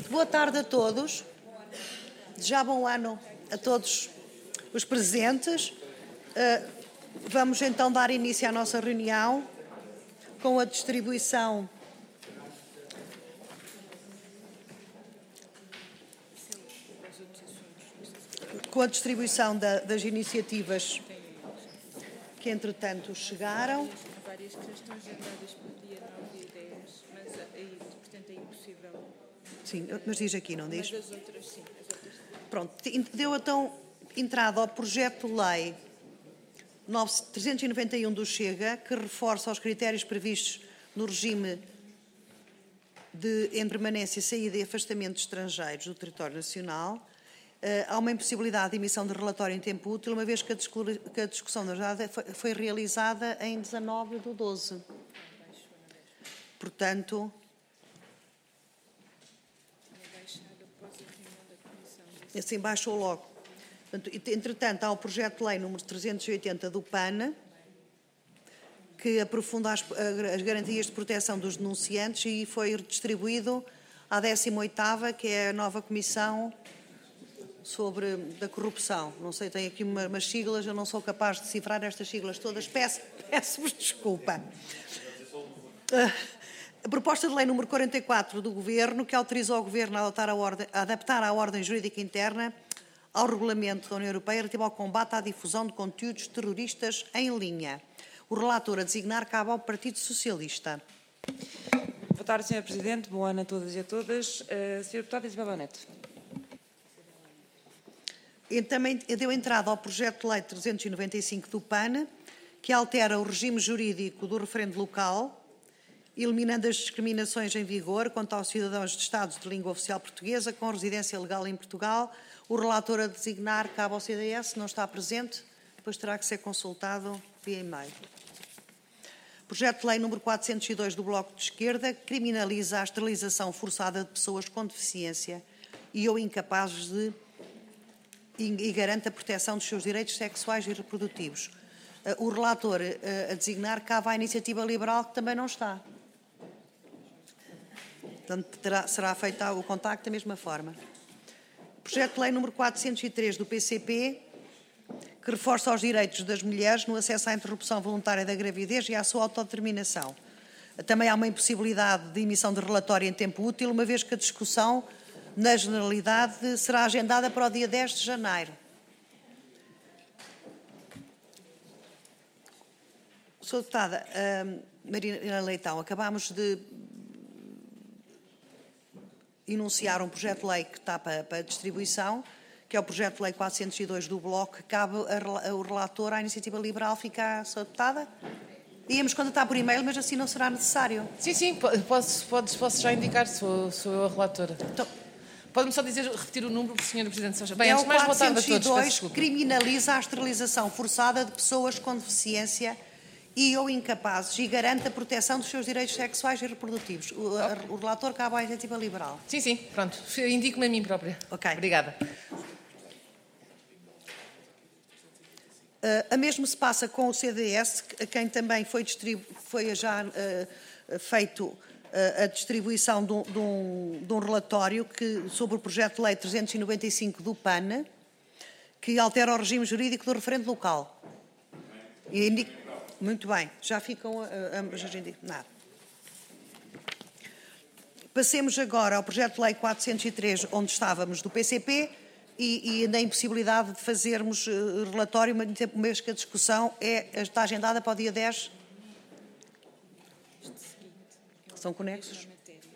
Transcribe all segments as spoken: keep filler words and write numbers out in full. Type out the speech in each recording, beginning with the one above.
Boa tarde a todos. Já bom ano a todos os presentes. Uh, vamos então dar início à nossa reunião com a distribuição com a distribuição da, das iniciativas que entretanto chegaram. Várias questões agendadas para o dia nove e dez, mas aí, portanto, é impossível. Sim, mas diz aqui, não diz? Mas as outras, sim. As outras, sim. Pronto, deu então entrada ao projeto de lei trezentos e noventa e um do Chega, que reforça os critérios previstos no regime de em permanência, saída e afastamento de estrangeiros do território nacional. Há uma impossibilidade de emissão de relatório em tempo útil, uma vez que a, que a discussão da jornada foi, foi realizada em dezanove de doze. Portanto, assim baixou logo. Portanto, entretanto, há o projeto de lei número trezentos e oitenta do P A N, que aprofunda as, as garantias de proteção dos denunciantes e foi distribuído à décima oitava, que é a nova comissão sobre da corrupção. Não sei, tem aqui uma, umas siglas, eu não sou capaz de decifrar estas siglas todas, peço, peço-vos desculpa. A proposta de lei número quarenta e quatro do Governo, que autoriza o Governo a, adotar a, ordem, a adaptar a ordem jurídica interna ao regulamento da União Europeia relativo ao combate à difusão de conteúdos terroristas em linha. O relator a designar cabe ao Partido Socialista. Boa tarde, senhora Presidente. Bom ano a todas e a todas. Uh, senhora Deputada Isabel Neto. E também deu entrada ao projeto de lei trezentos e noventa e cinco do P A N, que altera o regime jurídico do referendo local, eliminando as discriminações em vigor quanto aos cidadãos de Estados de língua oficial portuguesa com residência legal em Portugal. O relator a designar cabe ao C D S, não está presente, depois terá que ser consultado via e-mail. Projeto de lei número quatrocentos e dois do Bloco de Esquerda criminaliza a esterilização forçada de pessoas com deficiência e ou incapazes de e garante a proteção dos seus direitos sexuais e reprodutivos. O relator a designar cabe à Iniciativa Liberal, que também não está. Portanto, terá, será feito o contacto da mesma forma. Projeto de lei número quatrocentos e três do P C P, que reforça os direitos das mulheres no acesso à interrupção voluntária da gravidez e à sua autodeterminação. Também há uma impossibilidade de emissão de relatório em tempo útil, uma vez que a discussão, na generalidade, será agendada para o dia dez de janeiro. Senhora Deputada uh, Marina Leitão, acabámos de enunciar um projeto de lei que está para, para distribuição, que é o projeto de lei quatrocentos e dois do Bloco, que cabe a, a, o relator à Iniciativa Liberal. Fica a Senhora Deputada? Íamos contratar por e-mail, mas assim não será necessário. Sim, sim, posso, posso, posso já indicar, sou, sou eu a relatora. Então, pode-me só dizer, repetir o número, senhora Presidente? Bem, é antes de mais, boa tarde a todos. quatrocentos e dois, criminaliza a esterilização forçada de pessoas com deficiência e ou incapazes e garante a proteção dos seus direitos sexuais e reprodutivos. O, a, o relator cabe à Iniciativa Liberal. Sim, sim, pronto. Indico-me a mim própria. Ok. Obrigada. Uh, a mesmo se passa com o C D S, a quem também foi, foi já uh, feito uh, a distribuição de um, de, um, de um relatório que, sobre o projeto de lei trezentos e noventa e cinco do P A N, que altera o regime jurídico do referendo local. E indico, muito bem, já ficam ambas as indicações. Nada. Passemos agora ao projeto de lei quatrocentos e três, onde estávamos, do P C P, e, e na impossibilidade de fazermos uh, relatório, uma vez que a discussão é, está agendada para o dia dez. São conexos?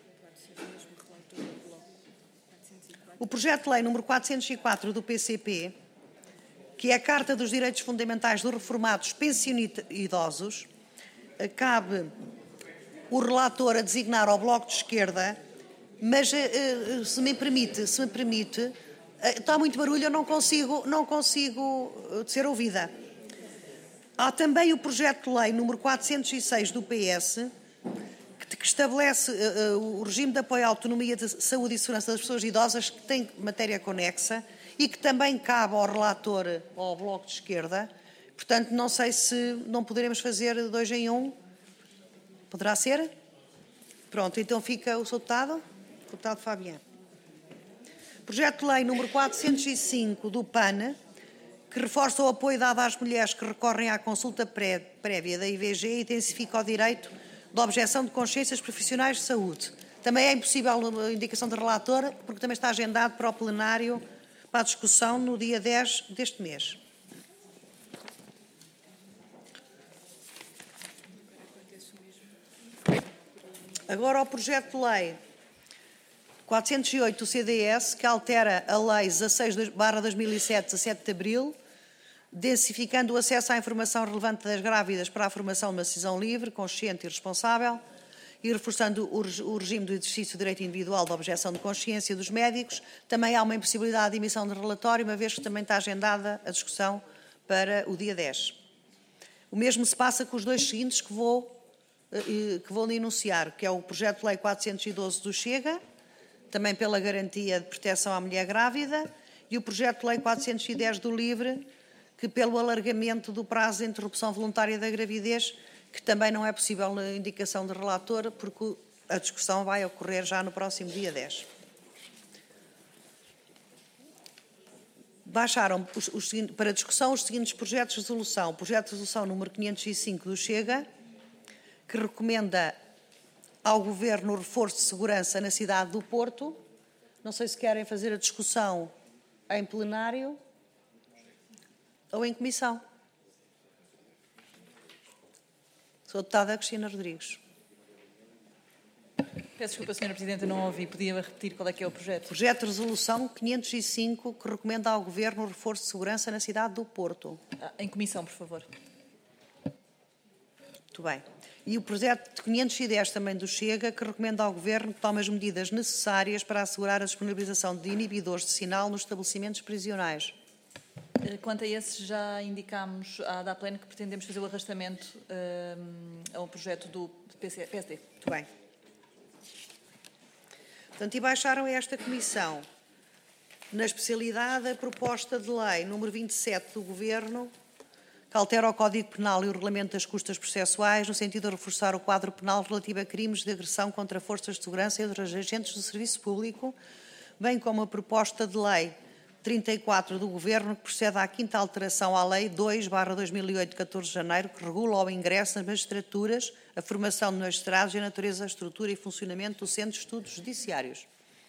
O projeto de lei número quatrocentos e quatro do P C P, que é a Carta dos Direitos Fundamentais dos Reformados Pensionistas Idosos, cabe o relator a designar ao Bloco de Esquerda, mas uh, se me permite, se me permite, uh, está muito barulho, eu não consigo, não consigo uh, ser ouvida. Há também o projeto de lei número quatrocentos e seis do P S, que, que estabelece uh, uh, o regime de apoio à autonomia de saúde e segurança das pessoas idosas, que tem matéria conexa e que também cabe ao relator, ao Bloco de Esquerda. Portanto, não sei se não poderemos fazer dois em um. Poderá ser? Pronto, então fica o senhor Deputado. Deputado Fabiano. Projeto de Lei número quatrocentos e cinco do P A N, que reforça o apoio dado às mulheres que recorrem à consulta pré prévia da I V G e intensifica o direito de objeção de consciências profissionais de saúde. Também é impossível a indicação da relatora, porque também está agendado para o plenário, para a discussão no dia dez deste mês. Agora o projeto de lei quatrocentos e oito do C D S, que altera a Lei dezasseis barra dois mil e sete, dezassete de abril, densificando o acesso à informação relevante das grávidas para a formação de uma decisão livre, consciente e responsável, e reforçando o regime do exercício do direito individual de objeção de consciência dos médicos. Também há uma impossibilidade de emissão de relatório, uma vez que também está agendada a discussão para o dia dez. O mesmo se passa com os dois seguintes que vou, que vou enunciar, que é o projeto de lei quatrocentos e doze do Chega, também pela garantia de proteção à mulher grávida, e o projeto de lei quatrocentos e dez do LIVRE, que pelo alargamento do prazo de interrupção voluntária da gravidez, que também não é possível a indicação de relator, porque a discussão vai ocorrer já no próximo dia dez. Baixaram os, os, para discussão os seguintes projetos de resolução. O projeto de resolução número quinhentos e cinco do Chega, que recomenda ao Governo o reforço de segurança na cidade do Porto. Não sei se querem fazer a discussão em plenário ou em comissão. Sou a deputada Cristina Rodrigues. Peço desculpa, senhora Presidente, não ouvi. Podia repetir qual é que é o projeto? Projeto de resolução quinhentos e cinco, que recomenda ao Governo o reforço de segurança na cidade do Porto. Ah, em comissão, por favor. Muito bem. E o projeto de quinhentos e dez também do Chega, que recomenda ao Governo que tome as medidas necessárias para assegurar a disponibilização de inibidores de sinal nos estabelecimentos prisionais. Quanto a esses, já indicámos à da Pleno que pretendemos fazer o arrastamento um, ao projeto do P S D. Muito bem. Portanto, e baixaram a esta comissão, na especialidade, a proposta de lei número vinte e sete do Governo, que altera o Código Penal e o Regulamento das Custas Processuais, no sentido de reforçar o quadro penal relativo a crimes de agressão contra forças de segurança e outros agentes do serviço público, bem como a proposta de lei trinta e quatro do Governo, que procede à quinta alteração à Lei dois barra dois mil e oito, de catorze de janeiro, que regula o ingresso nas magistraturas, a formação de magistrados e a natureza, a estrutura e funcionamento do Centro de Estudos Judiciários.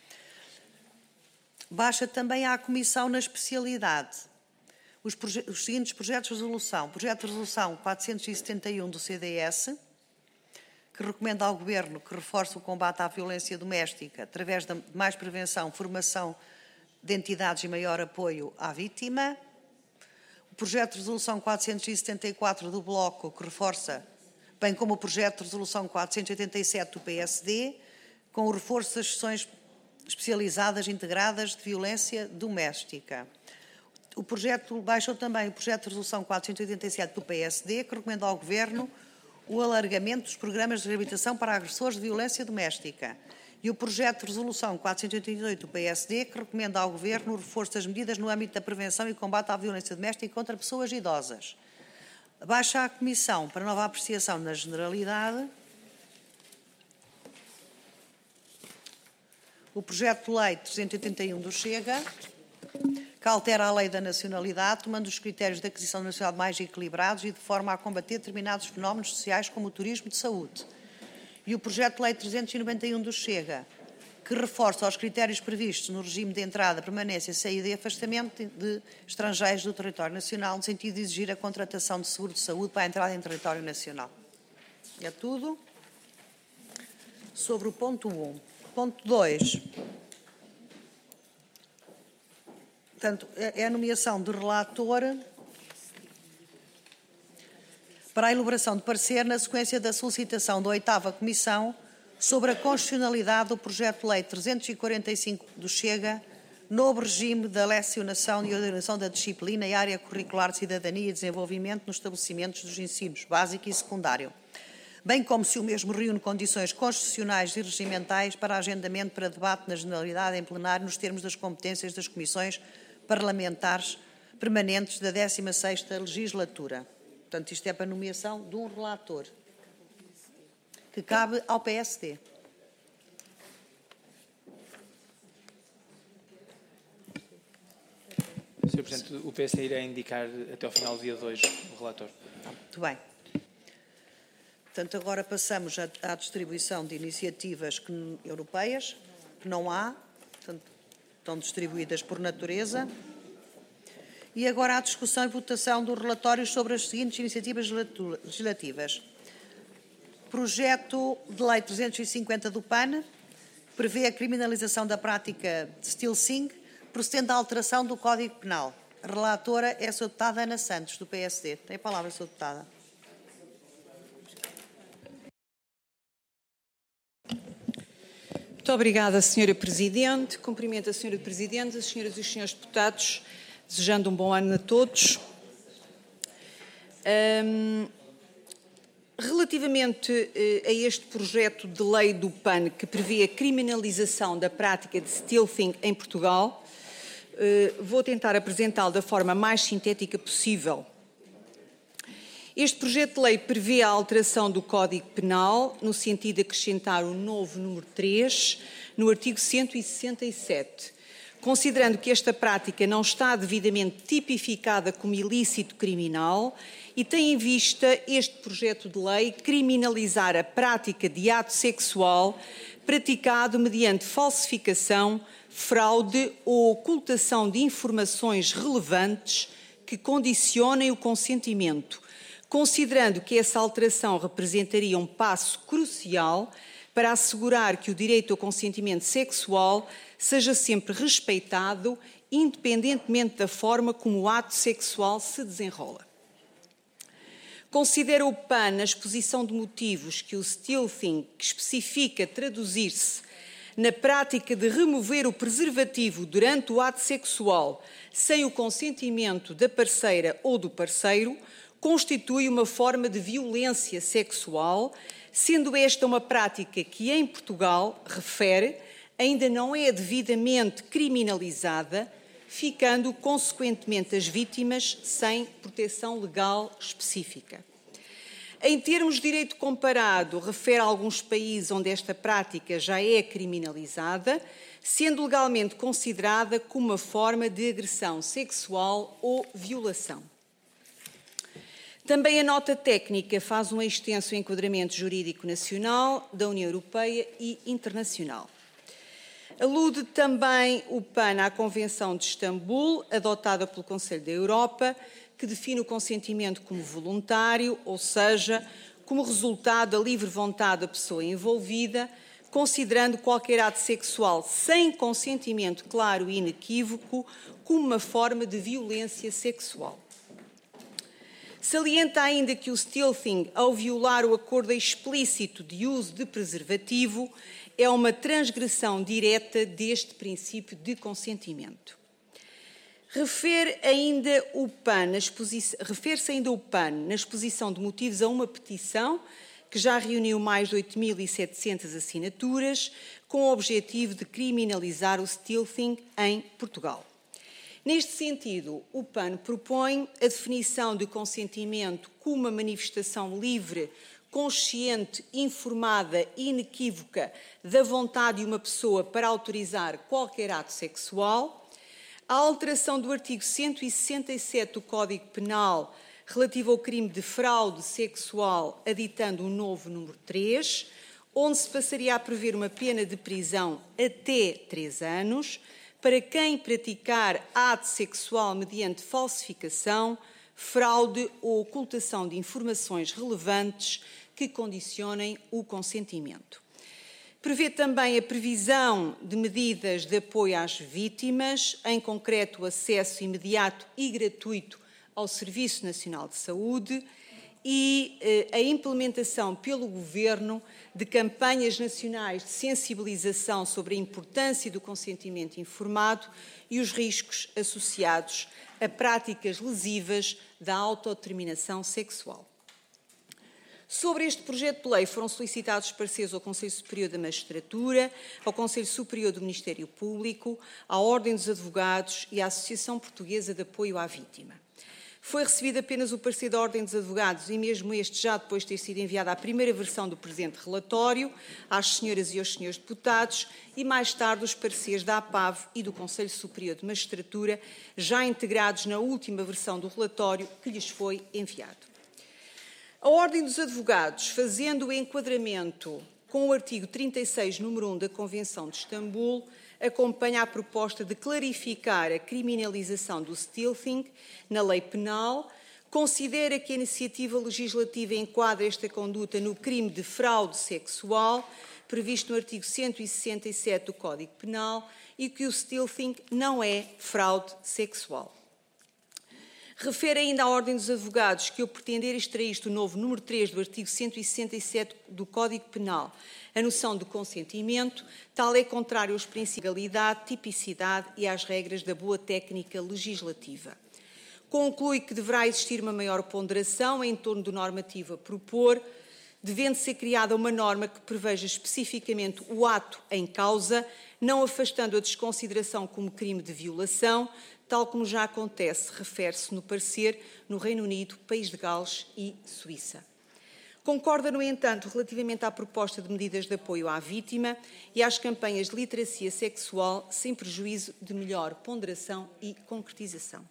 Baixa também à Comissão na especialidade os, os seguintes projetos de resolução. Projeto de resolução quatrocentos e setenta e um do C D S, que recomenda ao Governo que reforce o combate à violência doméstica através de mais prevenção, formação de entidades e maior apoio à vítima. O projeto de resolução quatrocentos e setenta e quatro do Bloco, que reforça, bem como o projeto de resolução quatrocentos e oitenta e sete do P S D, com o reforço das sessões especializadas integradas de violência doméstica. O projeto, baixou também o projeto de resolução quatrocentos e oitenta e sete do P S D, que recomenda ao Governo o alargamento dos programas de reabilitação para agressores de violência doméstica. E o projeto de resolução quatrocentos e oitenta e oito do P S D, que recomenda ao Governo o reforço das medidas no âmbito da prevenção e combate à violência doméstica contra pessoas idosas. Baixa à Comissão para nova apreciação na generalidade o projeto de lei trezentos e oitenta e um do Chega, que altera a lei da nacionalidade, tomando os critérios de aquisição da nacionalidade mais equilibrados e de forma a combater determinados fenómenos sociais como o turismo de saúde. E o projeto de lei trezentos e noventa e um do Chega, que reforça os critérios previstos no regime de entrada, permanência, saída e afastamento de estrangeiros do território nacional, no sentido de exigir a contratação de seguro de saúde para a entrada em território nacional. É tudo sobre o ponto um. Ponto dois. Portanto, é a nomeação de relator para a elaboração de parecer na sequência da solicitação da oitava Comissão sobre a constitucionalidade do projeto de lei trezentos e quarenta e cinco do Chega, novo regime da lecionação e ordenação da disciplina e área curricular de cidadania e desenvolvimento nos estabelecimentos dos ensinos básico e secundário, bem como se o mesmo reúne condições constitucionais e regimentais para agendamento para debate na generalidade em plenário nos termos das competências das comissões parlamentares permanentes da décima sexta legislatura. Portanto, isto é para a nomeação de um relator, que cabe ao P S D. senhor Presidente, o P S irá indicar até ao final do dia dois o relator. Muito bem. Portanto, agora passamos à, à distribuição de iniciativas que, europeias, que não há, portanto, estão distribuídas por natureza. E agora à discussão e votação dos relatórios sobre as seguintes iniciativas legislativas. Projeto de Lei trezentos e cinquenta do P A N, que prevê a criminalização da prática de stealthing, procedendo à alteração do Código Penal. A relatora é a senhora deputada Ana Santos, do P S D. Tem a palavra, senhora deputada. Muito obrigada, senhora Presidente. Cumprimento a senhora Presidente, as senhoras e os senhores deputados, desejando um bom ano a todos. Um, relativamente uh, a este projeto de lei do P A N que prevê a criminalização da prática de stealthing em Portugal, uh, vou tentar apresentá-lo da forma mais sintética possível. Este projeto de lei prevê a alteração do Código Penal no sentido de acrescentar o novo número três no artigo cento e sessenta e sete, considerando que esta prática não está devidamente tipificada como ilícito criminal e tem em vista este projeto de lei criminalizar a prática de ato sexual praticado mediante falsificação, fraude ou ocultação de informações relevantes que condicionem o consentimento, considerando que essa alteração representaria um passo crucial para assegurar que o direito ao consentimento sexual seja sempre respeitado, independentemente da forma como o ato sexual se desenrola. Considera o P A N, na exposição de motivos, que o stealthing, que especifica traduzir-se na prática de remover o preservativo durante o ato sexual sem o consentimento da parceira ou do parceiro, constitui uma forma de violência sexual, sendo esta uma prática que em Portugal, refere, ainda não é devidamente criminalizada, ficando consequentemente as vítimas sem proteção legal específica. Em termos de direito comparado, refere a alguns países onde esta prática já é criminalizada, sendo legalmente considerada como uma forma de agressão sexual ou violação. Também a nota técnica faz um extenso enquadramento jurídico nacional, da União Europeia e internacional. Alude também o P A N à Convenção de Istambul, adotada pelo Conselho da Europa, que define o consentimento como voluntário, ou seja, como resultado da livre vontade da pessoa envolvida, considerando qualquer ato sexual sem consentimento claro e inequívoco como uma forma de violência sexual. Salienta ainda que o stealthing, ao violar o acordo explícito de uso de preservativo, é uma transgressão direta deste princípio de consentimento. Refere ainda o P A N, refere-se ainda o P A N na exposição de motivos a uma petição que já reuniu mais de oito mil e setecentas assinaturas, com o objetivo de criminalizar o stealthing em Portugal. Neste sentido, o P A N propõe a definição de consentimento como uma manifestação livre, consciente, informada e inequívoca da vontade de uma pessoa para autorizar qualquer ato sexual, a alteração do artigo cento e sessenta e sete do Código Penal relativo ao crime de fraude sexual, aditando um novo número três, onde se passaria a prever uma pena de prisão até três anos, para quem praticar ato sexual mediante falsificação, fraude ou ocultação de informações relevantes que condicionem o consentimento. Prevê também a previsão de medidas de apoio às vítimas, em concreto o acesso imediato e gratuito ao Serviço Nacional de Saúde e eh, a implementação pelo Governo de campanhas nacionais de sensibilização sobre a importância do consentimento informado e os riscos associados a práticas lesivas da autodeterminação sexual. Sobre este projeto de lei foram solicitados pareceres ao Conselho Superior da Magistratura, ao Conselho Superior do Ministério Público, à Ordem dos Advogados e à Associação Portuguesa de Apoio à Vítima. Foi recebido apenas o parecer da Ordem dos Advogados e mesmo este já depois de ter sido enviado à primeira versão do presente relatório, às senhoras e aos senhores deputados, e mais tarde os pareceres da A P A V e do Conselho Superior de Magistratura, já integrados na última versão do relatório que lhes foi enviado. A Ordem dos Advogados, fazendo o enquadramento com o artigo trinta e seis, número um da Convenção de Istambul, acompanha a proposta de clarificar a criminalização do stealthing na lei penal, considera que a iniciativa legislativa enquadra esta conduta no crime de fraude sexual, previsto no artigo cento e sessenta e sete do Código Penal, e que o stealthing não é fraude sexual. Refere ainda à Ordem dos Advogados que, ao pretender extrair do novo número três do artigo cento e sessenta e sete do Código Penal a noção de consentimento, tal é contrário aos princípios de legalidade, tipicidade e às regras da boa técnica legislativa. Conclui que deverá existir uma maior ponderação em torno do normativo a propor, devendo ser criada uma norma que preveja especificamente o ato em causa, não afastando a desconsideração como crime de violação, tal como já acontece, refere-se no parecer, no Reino Unido, País de Gales e Suíça. Concorda, no entanto, relativamente à proposta de medidas de apoio à vítima e às campanhas de literacia sexual, sem prejuízo de melhor ponderação e concretização.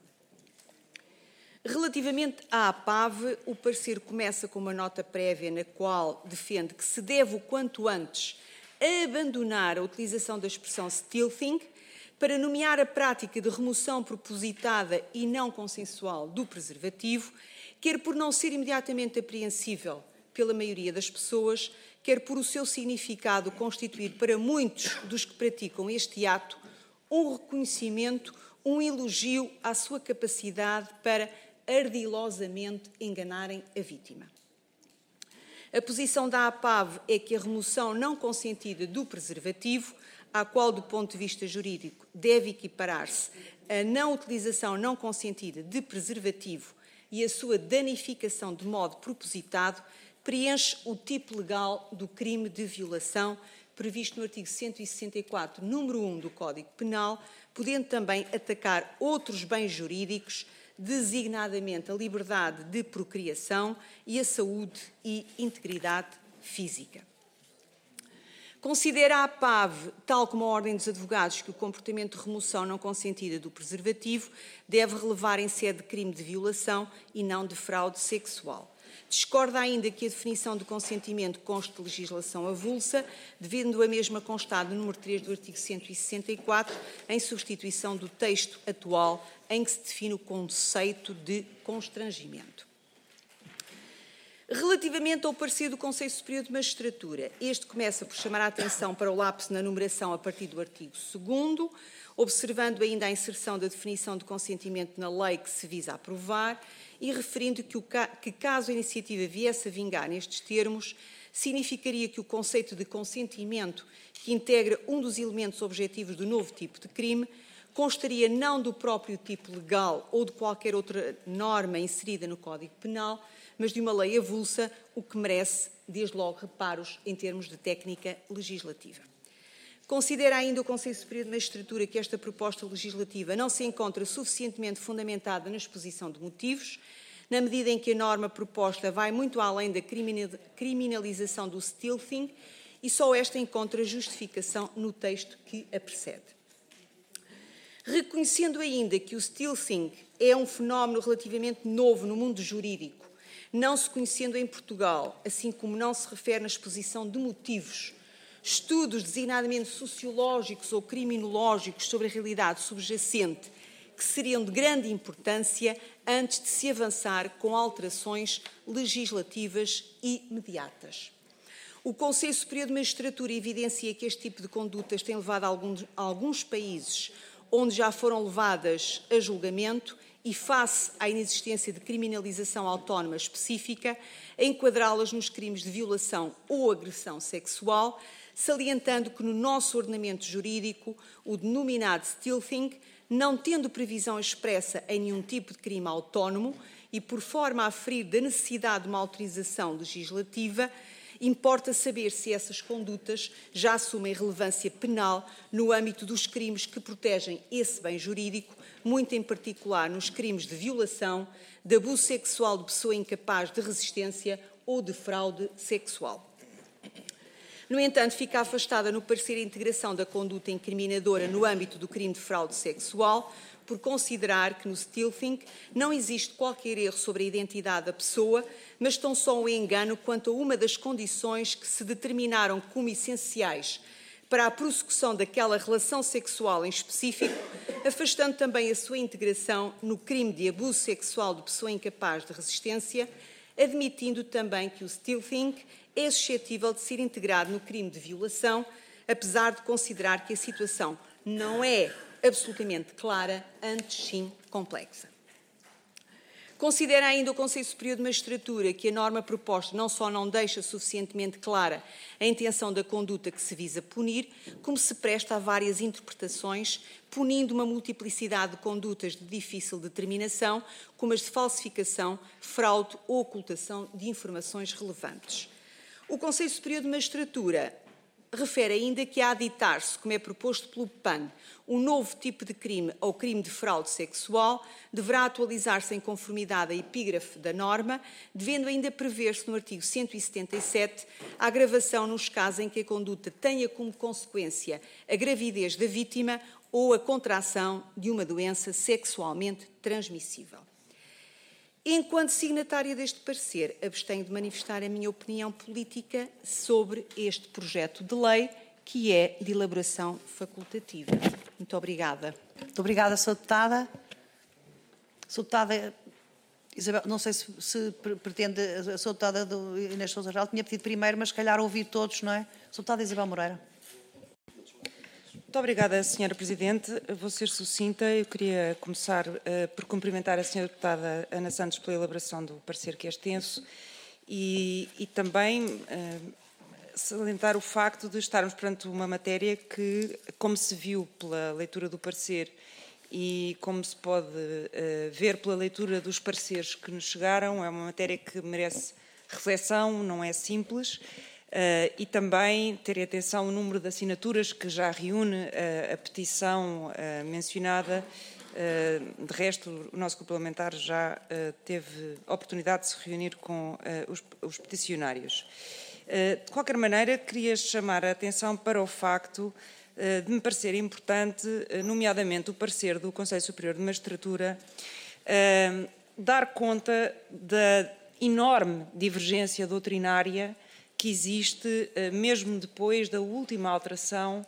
Relativamente à A P A V, o parecer começa com uma nota prévia na qual defende que se deve o quanto antes abandonar a utilização da expressão stealthing para nomear a prática de remoção propositada e não consensual do preservativo, quer por não ser imediatamente apreensível pela maioria das pessoas, quer por o seu significado constituir para muitos dos que praticam este ato um reconhecimento, um elogio à sua capacidade para ardilosamente enganarem a vítima. A posição da A P A V é que a remoção não consentida do preservativo, à qual, do ponto de vista jurídico, deve equiparar-se a não utilização não consentida de preservativo e a sua danificação de modo propositado, preenche o tipo legal do crime de violação previsto no artigo cento e sessenta e quatro, número um do Código Penal, podendo também atacar outros bens jurídicos, designadamente a liberdade de procriação e a saúde e integridade física. Considera a A P A V, tal como a Ordem dos Advogados, que o comportamento de remoção não consentida do preservativo deve relevar em sede de crime de violação e não de fraude sexual. Discorda ainda que a definição de consentimento conste de legislação avulsa, devendo a mesma constar no número três do artigo cento e sessenta e quatro, em substituição do texto atual, em que se define o conceito de constrangimento. Relativamente ao parecer do Conselho Superior de Magistratura, este começa por chamar a atenção para o lapso na numeração a partir do artigo segundo, observando ainda a inserção da definição de consentimento na lei que se visa aprovar e referindo que, o ca que caso a iniciativa viesse a vingar nestes termos, significaria que o conceito de consentimento, que integra um dos elementos objetivos do novo tipo de crime, constaria não do próprio tipo legal ou de qualquer outra norma inserida no Código Penal, mas de uma lei avulsa, o que merece, desde logo, reparos em termos de técnica legislativa. Considera ainda o Conselho Superior de Magistratura que esta proposta legislativa não se encontra suficientemente fundamentada na exposição de motivos, na medida em que a norma proposta vai muito além da criminalização do stealthing e só esta encontra justificação no texto que a precede. Reconhecendo ainda que o stealthing é um fenómeno relativamente novo no mundo jurídico, não se conhecendo em Portugal, assim como não se refere na exposição de motivos, estudos designadamente sociológicos ou criminológicos sobre a realidade subjacente, que seriam de grande importância antes de se avançar com alterações legislativas imediatas. O Conselho Superior de Magistratura evidencia que este tipo de condutas tem levado a alguns, a alguns países onde já foram levadas a julgamento e, face à inexistência de criminalização autónoma específica, a enquadrá-las nos crimes de violação ou agressão sexual, salientando que no nosso ordenamento jurídico o denominado stealthing, não tendo previsão expressa em nenhum tipo de crime autónomo e por forma a aferir da necessidade de uma autorização legislativa, importa saber se essas condutas já assumem relevância penal no âmbito dos crimes que protegem esse bem jurídico, muito em particular nos crimes de violação, de abuso sexual de pessoa incapaz de resistência ou de fraude sexual. No entanto, fica afastada no parecer a integração da conduta incriminadora no âmbito do crime de fraude sexual, por considerar que no stealthing não existe qualquer erro sobre a identidade da pessoa, mas tão só um engano quanto a uma das condições que se determinaram como essenciais para a prossecução daquela relação sexual em específico, afastando também a sua integração no crime de abuso sexual de pessoa incapaz de resistência, admitindo também que o stealthing é suscetível de ser integrado no crime de violação, apesar de considerar que a situação não é absolutamente clara, antes sim complexa. Considera ainda o Conselho Superior de Magistratura que a norma proposta não só não deixa suficientemente clara a intenção da conduta que se visa punir, como se presta a várias interpretações, punindo uma multiplicidade de condutas de difícil determinação, como as de falsificação, fraude ou ocultação de informações relevantes. O Conselho Superior de Magistratura refere ainda que há de aditar-se, como é proposto pelo P A N, um novo tipo de crime ou crime de fraude sexual, deverá atualizar-se em conformidade à epígrafe da norma, devendo ainda prever-se no artigo cento e setenta e sete a agravação nos casos em que a conduta tenha como consequência a gravidez da vítima ou a contração de uma doença sexualmente transmissível. Enquanto signatária deste parecer, abstenho de manifestar a minha opinião política sobre este projeto de lei, que é de elaboração facultativa. Muito obrigada. Muito obrigada, senhora Deputada. senhora Deputada Isabel, não sei se, se pretende, a senhora Deputada do Inês Sousa Real tinha pedido primeiro, mas se calhar ouvi todos, não é? senhora Deputada Isabel Moreira. Muito obrigada, senhora Presidente. Vou ser sucinta. Eu queria começar uh, por cumprimentar a senhora Deputada Ana Santos pela elaboração do parecer, que é extenso, e, e também uh, salientar o facto de estarmos perante uma matéria que, como se viu pela leitura do parecer e como se pode uh, ver pela leitura dos pareceres que nos chegaram, é uma matéria que merece reflexão, não é simples. Uh, e também ter atenção ao número de assinaturas que já reúne uh, a petição uh, mencionada. Uh, de resto, o nosso grupo parlamentar já uh, teve a oportunidade de se reunir com uh, os, os peticionários. Uh, de qualquer maneira, queria chamar a atenção para o facto uh, de me parecer importante, uh, nomeadamente o parecer do Conselho Superior de Magistratura, uh, dar conta da enorme divergência doutrinária que existe, mesmo depois da última alteração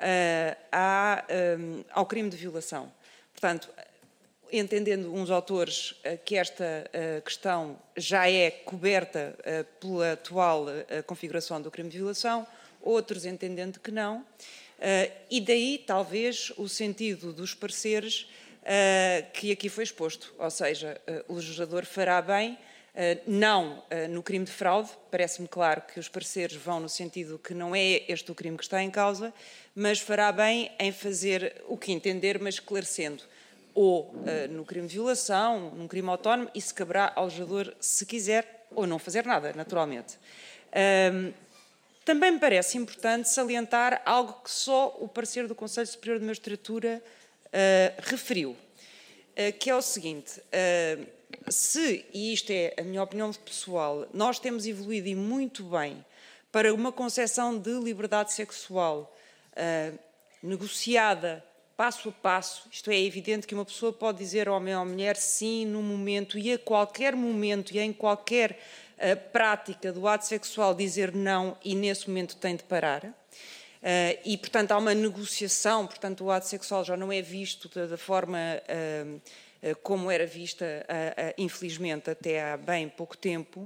ao crime de violação. Portanto, entendendo uns autores que esta questão já é coberta pela atual configuração do crime de violação, outros entendendo que não, e daí talvez o sentido dos pareceres que aqui foi exposto, ou seja, o legislador fará bem. Uh, não uh, no crime de fraude, parece-me claro que os pareceres vão no sentido que não é este o crime que está em causa, mas fará bem em fazer o que entender, mas esclarecendo, ou uh, no crime de violação, num crime autónomo, isso caberá ao legislador se quiser, ou não fazer nada, naturalmente. Uh, também me parece importante salientar algo que só o parecer do Conselho Superior de Magistratura uh, referiu, uh, que é o seguinte. Uh, Se, e isto é a minha opinião pessoal, nós temos evoluído e muito bem para uma concepção de liberdade sexual uh, negociada passo a passo, isto é, é evidente que uma pessoa pode dizer ao homem ou à mulher sim no momento e a qualquer momento e em qualquer uh, prática do ato sexual dizer não e nesse momento tem de parar. Uh, e, portanto, há uma negociação, portanto, o ato sexual já não é visto da, da forma... Uh, como era vista, infelizmente, até há bem pouco tempo.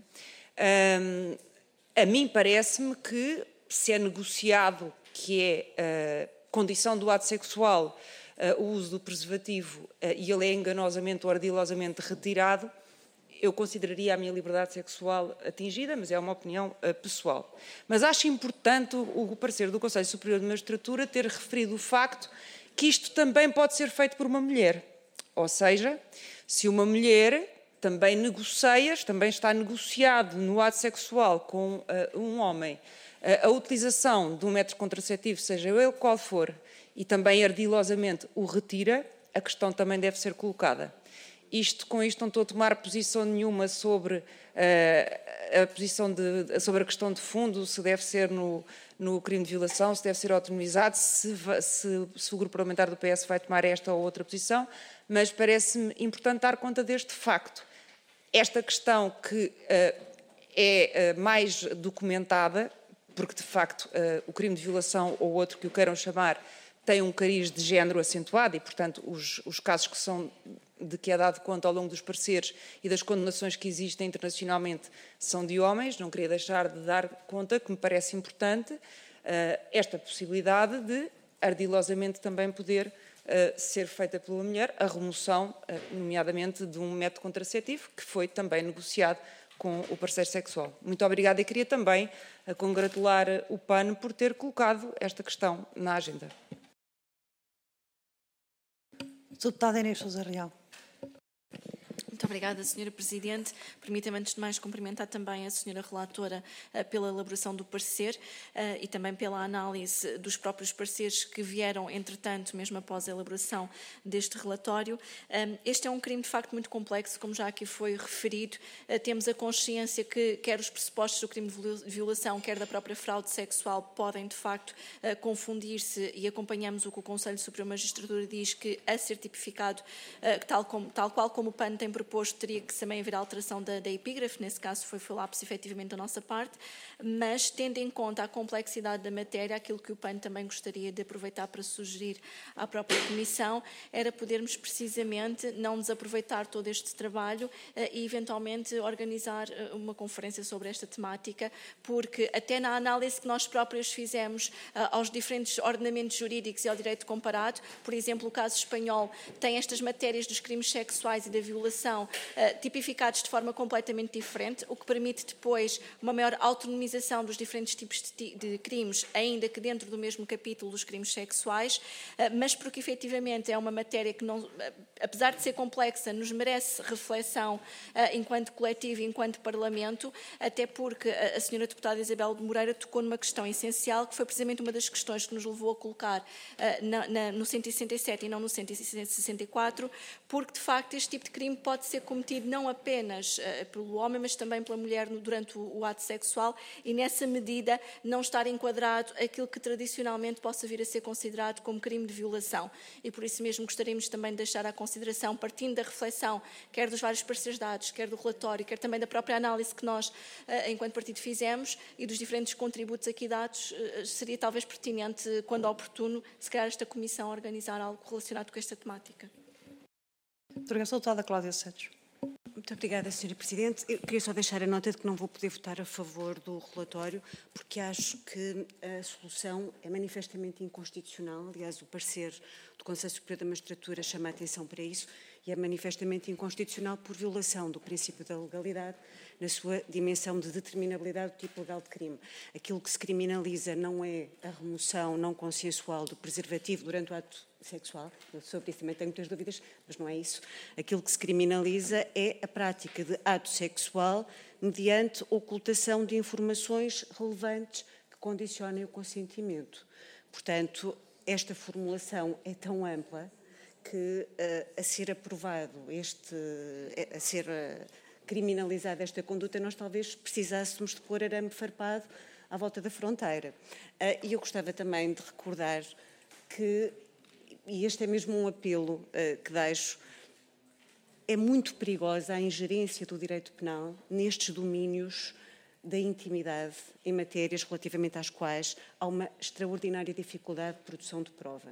A mim parece-me que, se é negociado que é condição do ato sexual o uso do preservativo e ele é enganosamente ou ardilosamente retirado, eu consideraria a minha liberdade sexual atingida, mas é uma opinião pessoal. Mas acho importante o parecer do Conselho Superior de Magistratura ter referido o facto que isto também pode ser feito por uma mulher. Ou seja, se uma mulher também negocias, também está negociado no ato sexual com uh, um homem uh, a utilização de um método contraceptivo, seja ele qual for, e também ardilosamente o retira, a questão também deve ser colocada. Isto, com isto não estou a tomar posição nenhuma sobre, uh, a, posição de, sobre a questão de fundo, se deve ser no, no crime de violação, se deve ser autonomizado, se, se, se o grupo parlamentar do P S vai tomar esta ou outra posição, mas parece-me importante dar conta deste facto. Esta questão que uh, é uh, mais documentada, porque de facto uh, o crime de violação ou outro que o queiram chamar tem um cariz de género acentuado e, portanto, os, os casos que são de que é dado conta ao longo dos pareceres e das condenações que existem internacionalmente são de homens. Não queria deixar de dar conta, que me parece importante, uh, esta possibilidade de ardilosamente também poder uh, ser feita pela mulher a remoção, uh, nomeadamente, de um método contraceptivo que foi também negociado com o parceiro sexual. Muito obrigada e queria também uh, congratular o P A N por ter colocado esta questão na agenda. Deputada Inês Sousa Real. Muito obrigada, senhora Presidente. Permita-me, antes de mais, cumprimentar também a senhora Relatora uh, pela elaboração do parecer uh, e também pela análise dos próprios pareceres que vieram, entretanto, mesmo após a elaboração deste relatório. Um, este é um crime, de facto, muito complexo, como já aqui foi referido. Uh, temos a consciência que quer os pressupostos do crime de violação, quer da própria fraude sexual, podem, de facto, uh, confundir-se e acompanhamos o que o Conselho Superior de Magistratura diz que, a ser tipificado, uh, tal, como, tal qual como o P A N tem proposto, teria que também haver alteração da, da epígrafe, nesse caso foi, foi lápis efetivamente da nossa parte, mas tendo em conta a complexidade da matéria, aquilo que o P A N também gostaria de aproveitar para sugerir à própria Comissão era podermos precisamente não desaproveitar todo este trabalho uh, e eventualmente organizar uh, uma conferência sobre esta temática, porque até na análise que nós próprios fizemos uh, aos diferentes ordenamentos jurídicos e ao direito comparado, por exemplo, o caso espanhol tem estas matérias dos crimes sexuais e da violação Uh, tipificados de forma completamente diferente, o que permite depois uma maior autonomização dos diferentes tipos de, de crimes, ainda que dentro do mesmo capítulo dos crimes sexuais, uh, mas porque efetivamente é uma matéria que, não, uh, apesar de ser complexa, nos merece reflexão uh, enquanto coletivo e enquanto Parlamento, até porque a, a senhora deputada Isabel de Moreira tocou numa questão essencial, que foi precisamente uma das questões que nos levou a colocar uh, na, na, no cento e sessenta e sete e não no cento e sessenta e quatro, porque de facto este tipo de crime pode ser cometido não apenas uh, pelo homem, mas também pela mulher no, durante o, o ato sexual e, nessa medida, não estar enquadrado aquilo que tradicionalmente possa vir a ser considerado como crime de violação. E por isso mesmo gostaríamos também de deixar à consideração, partindo da reflexão, quer dos vários pareceres dados, quer do relatório, quer também da própria análise que nós, uh, enquanto partido, fizemos e dos diferentes contributos aqui dados, uh, seria talvez pertinente, quando oportuno, se calhar esta Comissão organizar algo relacionado com esta temática. Intervenção da deputada Cláudia Santos. Muito obrigada, senhora Presidente. Eu queria só deixar a nota de que não vou poder votar a favor do relatório, porque acho que a solução é manifestamente inconstitucional. Aliás, o parecer do Conselho Superior da Magistratura chama a atenção para isso, e é manifestamente inconstitucional por violação do princípio da legalidade na sua dimensão de determinabilidade do tipo legal de crime. Aquilo que se criminaliza não é a remoção não consensual do preservativo durante o ato sexual. Eu sobre isso também tenho muitas dúvidas, mas não é isso. Aquilo que se criminaliza é a prática de ato sexual mediante ocultação de informações relevantes que condicionem o consentimento. Portanto, esta formulação é tão ampla que a ser aprovado este, a ser criminalizada esta conduta, nós talvez precisássemos de pôr arame farpado à volta da fronteira. E eu gostava também de recordar que, e este é mesmo um apelo que deixo, é muito perigosa a ingerência do direito penal nestes domínios da intimidade em matérias relativamente às quais há uma extraordinária dificuldade de produção de prova.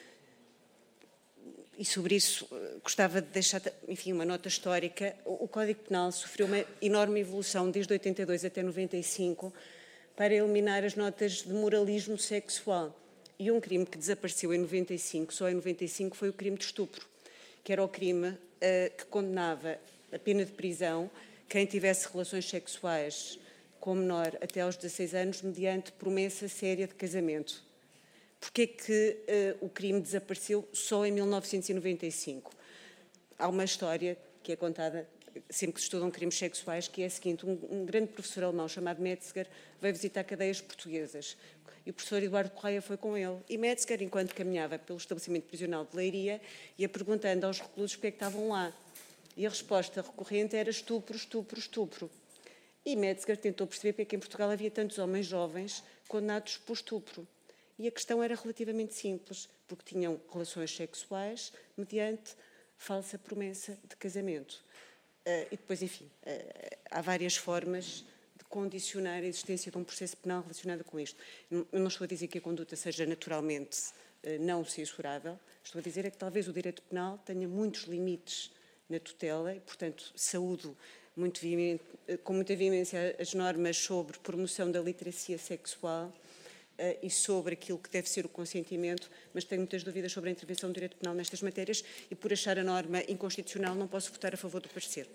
E sobre isso gostava de deixar, enfim, uma nota histórica. O Código Penal sofreu uma enorme evolução desde oitenta e dois até noventa e cinco para eliminar as notas de moralismo sexual. E um crime que desapareceu em noventa e cinco, só em noventa e cinco, foi o crime de estupro, que era o crime uh, que condenava a pena de prisão quem tivesse relações sexuais com menor até aos dezasseis anos mediante promessa séria de casamento. Porquê é que uh, o crime desapareceu só em mil novecentos e noventa e cinco? Há uma história que é contada sempre que se estudam crimes sexuais, que é a seguinte: um, um grande professor alemão chamado Metzger veio visitar cadeias portuguesas. E o professor Eduardo Correia foi com ele. E Metzger, enquanto caminhava pelo estabelecimento prisional de Leiria, ia perguntando aos reclusos porque é que estavam lá. E a resposta recorrente era estupro, estupro, estupro. E Metzger tentou perceber porque é que em Portugal havia tantos homens jovens condenados por estupro. E a questão era relativamente simples, porque tinham relações sexuais mediante falsa promessa de casamento. Uh, e depois, enfim, uh, há várias formas de condicionar a existência de um processo penal relacionado com isto. Eu não estou a dizer que a conduta seja naturalmente uh, não censurável, estou a dizer é que talvez o direito penal tenha muitos limites na tutela e, portanto, saúdo muito com muita veemência as normas sobre promoção da literacia sexual Uh, e sobre aquilo que deve ser o consentimento, mas tenho muitas dúvidas sobre a intervenção do direito penal nestas matérias e, por achar a norma inconstitucional, não posso votar a favor do parecer.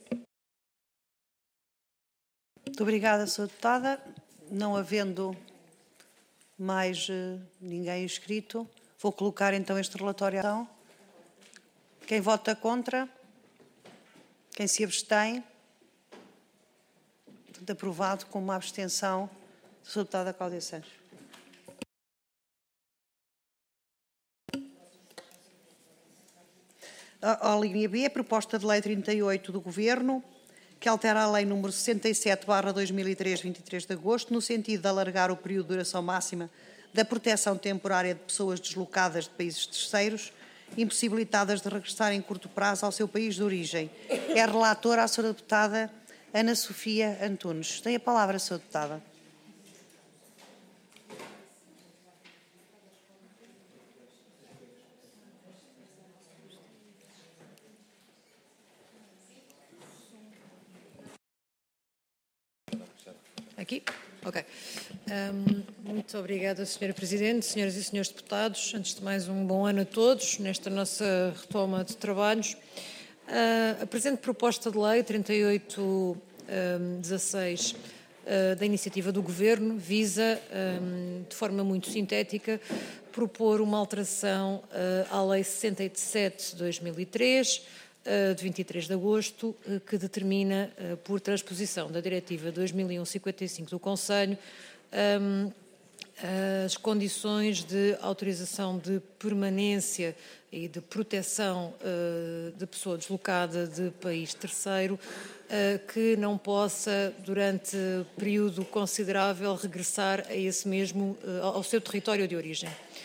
Muito obrigada, senhora Deputada. Não havendo mais uh, ninguém inscrito, vou colocar então este relatório à ação. Quem vota contra? Quem se abstém? Portanto, aprovado com uma abstenção da senhora Deputada Cláudia Santos. A linha B, a proposta de lei trinta e oito do Governo, que altera a lei número sessenta e sete barra dois mil e três, vinte e três de agosto, no sentido de alargar o período de duração máxima da proteção temporária de pessoas deslocadas de países terceiros, impossibilitadas de regressar em curto prazo ao seu país de origem. É relatora a senhora Deputada Ana Sofia Antunes. Tem a palavra, senhora Deputada. Aqui? Ok. Um, muito obrigada, senhora Presidente, senhoras e senhores deputados. Antes de mais, um bom ano a todos nesta nossa retoma de trabalhos. Uh, a presente proposta de lei trinta e oito dezasseis uh, da iniciativa do Governo visa, um, de forma muito sintética, propor uma alteração uh, à Lei sessenta e sete de dois mil e três, de vinte e três de agosto, que determina, por transposição da Diretiva dois mil e um cinquenta e cinco do Conselho, as condições de autorização de permanência e de proteção de pessoa deslocada de país terceiro que não possa, durante período considerável, regressar a esse mesmo, ao seu território de origem.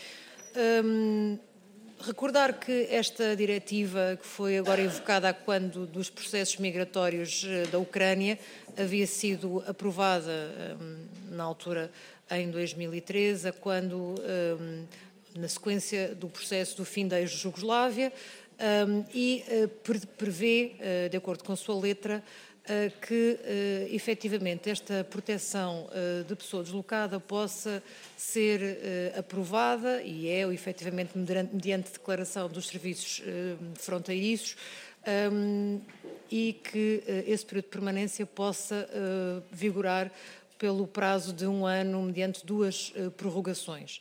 Recordar que esta diretiva, que foi agora evocada quando dos processos migratórios da Ucrânia, havia sido aprovada na altura em dois mil e treze, quando, na sequência do processo do fim da ex-Jugoslávia, e prevê, de acordo com a sua letra, que efetivamente esta proteção de pessoa deslocada possa ser aprovada, e é efetivamente mediante declaração dos serviços fronteiriços, e que esse período de permanência possa vigorar pelo prazo de um ano mediante duas prorrogações.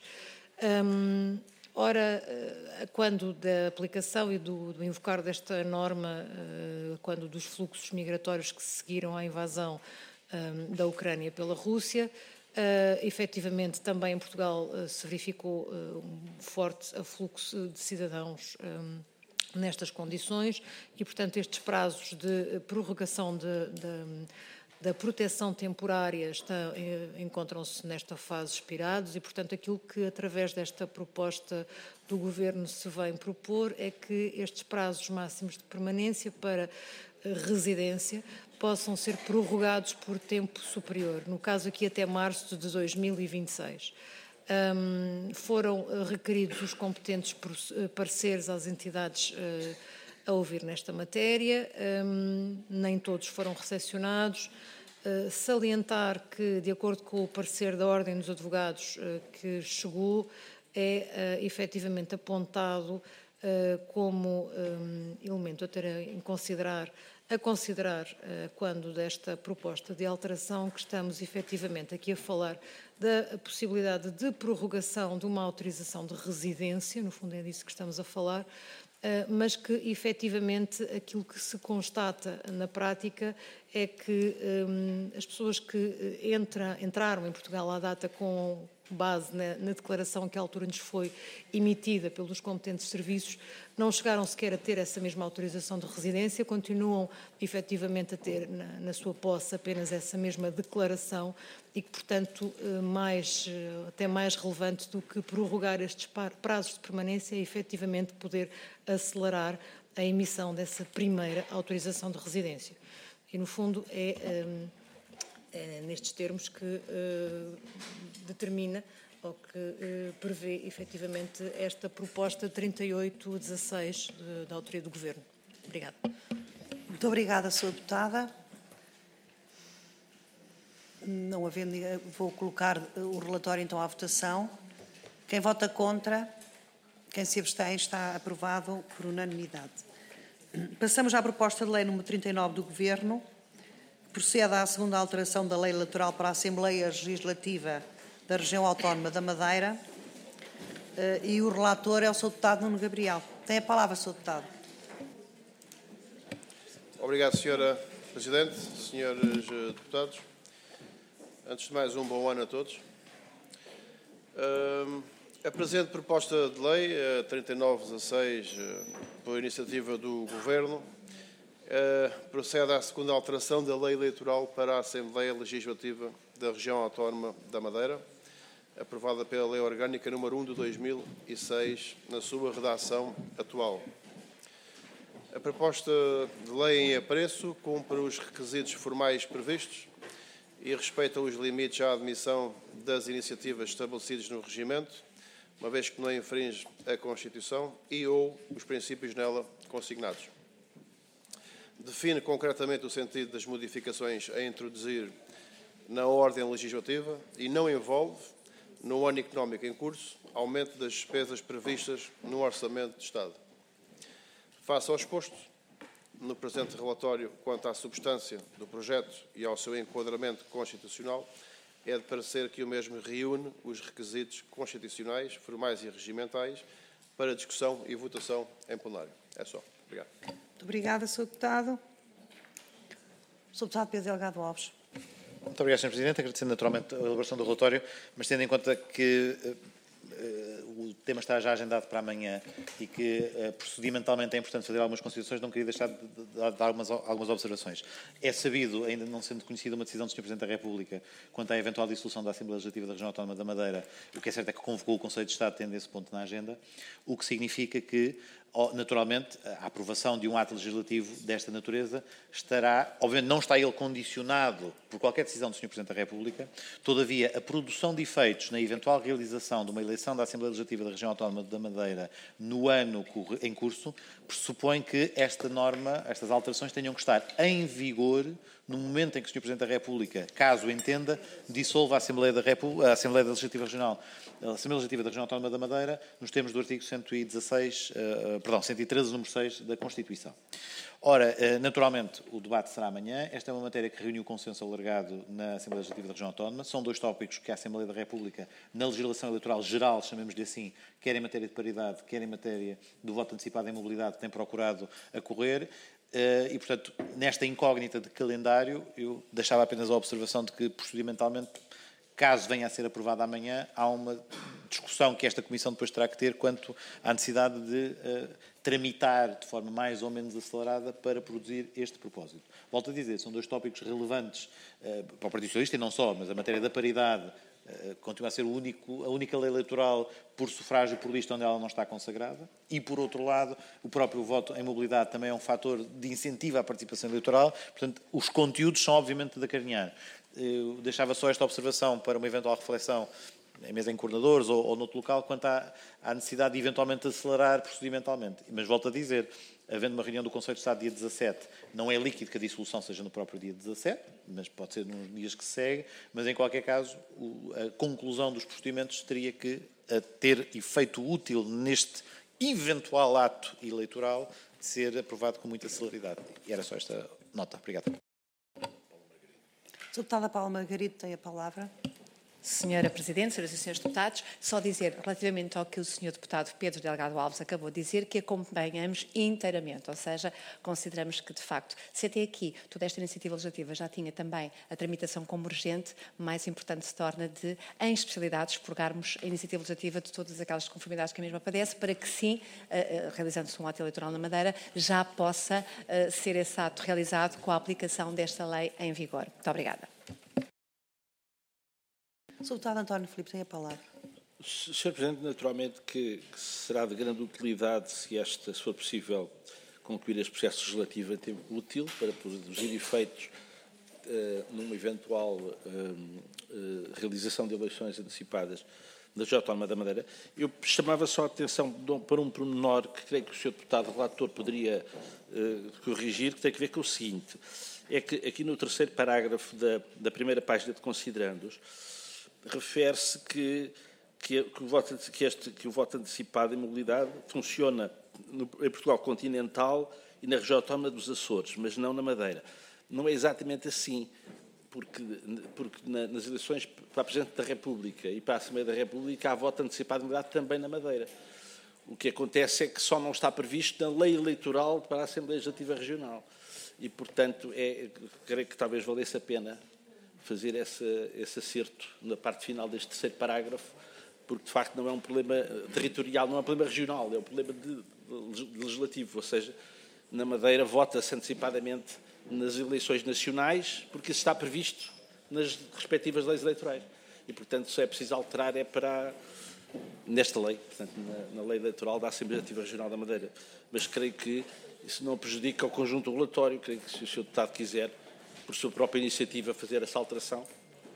Ora, quando da aplicação e do, do invocar desta norma, quando dos fluxos migratórios que seguiram à invasão da Ucrânia pela Rússia, efetivamente também em Portugal se verificou um forte afluxo de cidadãos nestas condições e, portanto, estes prazos de prorrogação de, de da proteção temporária encontram-se nesta fase expirados e, portanto, aquilo que, através desta proposta do Governo, se vem propor é que estes prazos máximos de permanência para residência possam ser prorrogados por tempo superior, no caso aqui até março de dois mil e vinte e seis. Um, foram requeridos os competentes pareceres às entidades uh, a ouvir nesta matéria, um, nem todos foram recepcionados. Uh, salientar que, de acordo com o parecer da Ordem dos Advogados uh, que chegou, é uh, efetivamente apontado uh, como um, elemento a ter em considerar, a considerar uh, quando desta proposta de alteração que estamos efetivamente aqui a falar da possibilidade de prorrogação de uma autorização de residência, no fundo é disso que estamos a falar, mas que, efetivamente, aquilo que se constata na prática é que um, as pessoas que entra, entraram em Portugal à data com base na, na declaração que à altura nos foi emitida pelos competentes serviços, não chegaram sequer a ter essa mesma autorização de residência, continuam efetivamente a ter na, na sua posse apenas essa mesma declaração e que, portanto, mais, até mais relevante do que prorrogar estes prazos de permanência é efetivamente poder acelerar a emissão dessa primeira autorização de residência. E, no fundo, é... Um, É nestes termos que uh, determina ou que uh, prevê efetivamente esta proposta trinta e oito dezasseis da autoria do Governo. Obrigada. Muito obrigada, senhora Deputada. Não havendo, vou colocar o relatório então à votação. Quem vota contra, quem se abstém, está aprovado por unanimidade. Passamos à proposta de lei número trinta e nove do Governo. Procede à segunda alteração da Lei Eleitoral para a Assembleia Legislativa da Região Autónoma da Madeira e o relator é o senhor Deputado Nuno Gabriel. Tem a palavra, senhor Deputado. Obrigado, senhora Presidente, senhores deputados. Antes de mais, um bom ano a todos. A presente proposta de lei, trinta e nove dezasseis, por iniciativa do Governo, Uh, procede à segunda alteração da Lei Eleitoral para a Assembleia Legislativa da Região Autónoma da Madeira, aprovada pela Lei Orgânica número um de dois mil e seis, na sua redação atual. A proposta de lei em apreço cumpre os requisitos formais previstos e respeita os limites à admissão das iniciativas estabelecidos no regimento, uma vez que não infringe a Constituição e ou os princípios nela consignados. Define concretamente o sentido das modificações a introduzir na ordem legislativa e não envolve, no ano económico em curso, aumento das despesas previstas no Orçamento de Estado. Face ao exposto, no presente relatório, quanto à substância do projeto e ao seu enquadramento constitucional, é de parecer que o mesmo reúne os requisitos constitucionais, formais e regimentais para discussão e votação em plenário. É só. Obrigado. Muito obrigada, senhor Deputado. senhor Deputado Pedro Delgado Alves. Muito obrigado, senhor Presidente. Agradecendo naturalmente a elaboração do relatório, mas tendo em conta que uh, uh, o tema está já agendado para amanhã e que uh, procedimentalmente é importante fazer algumas considerações, não queria deixar de, de, de dar algumas, algumas observações. É sabido, ainda não sendo conhecida uma decisão do senhor Presidente da República quanto à eventual dissolução da Assembleia Legislativa da Região Autónoma da Madeira, o que é certo é que convocou o Conselho de Estado tendo esse ponto na agenda, o que significa que naturalmente, a aprovação de um ato legislativo desta natureza estará, obviamente não está ele condicionado por qualquer decisão do senhor Presidente da República, todavia a produção de efeitos na eventual realização de uma eleição da Assembleia Legislativa da Região Autónoma da Madeira no ano em curso, pressupõe que esta norma, estas alterações tenham que estar em vigor no momento em que o senhor Presidente da República, caso entenda, dissolva a Assembleia, da República, a Assembleia Legislativa Regional, a Assembleia Legislativa da Região Autónoma da Madeira, nos termos do artigo cento e dezasseis, uh, perdão, cento e treze, número seis da Constituição. Ora, uh, naturalmente, o debate será amanhã. Esta é uma matéria que reuniu consenso alargado na Assembleia Legislativa da Região Autónoma. São dois tópicos que a Assembleia da República, na legislação eleitoral geral, chamemos-lhe assim, quer em matéria de paridade, quer em matéria do voto antecipado em mobilidade, tem procurado acorrer. Uh, e, portanto, nesta incógnita de calendário, eu deixava apenas a observação de que, procedimentalmente, caso venha a ser aprovada amanhã, há uma discussão que esta Comissão depois terá que ter quanto à necessidade de uh, tramitar de forma mais ou menos acelerada para produzir este propósito. Volto a dizer, são dois tópicos relevantes uh, para o Partido Socialista e não só, mas a matéria da paridade uh, continua a ser o único, a única lei eleitoral por sufrágio por lista onde ela não está consagrada e, por outro lado, o próprio voto em mobilidade também é um fator de incentivo à participação eleitoral. Portanto, os conteúdos são obviamente de acarinhar. Eu deixava só esta observação para uma eventual reflexão em mesa em coordenadores ou, ou noutro local quanto à, à necessidade de eventualmente acelerar procedimentalmente. Mas volto a dizer, havendo uma reunião do Conselho de Estado dia dezassete, não é líquido que a dissolução seja no próprio dia dezassete, mas pode ser nos dias que se segue, mas em qualquer caso o, a conclusão dos procedimentos teria que ter efeito útil neste eventual ato eleitoral de ser aprovado com muita celeridade. E era só esta nota. Obrigado. senhora Deputada Paula Margarida tem a palavra. Senhora Presidente, senhoras e senhores deputados, só dizer relativamente ao que o senhor deputado Pedro Delgado Alves acabou de dizer, que acompanhamos inteiramente, ou seja, consideramos que, de facto, se até aqui toda esta iniciativa legislativa já tinha também a tramitação como urgente, mais importante se torna de, em especialidade, expurgarmos a iniciativa legislativa de todas aquelas conformidades que a mesma padece, para que sim, uh, uh, realizando-se um ato eleitoral na Madeira, já possa uh, ser esse ato realizado com a aplicação desta lei em vigor. Muito obrigada. senhor Deputado António Filipe, tem a palavra. senhor Presidente, naturalmente que, que será de grande utilidade, se esta, se for possível, concluir este processo legislativo em tempo útil para produzir efeitos uh, numa eventual uh, uh, realização de eleições antecipadas da Região Autónoma da Madeira. Eu chamava só a atenção para um pormenor que creio que o senhor Deputado Relator poderia uh, corrigir, que tem a ver com o seguinte, é que aqui no terceiro parágrafo da, da primeira página de considerandos, refere-se que, que, que, o voto, que, este, que o voto antecipado em mobilidade funciona no, em Portugal continental e na região autónoma dos Açores, mas não na Madeira. Não é exatamente assim, porque, porque na, nas eleições para a Presidente da República e para a Assembleia da República há voto antecipado de mobilidade também na Madeira. O que acontece é que só não está previsto na lei eleitoral para a Assembleia Legislativa Regional. E, portanto, é, creio que talvez valesse a pena fazer esse, esse acerto na parte final deste terceiro parágrafo, porque de facto não é um problema territorial, não é um problema regional, é um problema de, de legislativo, ou seja, na Madeira vota-se antecipadamente nas eleições nacionais, porque isso está previsto nas respectivas leis eleitorais. E, portanto, só é preciso alterar é para, nesta lei, portanto, na, na lei eleitoral da Assembleia Legislativa Regional da Madeira. Mas creio que isso não prejudica o conjunto regulatório, creio que se o senhor Deputado quiser, por sua própria iniciativa, fazer essa alteração.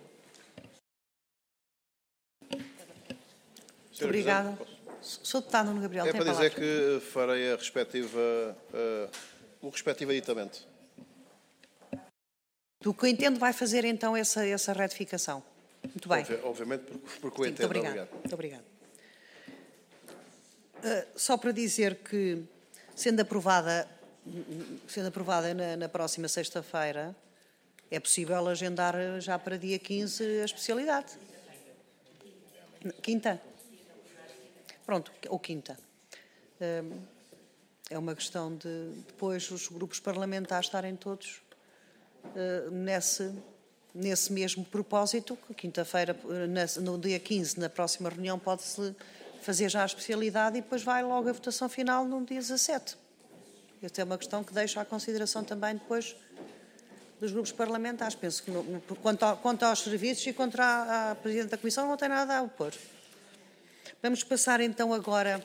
Muito obrigada. senhor Deputado Nuno Gabriel, é tem a para palavra. dizer que farei a respectiva, uh, o respectivo aditamento. Do que eu entendo, vai fazer então essa, essa retificação. Muito bem. Obvi obviamente, porque, porque o Sim, entendo. muito obrigado. Obrigado. Muito obrigado. Uh, só para dizer que, sendo aprovada, sendo aprovada na, na próxima sexta-feira, é possível agendar já para dia quinze a especialidade. Quinta? Pronto, ou quinta. É uma questão de depois os grupos parlamentares estarem todos nesse, nesse mesmo propósito. Quinta-feira, no dia quinze, na próxima reunião, pode-se fazer já a especialidade e depois vai logo a votação final no dia dezassete. Esta é uma questão que deixo à consideração também depois dos grupos parlamentares. Penso que, no, quanto, ao, quanto aos serviços e contra a, a Presidente da Comissão, não tem nada a opor. Vamos passar então agora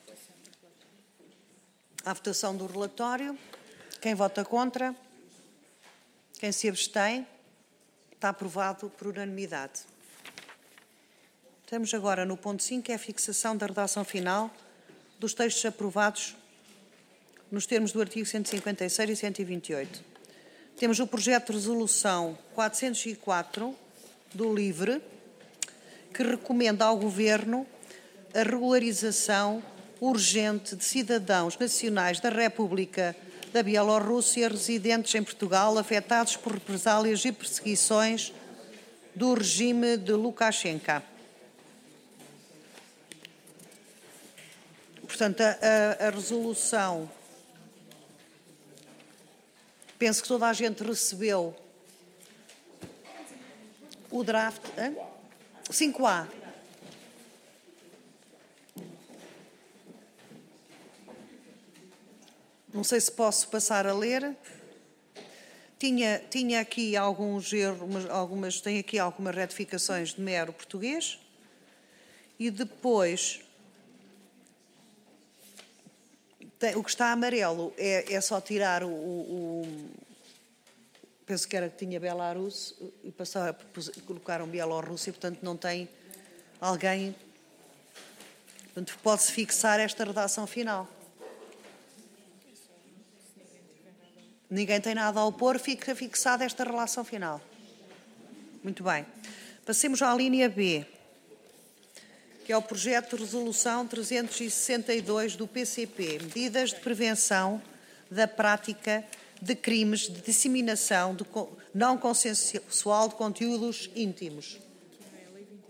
à votação do relatório. Quem vota contra? Quem se abstém? Está aprovado por unanimidade. Estamos agora no ponto cinco, que é a fixação da redação final dos textos aprovados nos termos do artigo cento e cinquenta e seis e cento e vinte e oito. Temos o projeto de resolução quatrocentos e quatro do LIVRE, que recomenda ao Governo a regularização urgente de cidadãos nacionais da República da Bielorrússia residentes em Portugal afetados por represálias e perseguições do regime de Lukashenko. Portanto, a, a, a resolução, penso que toda a gente recebeu o draft. Hein? cinco A. Não sei se posso passar a ler. Tinha, tinha aqui alguns erros, algumas, tem aqui algumas retificações de mero português. E depois, tem, o que está amarelo é, é só tirar o, o, o... Penso que era que tinha Belarus e passar a colocaram Bielorrússia, portanto não tem alguém... Portanto, pode-se fixar esta redação final. Ninguém tem nada a opor, fica fixada esta relação final. Muito bem. Passemos à linha B, que é o projeto de resolução trezentos e sessenta e dois do P C P, medidas de prevenção da prática de crimes de disseminação de não consensual de conteúdos íntimos.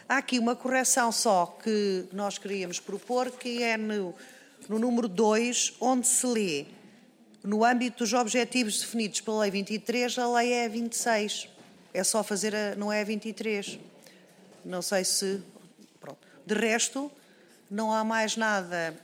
Há aqui uma correção só que nós queríamos propor, que é no, no número dois, onde se lê, no âmbito dos objetivos definidos pela Lei vinte e três, a lei é vinte e seis. É só fazer, a, não é a vinte e três. Não sei se... Pronto. De resto, não há mais nada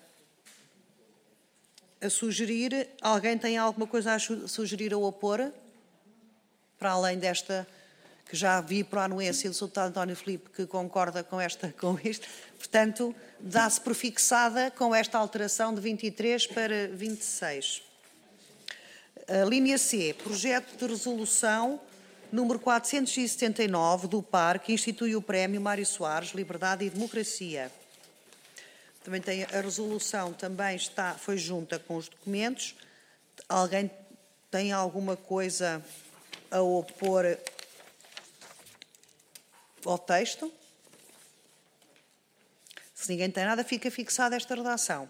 a sugerir. Alguém tem alguma coisa a sugerir ou opor? Para além desta... que já vi por anuência do senhor Deputado António Filipe, que concorda com, esta, com isto. Portanto, dá-se por fixada com esta alteração de vinte e três para vinte e seis. A linha C, projeto de resolução número quatrocentos e setenta e nove do P A R, que institui o Prémio Mário Soares, Liberdade e Democracia. Também tem a resolução, também está, foi junta com os documentos. Alguém tem alguma coisa a opor ao texto? Se ninguém tem nada, fica fixada esta redação.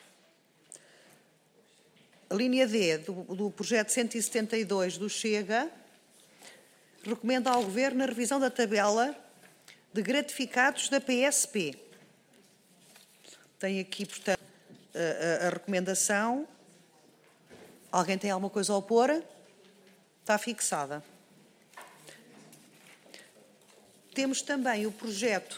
A linha D do, do projeto cento e setenta e dois do Chega recomenda ao Governo a revisão da tabela de gratificados da P S P. Tem aqui, portanto, a, a, a recomendação. Alguém tem alguma coisa a opor? Está fixada. Temos também o projeto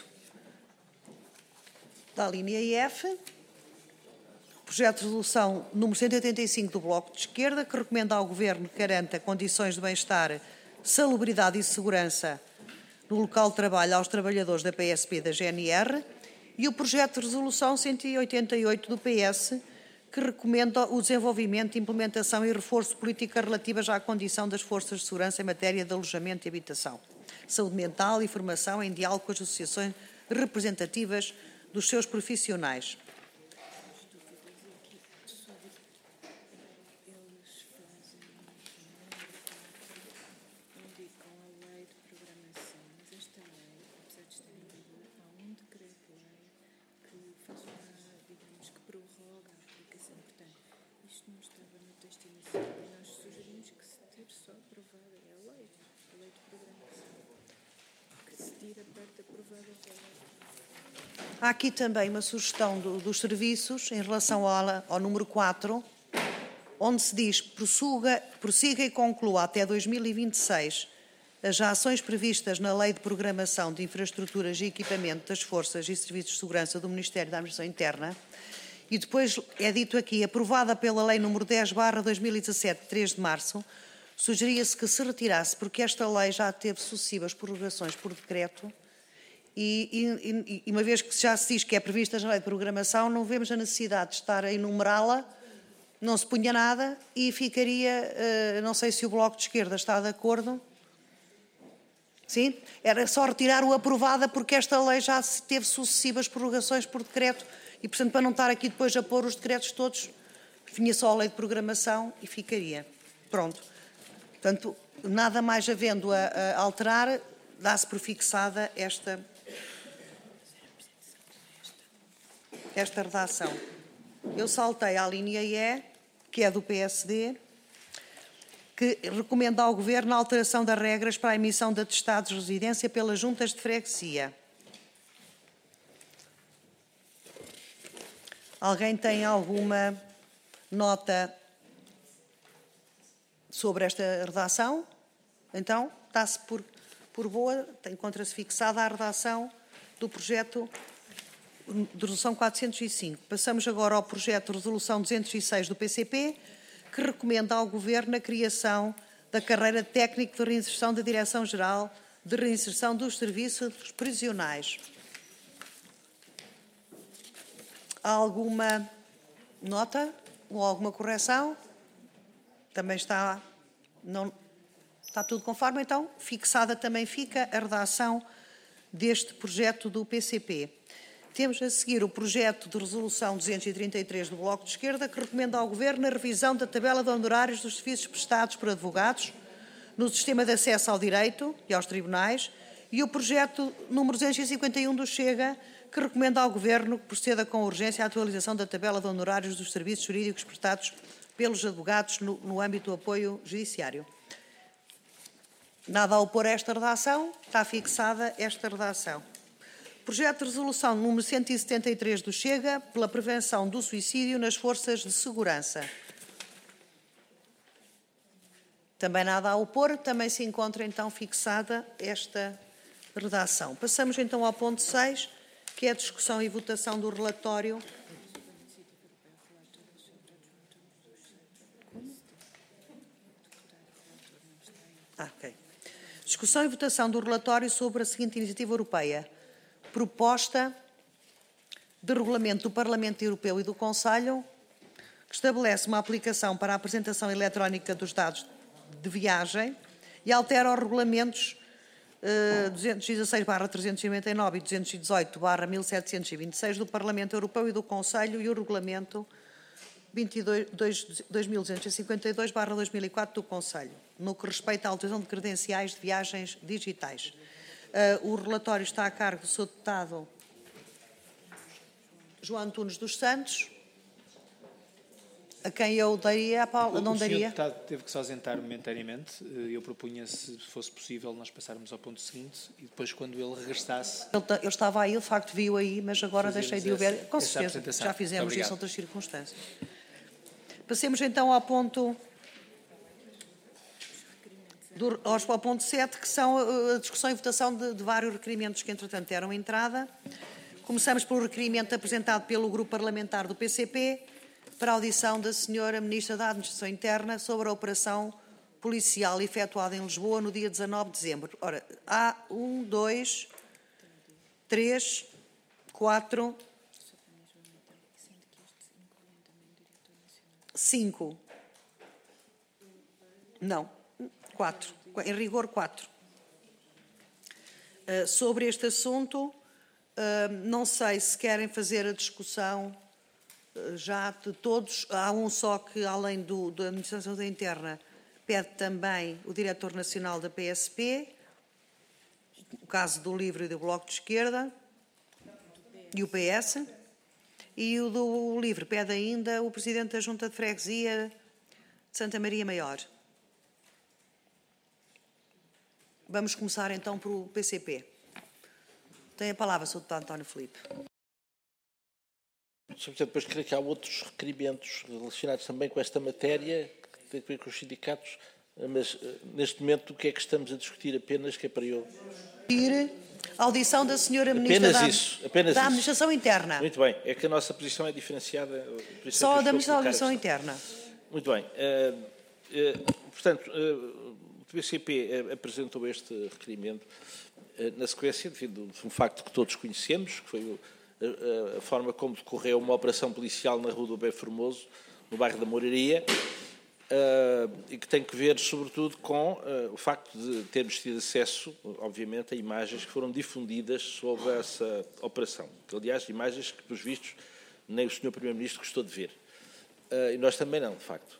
da linha F, projeto de resolução número cento e oitenta e cinco do Bloco de Esquerda, que recomenda ao Governo que garanta condições de bem-estar, salubridade e segurança no local de trabalho aos trabalhadores da P S P e da G N R, e o projeto de resolução cento e oitenta e oito do P S, que recomenda o desenvolvimento, implementação e reforço de políticas relativas à condição das forças de segurança em matéria de alojamento e habitação, saúde mental e formação em diálogo com as associações representativas dos seus profissionais. Há aqui também uma sugestão do, dos serviços em relação ao, ao número quatro, onde se diz prossiga, prossiga e conclua até dois mil e vinte e seis as ações previstas na Lei de Programação de Infraestruturas e Equipamento das Forças e Serviços de Segurança do Ministério da Administração Interna, e depois é dito aqui, aprovada pela Lei número dez barra dois mil e dezassete, de três de março, sugeria-se que se retirasse, porque esta lei já teve sucessivas prorrogações por decreto, e, e, e uma vez que já se diz que é prevista na Lei de Programação, não vemos a necessidade de estar a enumerá-la, não se punha nada e ficaria, uh, não sei se o Bloco de Esquerda está de acordo. Sim? Era só retirar o aprovada, porque esta lei já teve sucessivas prorrogações por decreto e, portanto, para não estar aqui depois a pôr os decretos todos, vinha só a Lei de Programação e ficaria. Pronto. Portanto, nada mais havendo a, a alterar, dá-se por fixada esta, esta redação. Eu saltei à linha E, que é do P S D, que recomenda ao Governo a alteração das regras para a emissão de atestados de residência pelas juntas de freguesia. Alguém tem alguma nota sobre esta redação? Então, dá-se por, por boa, encontra-se fixada a redação do projeto de resolução quatrocentos e cinco. Passamos agora ao projeto de resolução duzentos e seis do P C P, que recomenda ao Governo a criação da carreira técnico de reinserção da Direção-Geral de Reinserção dos Serviços Prisionais. Há alguma nota ou alguma correção? Também está, não, está tudo conforme, então fixada também fica a redação deste projeto do P C P. Temos a seguir o projeto de resolução duzentos e trinta e três do Bloco de Esquerda, que recomenda ao Governo a revisão da tabela de honorários dos serviços prestados por advogados no sistema de acesso ao direito e aos tribunais, e o projeto número duzentos e cinquenta e um do Chega, que recomenda ao Governo que proceda com urgência à atualização da tabela de honorários dos serviços jurídicos prestados pelos advogados no, no âmbito do apoio judiciário. Nada a opor a esta redação, está fixada esta redação. Projeto de resolução número cento e setenta e três do Chega, pela prevenção do suicídio nas forças de segurança. Também nada a opor, também se encontra então fixada esta redação. Passamos então ao ponto seis, que é a discussão e votação do relatório. Ah, ok. Discussão e votação do relatório sobre a seguinte iniciativa europeia. Proposta de regulamento do Parlamento Europeu e do Conselho que estabelece uma aplicação para a apresentação eletrónica dos dados de viagem e altera os regulamentos eh, duzentos e dezasseis barra trezentos e noventa e nove e duzentos e dezoito barra mil setecentos e vinte e seis do Parlamento Europeu e do Conselho e o regulamento vinte e dois mil duzentos e cinquenta e dois barra dois mil e quatro do Conselho, no que respeita à alteração de credenciais de viagens digitais. Uh, o relatório está a cargo do senhor Deputado João Antunes dos Santos, a quem eu daria a palavra, não daria. O senhor Deputado teve que se ausentar momentaneamente. Eu propunha, se fosse possível, nós passarmos ao ponto seguinte e depois, quando ele regressasse... Ele, eu estava aí, de facto viu aí, mas agora deixei de o ver. Com essa certeza, já fizemos isso em outras Obrigado. circunstâncias. Passemos então ao ponto... Do, aos, ao ponto sete, que são a discussão e votação de, de vários requerimentos que, entretanto, deram entrada. Começamos pelo requerimento apresentado pelo Grupo Parlamentar do P C P para a audição da senhora Ministra da Administração Interna sobre a operação policial efetuada em Lisboa no dia dezanove de dezembro. Ora, há um, dois, três, quatro, cinco. Não. Quatro. Em rigor, quatro. Uh, sobre este assunto, uh, não sei se querem fazer a discussão uh, já de todos. Há um só que, além do, da Administração da Interna, pede também o Diretor Nacional da P S P, o caso do LIVRE e do Bloco de Esquerda, e o P S. E o do LIVRE pede ainda o Presidente da Junta de Freguesia de Santa Maria Maior. Vamos começar então pelo P C P. Tem a palavra, senhor Deputado António Filipe. senhor Presidente, depois creio que há outros requerimentos relacionados também com esta matéria, que têm a ver com os sindicatos, mas neste momento o que é que estamos a discutir apenas, que é para eu... A audição da senhora Ministra apenas da, isso, apenas da isso. Administração Interna. Muito bem, é que a nossa posição é diferenciada. Só a da Ministra da Administração Interna. Muito bem. Uh, uh, portanto, uh, o P C P apresentou este requerimento na sequência, devido a um facto que todos conhecemos, que foi a, a forma como decorreu uma operação policial na Rua do Bem Formoso, no bairro da Mouraria, e que tem que ver, sobretudo, com o facto de termos tido acesso, obviamente, a imagens que foram difundidas sobre essa operação. Aliás, imagens que, pelos vistos, nem o senhor Primeiro-Ministro gostou de ver. E nós também não, de facto.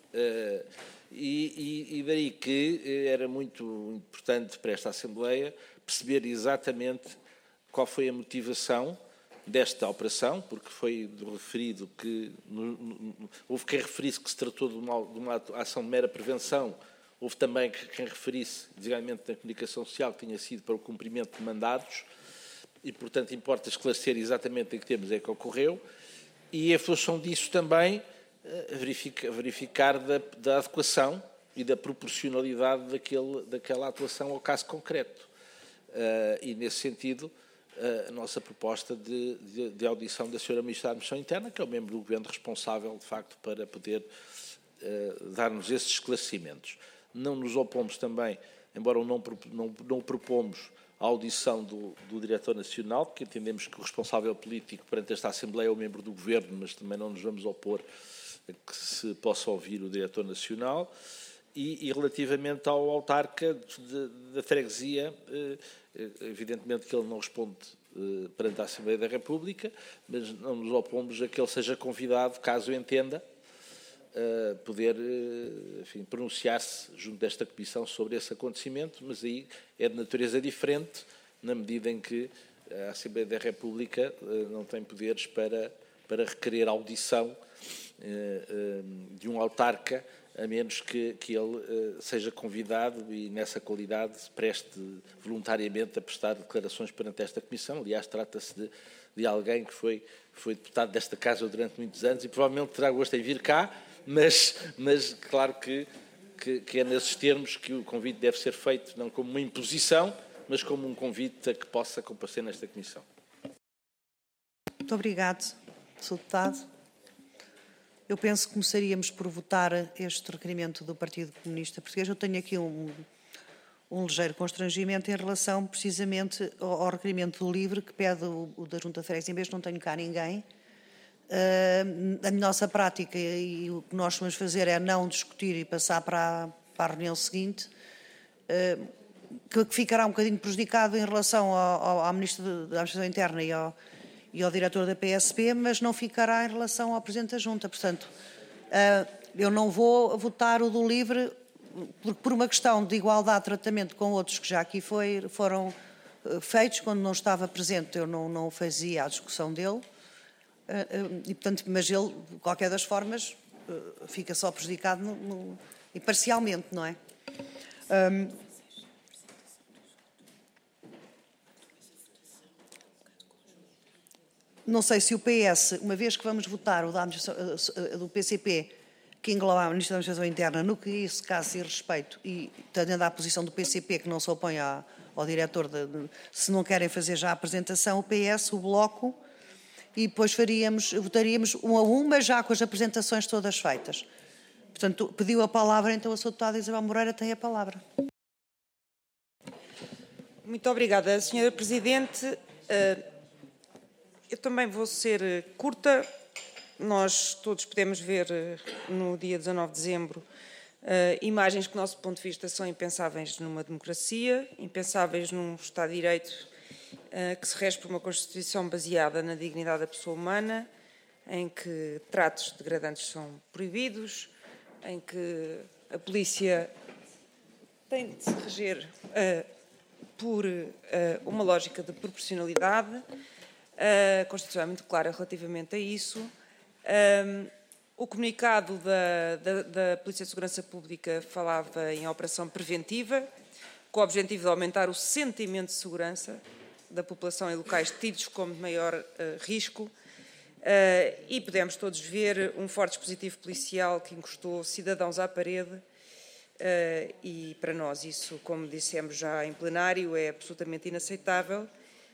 E, e, e daí que era muito importante para esta Assembleia perceber exatamente qual foi a motivação desta operação, porque foi referido que no, no, houve quem referisse que se tratou de uma, de uma ação de mera prevenção, houve também quem referisse, designadamente na comunicação social, que tinha sido para o cumprimento de mandados, e portanto importa esclarecer exatamente em que termos é que ocorreu, e em função disso também verificar, verificar da, da adequação e da proporcionalidade daquele, daquela atuação ao caso concreto. Uh, e, nesse sentido, uh, a nossa proposta de, de, de audição da senhora Ministra da Administração Interna, que é o membro do Governo responsável, de facto, para poder uh, dar-nos esses esclarecimentos. Não nos opomos também, embora não, não, não propomos a audição do, do Diretor Nacional, porque entendemos que o responsável político perante esta Assembleia é o membro do Governo, mas também não nos vamos opor a que se possa ouvir o Diretor Nacional. E, e relativamente ao autarca de, da freguesia, eh, evidentemente que ele não responde eh, perante a Assembleia da República, mas não nos opomos a que ele seja convidado, caso entenda, a poder, enfim, pronunciar-se junto desta comissão sobre esse acontecimento, mas aí é de natureza diferente, na medida em que a Assembleia da República não tem poderes para, para requerer audição de um autarca a menos que, que ele uh, seja convidado e, nessa qualidade, preste voluntariamente a prestar declarações perante esta Comissão. Aliás, trata-se de, de alguém que foi, foi deputado desta Casa durante muitos anos e provavelmente terá gosto em vir cá, mas, mas claro que, que, que é nesses termos que o convite deve ser feito, não como uma imposição, mas como um convite a que possa comparecer nesta Comissão. Muito obrigado, senhor Deputado. Eu penso que começaríamos por votar este requerimento do Partido Comunista Português. Eu tenho aqui um, um ligeiro constrangimento em relação precisamente ao, ao requerimento do LIVRE que pede o, o da Junta de Freguesia. Em vez de não tenho cá ninguém, uh, a nossa prática e o que nós vamos fazer é não discutir e passar para a, para a reunião seguinte, uh, que, que ficará um bocadinho prejudicado em relação ao, ao, ao Ministro da Administração Interna e ao e ao diretor da P S P, mas não ficará em relação ao Presidente da Junta. Portanto, eu não vou votar o do LIVRE por uma questão de igualdade de tratamento com outros que já aqui foi, foram feitos. Quando não estava presente, eu não, não fazia a discussão dele. E, portanto, mas ele, de qualquer das formas, fica só prejudicado no, no, e parcialmente, não é? Um, Não sei se o P S, uma vez que vamos votar o da do P C P, que engloba a Ministra da Administração Interna, no que isso caso e respeito, e tendo a posição do P C P, que não se opõe ao, ao diretor, de, de, se não querem fazer já a apresentação, o P S, o Bloco, e depois faríamos, votaríamos um a um, mas já com as apresentações todas feitas. Portanto, pediu a palavra, então a senhora Deputada Isabel Moreira tem a palavra. Muito obrigada, senhora Presidente. Uh, Eu também vou ser curta. Nós todos podemos ver no dia dezanove de dezembro uh, imagens que, do nosso ponto de vista, são impensáveis numa democracia, impensáveis num Estado de Direito uh, que se rege por uma Constituição baseada na dignidade da pessoa humana, em que tratos degradantes são proibidos, em que a polícia tem de se reger uh, por uh, uma lógica de proporcionalidade. A Constituição é muito clara relativamente a isso. Um, o comunicado da, da, da Polícia de Segurança Pública falava em operação preventiva, com o objetivo de aumentar o sentimento de segurança da população em locais tidos como de maior uh, risco. Uh, e podemos todos ver um forte dispositivo policial que encostou cidadãos à parede. Uh, e para nós isso, como dissemos já em plenário, é absolutamente inaceitável.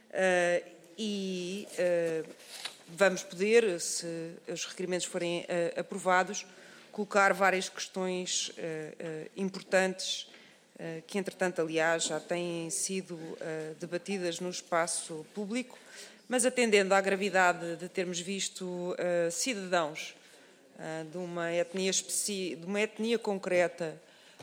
Uh, E uh, vamos poder, se os requerimentos forem uh, aprovados, colocar várias questões uh, uh, importantes uh, que, entretanto, aliás, já têm sido uh, debatidas no espaço público, mas atendendo à gravidade de termos visto uh, cidadãos uh, de, uma etnia especi- de uma etnia concreta,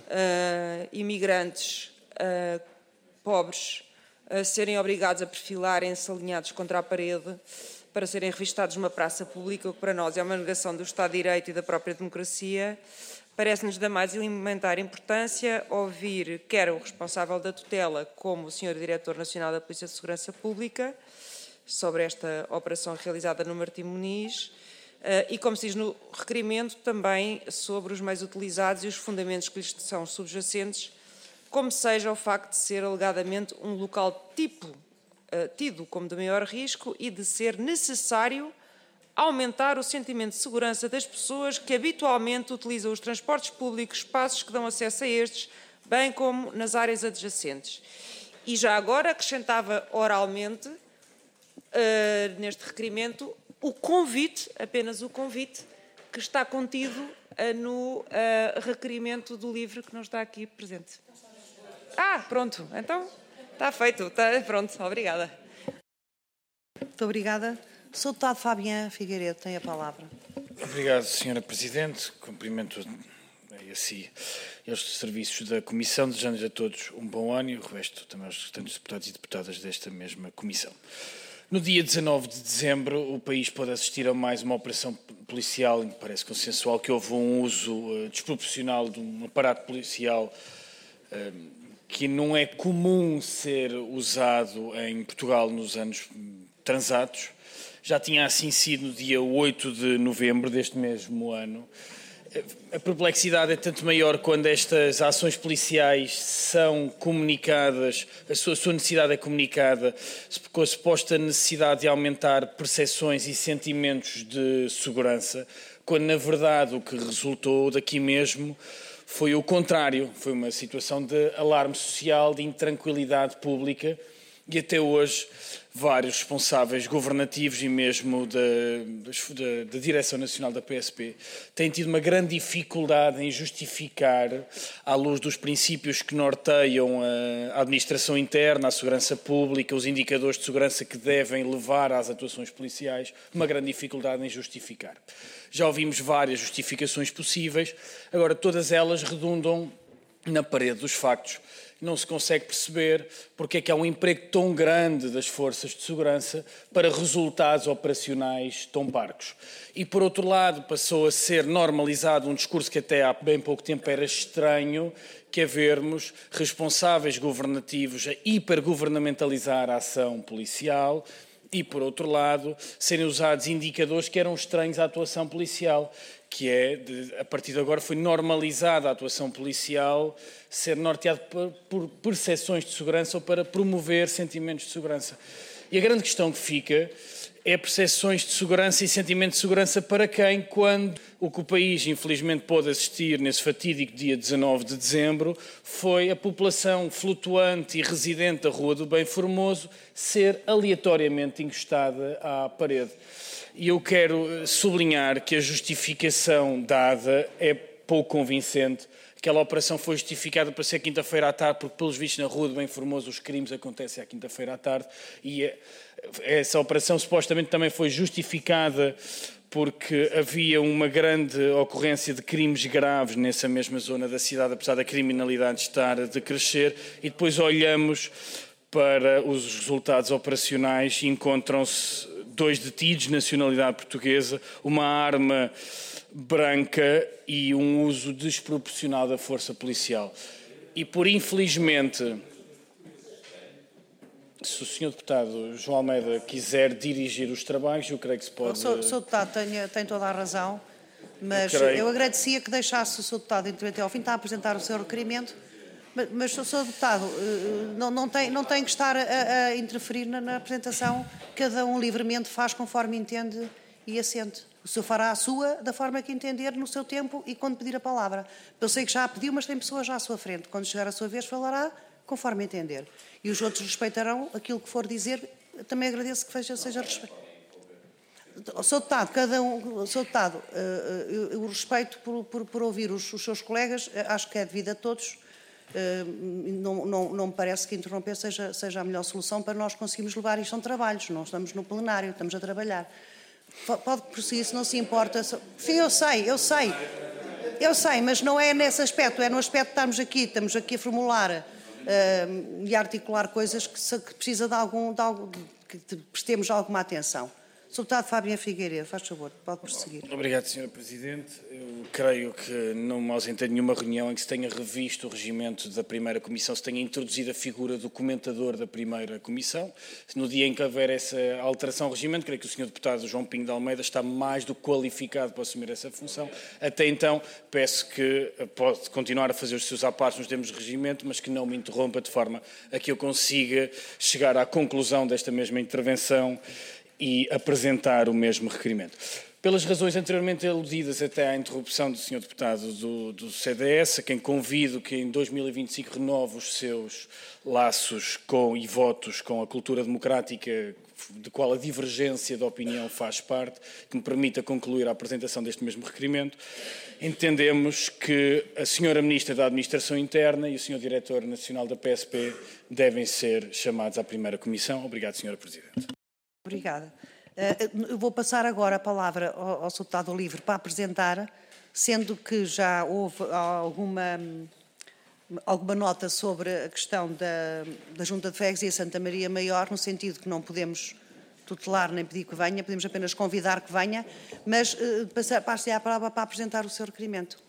uh, imigrantes, uh, pobres, a serem obrigados a perfilarem-se alinhados contra a parede para serem revistados numa praça pública, o que para nós é uma negação do Estado de Direito e da própria democracia, parece-nos da mais elementar importância ouvir quer o responsável da tutela, como o senhor Diretor Nacional da Polícia de Segurança Pública, sobre esta operação realizada no Martim Muniz, e, como se diz no requerimento, também sobre os meios utilizados e os fundamentos que lhes são subjacentes, como seja o facto de ser alegadamente um local tipo, uh, tido como de maior risco e de ser necessário aumentar o sentimento de segurança das pessoas que habitualmente utilizam os transportes públicos, espaços que dão acesso a estes, bem como nas áreas adjacentes. E já agora acrescentava oralmente, uh, neste requerimento, o convite, apenas o convite, que está contido uh, no uh, requerimento do LIVRE que não está aqui presente. Ah, pronto, então está feito, está, pronto, obrigada. Muito obrigada. senhor Deputado Fabián Figueiredo tem a palavra. Obrigado, senhora Presidente. Cumprimento a si e aos serviços da Comissão, desejando a todos um bom ano e o resto também aos restantes deputados e deputadas desta mesma Comissão. No dia dezanove de dezembro, o país pode assistir a mais uma operação policial, em que parece consensual que houve um uso uh, desproporcional de um aparato policial uh, que não é comum ser usado em Portugal nos anos transatos. Já tinha assim sido no dia oito de novembro deste mesmo ano, A perplexidade é tanto maior quando estas ações policiais são comunicadas, a sua, a sua necessidade é comunicada com a suposta necessidade de aumentar percepções e sentimentos de segurança, quando na verdade o que resultou daqui mesmo foi o contrário, foi uma situação de alarme social, de intranquilidade pública, e até hoje vários responsáveis governativos e mesmo da, da, da Direção Nacional da P S P têm tido uma grande dificuldade em justificar, à luz dos princípios que norteiam a administração interna, a segurança pública, os indicadores de segurança que devem levar às atuações policiais, uma grande dificuldade em justificar. Já ouvimos várias justificações possíveis, agora todas elas redundam na parede dos factos. Não se consegue perceber porque é que há um emprego tão grande das forças de segurança para resultados operacionais tão parcos. E, por outro lado, passou a ser normalizado um discurso que até há bem pouco tempo era estranho, que é vermos responsáveis governativos a hipergovernamentalizar a ação policial e, por outro lado, serem usados indicadores que eram estranhos à atuação policial, que é, de, a partir de agora, foi normalizada a atuação policial ser norteada por, por percepções de segurança ou para promover sentimentos de segurança. E a grande questão que fica é percepções de segurança e sentimentos de segurança para quem, quando o que o país infelizmente pôde assistir nesse fatídico dia dezanove de dezembro, foi a população flutuante e residente da Rua do Bem Formoso ser aleatoriamente encostada à parede. E eu quero sublinhar que a justificação dada é pouco convincente. Aquela operação foi justificada para ser quinta-feira à tarde, porque, pelos vistos, na Rua do Bem Formoso os crimes acontecem à quinta-feira à tarde, e essa operação supostamente também foi justificada porque havia uma grande ocorrência de crimes graves nessa mesma zona da cidade, apesar da criminalidade estar a decrescer, e depois olhamos para os resultados operacionais e encontram-se dois detidos de nacionalidade portuguesa, uma arma branca e um uso desproporcional da força policial. E por infelizmente, se o senhor Deputado João Almeida quiser dirigir os trabalhos, eu creio que se pode... O senhor Deputado tem, tem toda a razão, mas eu, creio... eu agradecia que deixasse o senhor Deputado intervir até ao fim, está a apresentar o seu requerimento, mas, mas o senhor Deputado não, não, tem, não tem que estar a, a interferir na, na apresentação, cada um livremente faz conforme entende e assente. O senhor fará a sua da forma que entender no seu tempo e quando pedir a palavra. Eu sei que já a pediu, mas tem pessoas já à sua frente. Quando chegar a sua vez falará conforme entender. E os outros respeitarão aquilo que for dizer. Também agradeço que seja, seja respeito. Sou Deputado, cada um, sou Deputado, eu, eu respeito por, por, por ouvir os, os seus colegas, acho que é devido a todos. Não, não, não me parece que interromper seja, seja a melhor solução para nós conseguirmos levar isto a um trabalho. Não estamos no plenário, estamos a trabalhar. Pode prosseguir, se não se importa. Sim, eu sei, eu sei. Eu sei, mas não é nesse aspecto, é no aspecto de estarmos aqui, estamos aqui a formular uh, e a articular coisas que, se, que precisa de algum, de algo, que prestemos alguma atenção. senhor Deputado Fábio Figueiredo, faz favor, pode prosseguir. Obrigado, senhora Presidente. Eu creio que não me ausentei de nenhuma reunião em que se tenha revisto o regimento da primeira Comissão, se tenha introduzido a figura do comentador da primeira Comissão. No dia em que houver essa alteração ao regimento, creio que o senhor Deputado João Pinho de Almeida está mais do que qualificado para assumir essa função. Até então, peço que pode continuar a fazer os seus apartes nos termos de regimento, mas que não me interrompa de forma a que eu consiga chegar à conclusão desta mesma intervenção e apresentar o mesmo requerimento. Pelas razões anteriormente aludidas até à interrupção do senhor Deputado do, do C D S, a quem convido que em dois mil e vinte e cinco renove os seus laços com, e votos com a cultura democrática, de qual a divergência de opinião faz parte, que me permita concluir a apresentação deste mesmo requerimento. Entendemos que a senhora Ministra da Administração Interna e o senhor Diretor Nacional da P S P devem ser chamados à primeira Comissão. Obrigado, senhora Presidente. Obrigada. Eu vou passar agora a palavra ao senhor Deputado Livre para apresentar, sendo que já houve alguma, alguma nota sobre a questão da, da Junta de Freguesia Santa Maria Maior, no sentido que não podemos tutelar nem pedir que venha, podemos apenas convidar que venha, mas passo-lhe a palavra para apresentar o seu requerimento.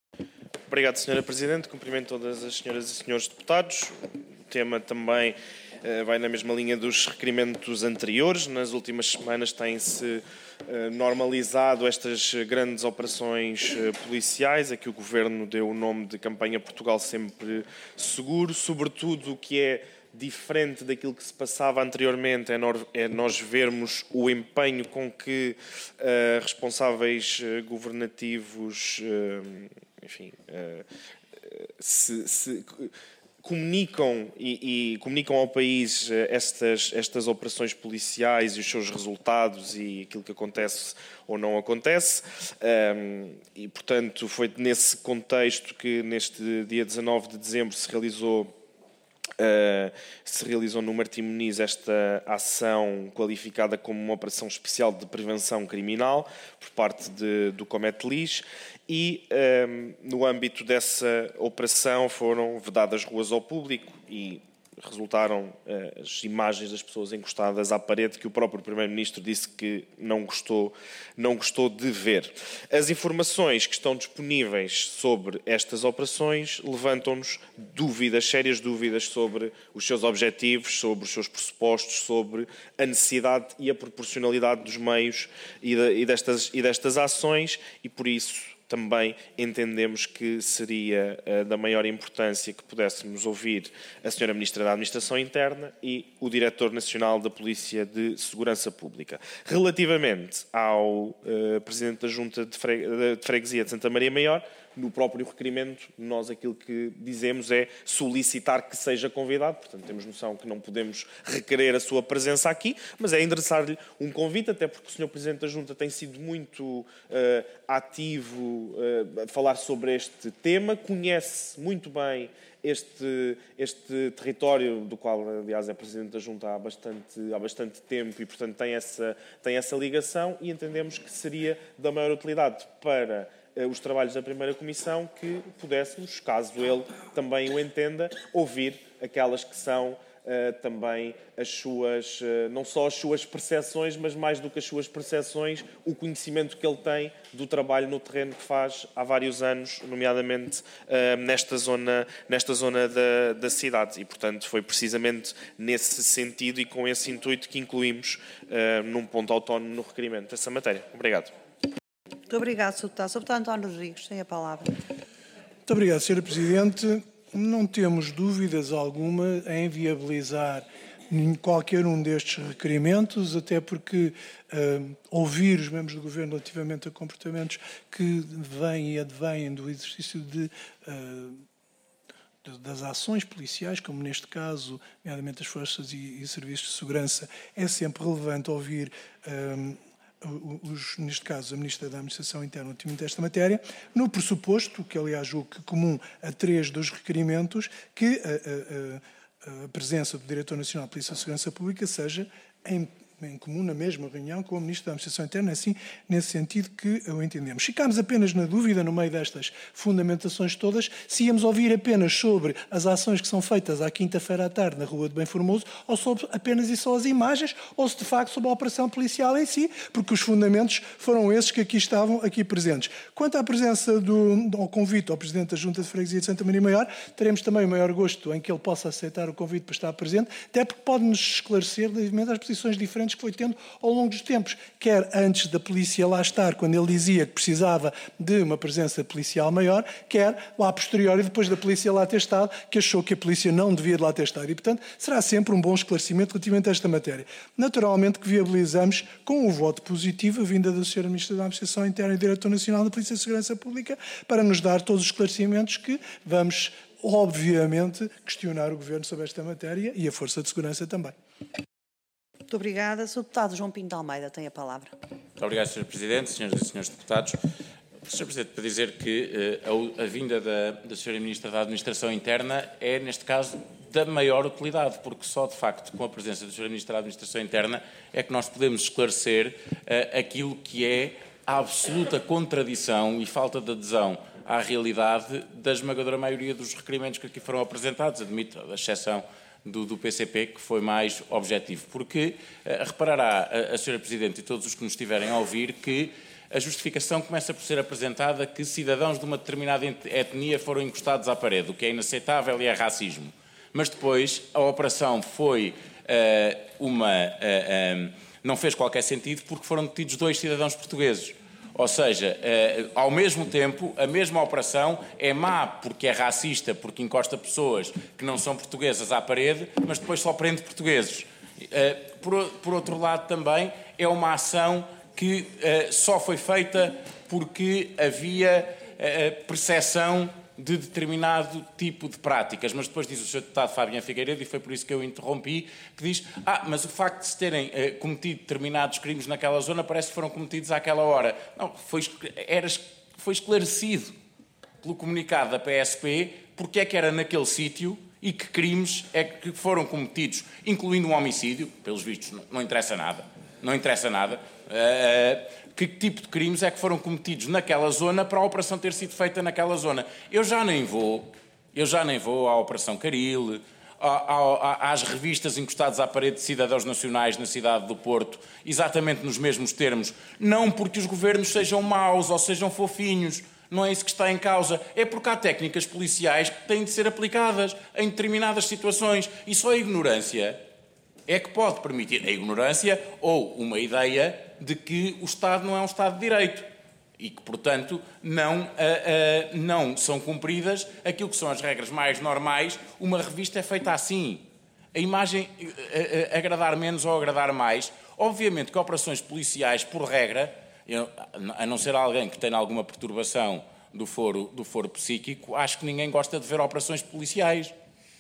Obrigado, senhora Presidente. Cumprimento todas as senhoras e senhores deputados. O tema também vai na mesma linha dos requerimentos anteriores. Nas últimas semanas tem-se normalizado estas grandes operações policiais, a que o Governo deu o nome de Campanha Portugal Sempre Seguro, sobretudo o que é diferente daquilo que se passava anteriormente é nós vermos o empenho com que uh, responsáveis uh, governativos, uh, enfim, uh, se, se comunicam e, e comunicam ao país estas, estas operações policiais e os seus resultados e aquilo que acontece ou não acontece. Um, e, portanto, foi nesse contexto que neste dia dezanove de dezembro se realizou Uh, se realizou no Martim Muniz esta ação qualificada como uma operação especial de prevenção criminal por parte de, do Cometlis e um, no âmbito dessa operação foram vedadas ruas ao público e resultaram uh, as imagens das pessoas encostadas à parede que o próprio Primeiro-Ministro disse que não gostou, não gostou de ver. As informações que estão disponíveis sobre estas operações levantam-nos dúvidas, sérias dúvidas sobre os seus objetivos, sobre os seus pressupostos, sobre a necessidade e a proporcionalidade dos meios e, de, e, destas, e destas ações e, por isso, também entendemos que seria uh, da maior importância que pudéssemos ouvir a senhora Ministra da Administração Interna e o Diretor Nacional da Polícia de Segurança Pública. Relativamente ao uh, Presidente da Junta de, Fre de Freguesia de Santa Maria Maior, no próprio requerimento, nós aquilo que dizemos é solicitar que seja convidado, portanto temos noção que não podemos requerer a sua presença aqui, mas é endereçar-lhe um convite, até porque o senhor Presidente da Junta tem sido muito uh, ativo uh, a falar sobre este tema, conhece muito bem este, este território, do qual, aliás, é Presidente da Junta há bastante, há bastante tempo e, portanto, tem essa, tem essa ligação e entendemos que seria da maior utilidade para os trabalhos da primeira comissão que pudéssemos, caso ele também o entenda, ouvir aquelas que são uh, também as suas, uh, não só as suas percepções, mas mais do que as suas percepções, o conhecimento que ele tem do trabalho no terreno que faz há vários anos, nomeadamente uh, nesta zona, nesta zona da, da cidade. E, portanto, foi precisamente nesse sentido e com esse intuito que incluímos uh, num ponto autónomo no requerimento dessa matéria. Obrigado. Muito obrigado, senhor Deputado. senhor Deputado António Rodrigues, tem a palavra. Muito obrigado, senhora Presidente. Não temos dúvidas alguma em viabilizar qualquer um destes requerimentos, até porque uh, ouvir os membros do Governo relativamente a comportamentos que vêm e advêm do exercício de... Uh, das ações policiais, como neste caso, nomeadamente as forças e, e serviços de segurança, é sempre relevante ouvir... Um, Os, neste caso, a Ministra da Administração Interna relativamente a esta matéria, no pressuposto, que aliás julgo que comum a três dos requerimentos, que a, a, a presença do Diretor Nacional de Polícia de Segurança Pública seja em, em comum na mesma reunião com a Ministra da Administração Interna, assim, nesse sentido que o entendemos. Ficámos apenas na dúvida, no meio destas fundamentações todas, se íamos ouvir apenas sobre as ações que são feitas à quinta-feira à tarde na Rua de Bem Formoso, ou sobre apenas e só as imagens, ou se de facto sobre a operação policial em si, porque os fundamentos foram esses que aqui estavam, aqui presentes. Quanto à presença do, ao convite ao Presidente da Junta de Freguesia de Santa Maria Maior, teremos também o maior gosto em que ele possa aceitar o convite para estar presente, até porque pode-nos esclarecer relativamente às posições diferentes que foi tendo ao longo dos tempos, quer antes da polícia lá estar, quando ele dizia que precisava de uma presença policial maior, quer lá a posteriori, depois da polícia lá ter estado, que achou que a polícia não devia de lá ter estado. E, portanto, será sempre um bom esclarecimento relativamente a esta matéria. Naturalmente que viabilizamos, com o voto positivo, a vinda da senhora Ministra da Administração Interna e Diretor Nacional da Polícia de Segurança Pública, para nos dar todos os esclarecimentos que vamos, obviamente, questionar o Governo sobre esta matéria e a Força de Segurança também. Muito obrigada. senhor Deputado João Pinto de Almeida tem a palavra. Muito obrigado, senhor Presidente, senhoras e senhores deputados. senhor Presidente, para dizer que uh, a, a vinda da, da senhora Ministra da Administração Interna é, neste caso, da maior utilidade, porque só, de facto, com a presença da senhora Ministra da Administração Interna é que nós podemos esclarecer uh, aquilo que é a absoluta contradição e falta de adesão à realidade da esmagadora maioria dos requerimentos que aqui foram apresentados, admito a exceção Do, do P C P, que foi mais objetivo. Porque uh, reparará a, a senhora Presidente e todos os que nos estiverem a ouvir que a justificação começa por ser apresentada que cidadãos de uma determinada etnia foram encostados à parede, o que é inaceitável e é racismo. mas depois a operação foi uh, uma... Uh, um, não fez qualquer sentido porque foram detidos dois cidadãos portugueses. Ou seja, uh, ao mesmo tempo, a mesma operação é má porque é racista, porque encosta pessoas que não são portuguesas à parede, mas depois só prende portugueses. Uh, por, por outro lado, também é uma ação que uh, só foi feita porque havia uh, percepção de determinado tipo de práticas. Mas depois diz o senhor Deputado Fabiano Figueiredo, e foi por isso que eu interrompi, que diz, ah, mas o facto de se terem uh, cometido determinados crimes naquela zona parece que foram cometidos àquela hora. Não, foi, era, foi esclarecido pelo comunicado da P S P porque é que era naquele sítio e que crimes é que foram cometidos, incluindo um homicídio, pelos vistos não, não interessa nada, não interessa nada, uh, que tipo de crimes é que foram cometidos naquela zona para a operação ter sido feita naquela zona. Eu já nem vou, eu já nem vou à Operação Caril, à, à, às revistas encostadas à parede de cidadãos nacionais na cidade do Porto, exatamente nos mesmos termos, não porque os governos sejam maus ou sejam fofinhos, não é isso que está em causa, é porque há técnicas policiais que têm de ser aplicadas em determinadas situações e só a ignorância é que pode permitir, a ignorância ou uma ideia de que o Estado não é um Estado de Direito e que, portanto, não, uh, uh, não são cumpridas aquilo que são as regras mais normais. Uma revista é feita assim. A imagem uh, uh, agradar menos ou agradar mais. Obviamente que operações policiais, por regra, eu, a não ser alguém que tenha alguma perturbação do foro, do foro psíquico, acho que ninguém gosta de ver operações policiais.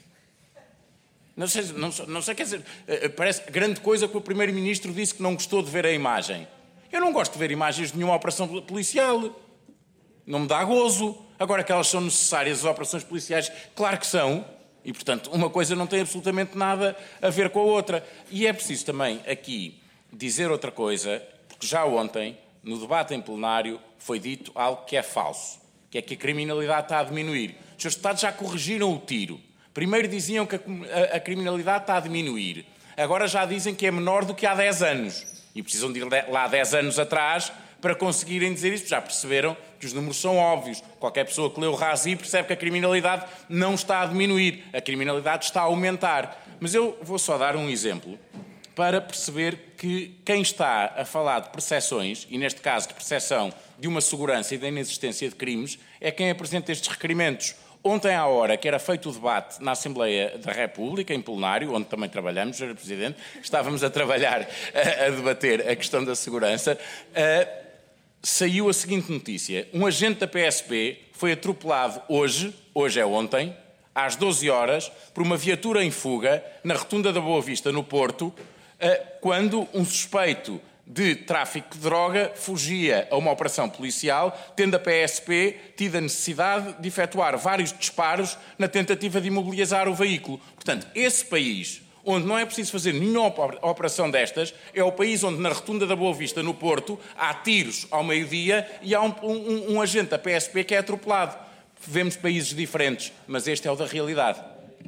Não sei, não, não sei, quer dizer, parece grande coisa que o Primeiro-Ministro disse que não gostou de ver a imagem. Eu não gosto de ver imagens de nenhuma operação policial. Não me dá gozo. Agora que elas são necessárias, as operações policiais, claro que são. E, portanto, uma coisa não tem absolutamente nada a ver com a outra. E é preciso também aqui dizer outra coisa, porque já ontem, no debate em plenário, foi dito algo que é falso, que é que a criminalidade está a diminuir. Os senhores deputados já corrigiram o tiro. Primeiro diziam que a, a, a criminalidade está a diminuir. Agora já dizem que é menor do que há dez anos. E precisam de ir lá dez anos atrás para conseguirem dizer isso. Já perceberam que os números são óbvios. Qualquer pessoa que lê o Razi percebe que a criminalidade não está a diminuir. A criminalidade está a aumentar. Mas eu vou só dar um exemplo para perceber que quem está a falar de percepções, e neste caso de percepção de uma segurança e da inexistência de crimes, é quem apresenta estes requerimentos. Ontem, à hora que era feito o debate na Assembleia da República, em plenário, onde também trabalhamos, senhor Presidente, estávamos a trabalhar, a, a debater a questão da segurança, uh, saiu a seguinte notícia. Um agente da P S P foi atropelado hoje, hoje é ontem, às doze horas, por uma viatura em fuga na Rotunda da Boa Vista, no Porto, uh, quando um suspeito de tráfico de droga fugia a uma operação policial, tendo a P S P tido a necessidade de efetuar vários disparos na tentativa de imobilizar o veículo. Portanto, esse país, onde não é preciso fazer nenhuma operação destas, é o país onde, na Rotunda da Boa Vista, no Porto, há tiros ao meio-dia e há um, um, um agente da P S P que é atropelado. Vemos países diferentes, mas este é o da realidade.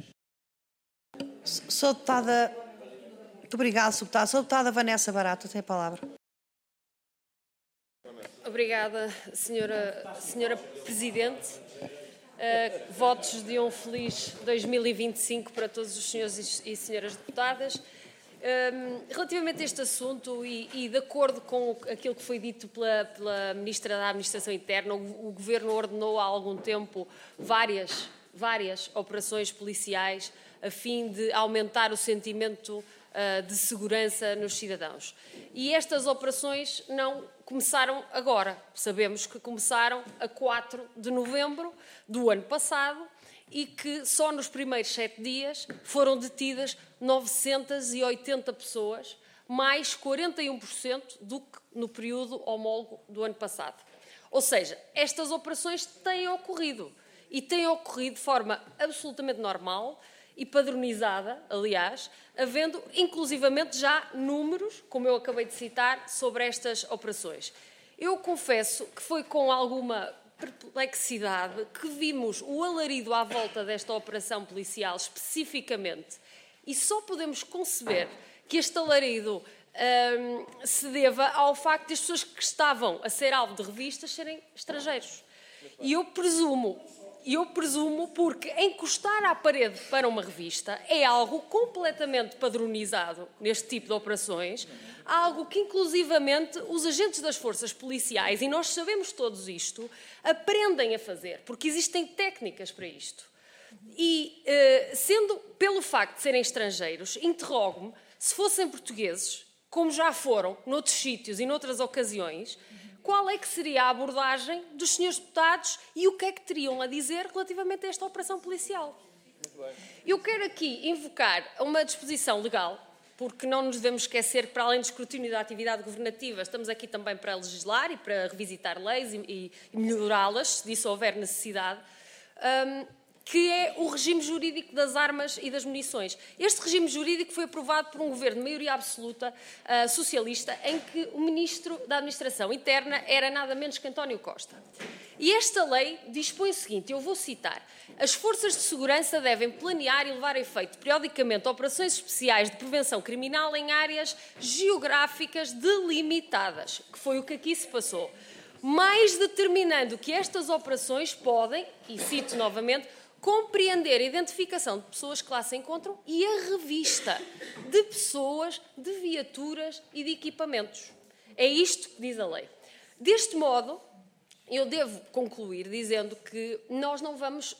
Sou deputada... Muito obrigada, Sr. Deputada. Sra. Deputada Vanessa Barata, tem a palavra. Obrigada, senhora, senhora Presidente. Uh, votos de um feliz dois mil e vinte e cinco para todos os senhores e senhoras deputadas. Um, relativamente a este assunto e, e de acordo com aquilo que foi dito pela, pela Ministra da Administração Interna, o, o Governo ordenou há algum tempo várias, várias operações policiais a fim de aumentar o sentimento de segurança nos cidadãos. E estas operações não começaram agora. Sabemos que começaram a quatro de novembro do ano passado e que só nos primeiros sete dias foram detidas novecentas e oitenta pessoas, mais quarenta e um por cento do que no período homólogo do ano passado. Ou seja, estas operações têm ocorrido e têm ocorrido de forma absolutamente normal e padronizada, aliás, havendo inclusivamente já números, como eu acabei de citar, sobre estas operações. Eu confesso que foi com alguma perplexidade que vimos o alarido à volta desta operação policial especificamente, e só podemos conceber que este alarido hum, se deva ao facto de as pessoas que estavam a ser alvo de revistas serem estrangeiros. E eu presumo, eu presumo porque encostar à parede para uma revista é algo completamente padronizado neste tipo de operações, algo que inclusivamente os agentes das forças policiais, e nós sabemos todos isto, aprendem a fazer, porque existem técnicas para isto. E, sendo pelo facto de serem estrangeiros, interrogo-me, se fossem portugueses, como já foram noutros sítios e noutras ocasiões, qual é que seria a abordagem dos senhores deputados e o que é que teriam a dizer relativamente a esta operação policial? Eu quero aqui invocar uma disposição legal, porque não nos devemos esquecer que, para além do escrutínio da atividade governativa, estamos aqui também para legislar e para revisitar leis e, e melhorá-las, se disso houver necessidade, um, que é o regime jurídico das armas e das munições. Este regime jurídico foi aprovado por um governo de maioria absoluta uh, socialista, em que o Ministro da Administração Interna era nada menos que António Costa. E esta lei dispõe o seguinte, eu vou citar: as forças de segurança devem planear e levar a efeito periodicamente operações especiais de prevenção criminal em áreas geográficas delimitadas, que foi o que aqui se passou, mais determinando que estas operações podem, e cito novamente, compreender a identificação de pessoas que lá se encontram e a revista de pessoas, de viaturas e de equipamentos. É isto que diz a lei. Deste modo, eu devo concluir dizendo que nós não vamos uh,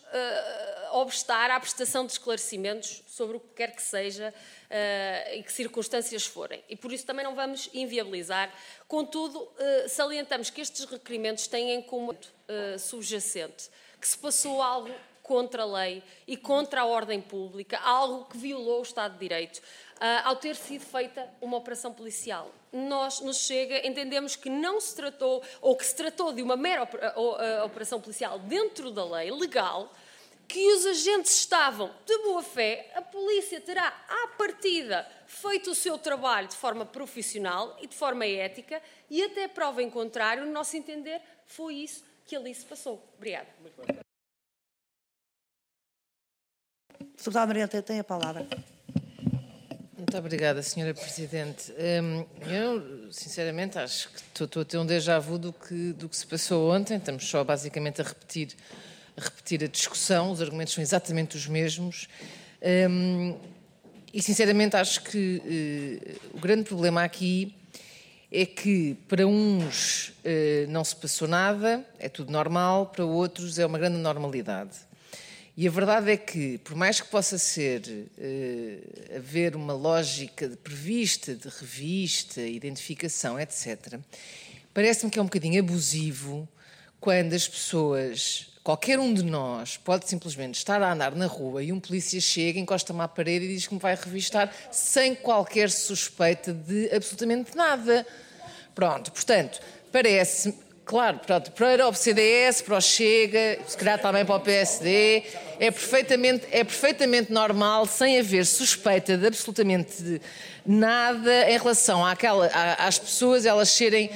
obstar à prestação de esclarecimentos sobre o que quer que seja uh, e que circunstâncias forem. E por isso também não vamos inviabilizar. Contudo, uh, salientamos que estes requerimentos têm como uh, subjacente que se passou algo contra a lei e contra a ordem pública, algo que violou o Estado de Direito, uh, ao ter sido feita uma operação policial. Nós, nos Chega, entendemos que não se tratou, ou que se tratou de uma mera operação policial dentro da lei legal, que os agentes estavam de boa fé, a polícia terá, à partida, feito o seu trabalho de forma profissional e de forma ética, e até prova em contrário, no nosso entender, foi isso que ali se passou. Obrigada. Deputada Maria tem a palavra. Muito obrigada, senhora Presidente. Eu, sinceramente, acho que estou a ter um déjà vu do que, do que se passou ontem. Estamos só, basicamente, a repetir, a repetir a discussão. Os argumentos são exatamente os mesmos. E, sinceramente, acho que uh, o grande problema aqui é que, para uns, uh, não se passou nada, é tudo normal, para outros é uma grande normalidade. E a verdade é que, por mais que possa ser uh, haver uma lógica de prevista, de revista, identificação, etcétera, parece-me que é um bocadinho abusivo quando as pessoas, qualquer um de nós, pode simplesmente estar a andar na rua e um polícia chega, encosta-me à parede e diz que me vai revistar sem qualquer suspeita de absolutamente nada. Pronto, portanto, parece... Claro, pronto, para o C D S, para o Chega, se calhar também para o P S D, é perfeitamente, é perfeitamente normal, sem haver suspeita de absolutamente nada em relação àquela, às pessoas, elas serem,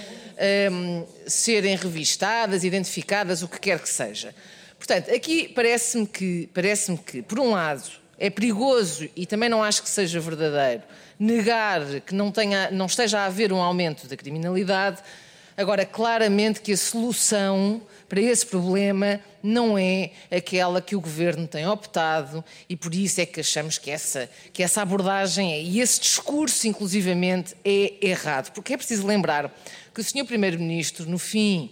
um, serem revistadas, identificadas, o que quer que seja. Portanto, aqui parece-me que, parece-me que, por um lado, é perigoso, e também não acho que seja verdadeiro, negar que não, tenha, não esteja a haver um aumento da criminalidade. Agora, claramente que a solução para esse problema não é aquela que o Governo tem optado e por isso é que achamos que essa, que essa abordagem e esse discurso, inclusivamente, é errado. Porque é preciso lembrar que o senhor Primeiro-Ministro, no fim,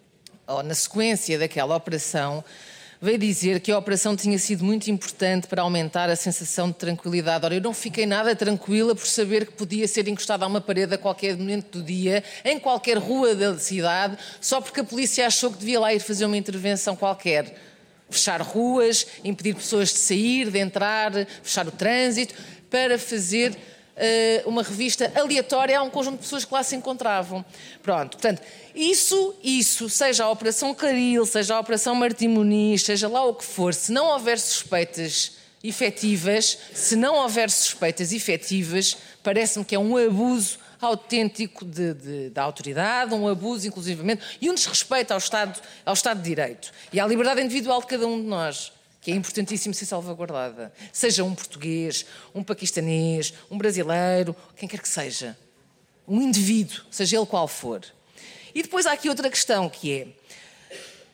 ou na sequência daquela operação, veio dizer que a operação tinha sido muito importante para aumentar a sensação de tranquilidade. Ora, eu não fiquei nada tranquila por saber que podia ser encostada a uma parede a qualquer momento do dia, em qualquer rua da cidade, só porque a polícia achou que devia lá ir fazer uma intervenção qualquer. Fechar ruas, impedir pessoas de sair, de entrar, fechar o trânsito, para fazer uh, uma revista aleatória a um conjunto de pessoas que lá se encontravam. Pronto, portanto... Isso, isso, seja a Operação Caril, seja a Operação Martim Muniz, seja lá o que for, se não houver suspeitas efetivas, se não houver suspeitas efetivas, parece-me que é um abuso autêntico de, de, da autoridade, um abuso, inclusivamente, e um desrespeito ao Estado, ao Estado de Direito e à liberdade individual de cada um de nós, que é importantíssimo ser salvaguardada. Seja um português, um paquistanês, um brasileiro, quem quer que seja. Um indivíduo, seja ele qual for. E depois há aqui outra questão, que é,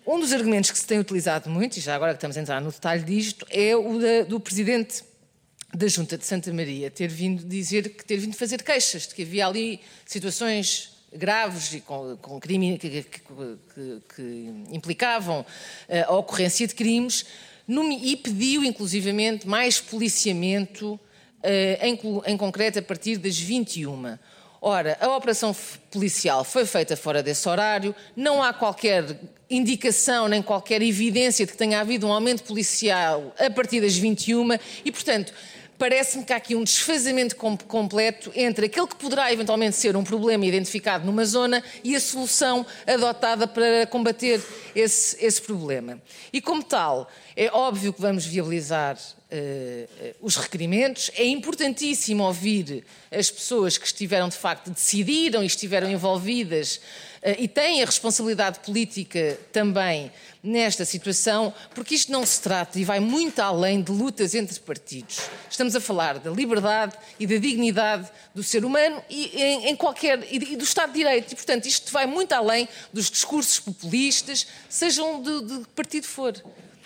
Um dos argumentos que se tem utilizado muito, e já agora que estamos a entrar no detalhe disto, é o da, do Presidente da Junta de Santa Maria ter vindo dizer que ter vindo fazer queixas de que havia ali situações graves e com, com crime que, que, que, que implicavam a ocorrência de crimes no, e pediu inclusivamente mais policiamento em, em concreto a partir das vinte e uma. Ora, a operação policial foi feita fora desse horário, não há qualquer indicação nem qualquer evidência de que tenha havido um aumento policial a partir das vinte e uma e, portanto, parece-me que há aqui um desfazamento completo entre aquele que poderá eventualmente ser um problema identificado numa zona e a solução adotada para combater esse, esse problema. E, como tal, é óbvio que vamos viabilizar uh, os requerimentos. É importantíssimo ouvir as pessoas que estiveram, de facto, decidiram e estiveram envolvidas uh, e têm a responsabilidade política também nesta situação, porque isto não se trata e vai muito além de lutas entre partidos. Estamos a falar da liberdade e da dignidade do ser humano e, em, em qualquer, e do Estado de Direito. E, portanto, isto vai muito além dos discursos populistas, sejam de, de que partido for.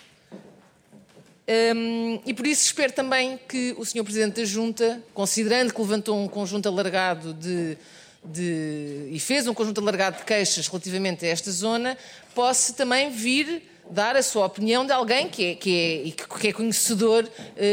Um, e por isso espero também que o senhor Presidente da Junta, considerando que levantou um conjunto alargado de, de, e fez um conjunto alargado de queixas relativamente a esta zona, possa também vir dar a sua opinião de alguém que é, que é, que é conhecedor uh,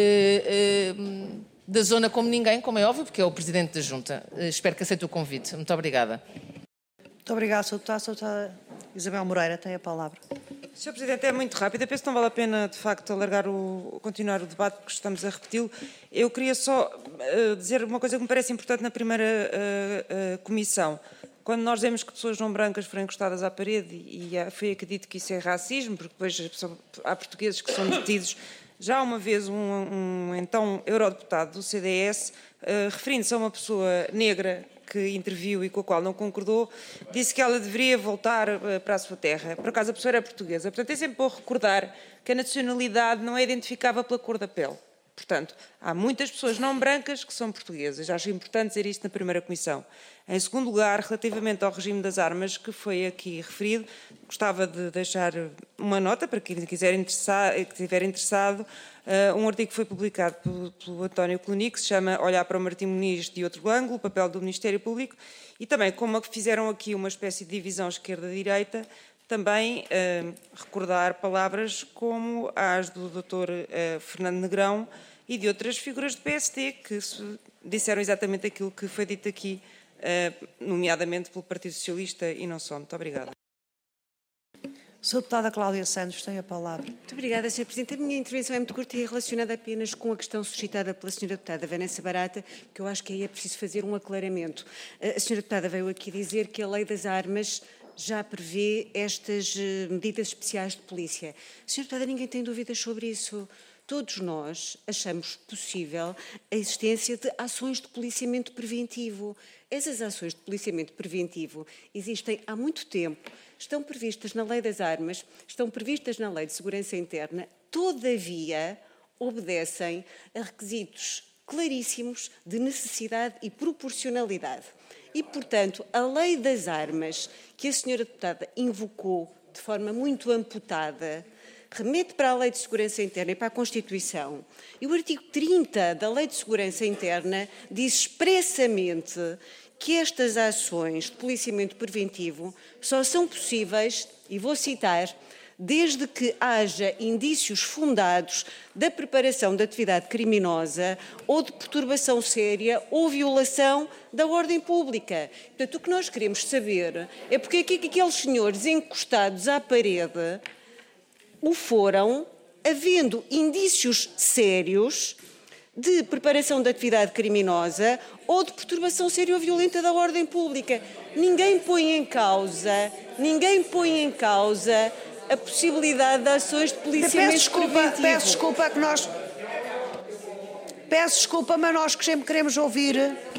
uh, da zona como ninguém, como é óbvio, porque é o Presidente da Junta. Uh, espero que aceite o convite. Muito obrigada. Muito obrigada, senhora Deputada. senhora Deputada Isabel Moreira tem a palavra. senhor Presidente, é muito rápido. Eu penso que não vale a pena, de facto, alargar o, continuar o debate, porque estamos a repeti-lo. Eu queria só uh, dizer uma coisa que me parece importante na primeira uh, uh, comissão. Quando nós dizemos que pessoas não brancas foram encostadas à parede, e, e foi acredito que isso é racismo, porque depois há portugueses que são detidos. Já uma vez um, um então eurodeputado do C D S, uh, referindo-se a uma pessoa negra que interviu e com a qual não concordou, disse que ela deveria voltar uh, para a sua terra. Por acaso a pessoa era portuguesa. Portanto, é sempre bom recordar que a nacionalidade não é identificável pela cor da pele. Portanto, há muitas pessoas não brancas que são portuguesas. Acho importante dizer isto na primeira comissão. Em segundo lugar, relativamente ao regime das armas, que foi aqui referido, gostava de deixar uma nota para quem quiser interessar, que estiver interessado. Uh, um artigo que foi publicado pelo, pelo António Clooney, que se chama Olhar para o Martim Muniz de outro ângulo, o papel do Ministério Público, e também, como fizeram aqui uma espécie de divisão esquerda-direita, também uh, recordar palavras como as do doutor uh, Fernando Negrão e de outras figuras do P S D que disseram exatamente aquilo que foi dito aqui, uh, nomeadamente pelo Partido Socialista e não só. Muito obrigada. senhora Deputada Cláudia Santos tem a palavra. Muito obrigada, senhora Presidente. A minha intervenção é muito curta e é relacionada apenas com a questão suscitada pela senhora Deputada Vanessa Barata, que eu acho que aí é preciso fazer um aclaramento. A senhora Deputada veio aqui dizer que a Lei das Armas já prevê estas medidas especiais de polícia. senhora Deputada, ninguém tem dúvidas sobre isso. Todos nós achamos possível a existência de ações de policiamento preventivo. Essas ações de policiamento preventivo existem há muito tempo, estão previstas na Lei das Armas, estão previstas na Lei de Segurança Interna, todavia obedecem a requisitos claríssimos de necessidade e proporcionalidade. E, portanto, a Lei das Armas, que a senhora Deputada invocou de forma muito amputada, remete para a Lei de Segurança Interna e para a Constituição. E o artigo trinta da Lei de Segurança Interna diz expressamente que estas ações de policiamento preventivo só são possíveis, e vou citar, desde que haja indícios fundados da preparação de atividade criminosa ou de perturbação séria ou violação da ordem pública. Portanto, o que nós queremos saber é porque é que aqueles senhores encostados à parede o foram, havendo indícios sérios de preparação de atividade criminosa ou de perturbação séria ou violenta da ordem pública. Ninguém põe em causa, ninguém põe em causa a possibilidade de ações de policiamento peço desculpa, preventivo. Peço desculpa que nós... Peço desculpa, mas nós sempre queremos ouvir...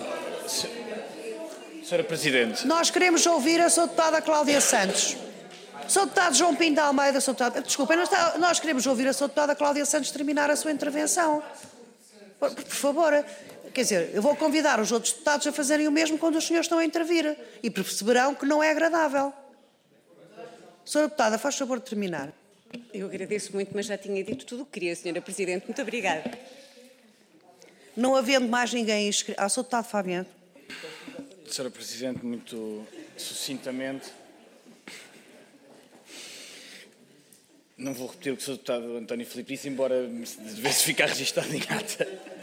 senhora Presidente. Nós queremos ouvir a senhora Deputada Cláudia Santos. senhor Deputado João Pinto de Almeida, senhor Deputado... Desculpa, nós, está... nós queremos ouvir a senhora Deputada Cláudia Santos terminar a sua intervenção. Por, por favor, quer dizer, eu vou convidar os outros deputados a fazerem o mesmo quando os senhores estão a intervir e perceberão que não é agradável. Senhora Deputada, faz favor de terminar. Eu agradeço muito, mas já tinha dito tudo o que queria, Senhora Presidente. Muito obrigada. Não havendo mais ninguém inscrito... Ah, Senhor Deputado Fabiano. Senhora Presidente, muito sucintamente. Não vou repetir o que o senhor Deputado António Filipe disse, embora devesse ficar registado em ata.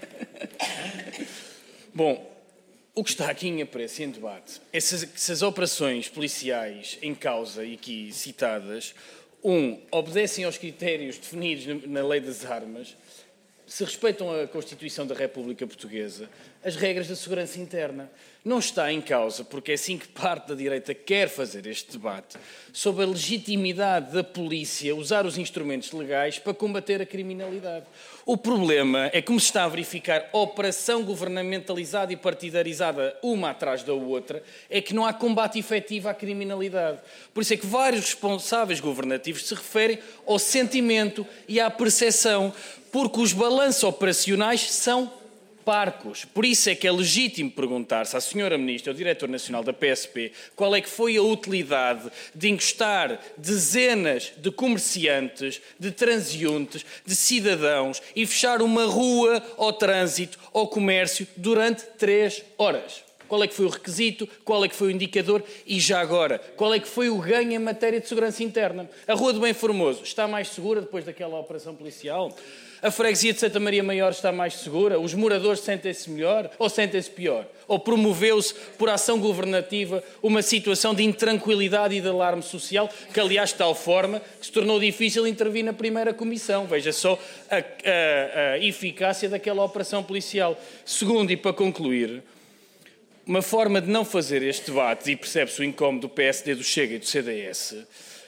Bom, o que está aqui em apreço e em debate é se, se as operações policiais em causa e aqui citadas, um, obedecem aos critérios definidos na Lei das Armas, se respeitam a Constituição da República Portuguesa, as regras da segurança interna. Não está em causa, porque é assim que parte da direita quer fazer este debate, sobre a legitimidade da polícia usar os instrumentos legais para combater a criminalidade. O problema é como se está a verificar operação governamentalizada e partidarizada uma atrás da outra, é que não há combate efetivo à criminalidade. Por isso é que vários responsáveis governativos se referem ao sentimento e à percepção, porque os balanços operacionais são parcos. Por isso é que é legítimo perguntar-se à senhora Ministra, ao Diretor Nacional da P S P, qual é que foi a utilidade de encostar dezenas de comerciantes, de transeuntes, de cidadãos e fechar uma rua ao trânsito, ao comércio, durante três horas. Qual é que foi o requisito, qual é que foi o indicador e, já agora, qual é que foi o ganho em matéria de segurança interna? A Rua do Bem Formoso está mais segura depois daquela operação policial? A freguesia de Santa Maria Maior está mais segura? Os moradores sentem-se melhor ou sentem-se pior? Ou promoveu-se, por ação governativa, uma situação de intranquilidade e de alarme social, que, aliás, de tal forma que se tornou difícil intervir na primeira comissão? Veja só a, a, a eficácia daquela operação policial. Segundo, e para concluir, uma forma de não fazer este debate, e percebe-se o incómodo do P S D, do Chega e do C D S,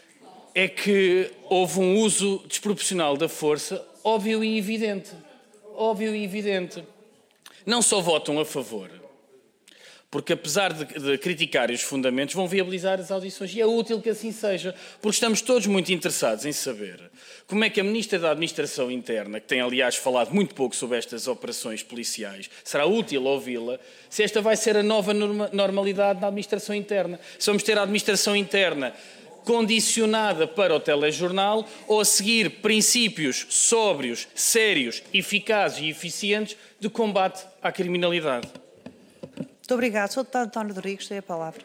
é que houve um uso desproporcional da força, óbvio e evidente. Óbvio e evidente. Não só votam a favor, porque apesar de, de criticarem os fundamentos, vão viabilizar as audições. E é útil que assim seja, porque estamos todos muito interessados em saber como é que a Ministra da Administração Interna, que tem aliás falado muito pouco sobre estas operações policiais, será útil ouvi-la, se esta vai ser a nova norma, normalidade da Administração Interna. Se vamos ter a Administração Interna condicionada para o telejornal ou a seguir princípios sóbrios, sérios, eficazes e eficientes de combate à criminalidade. Muito obrigado. senhor Deputado António Rodrigues, tem a palavra.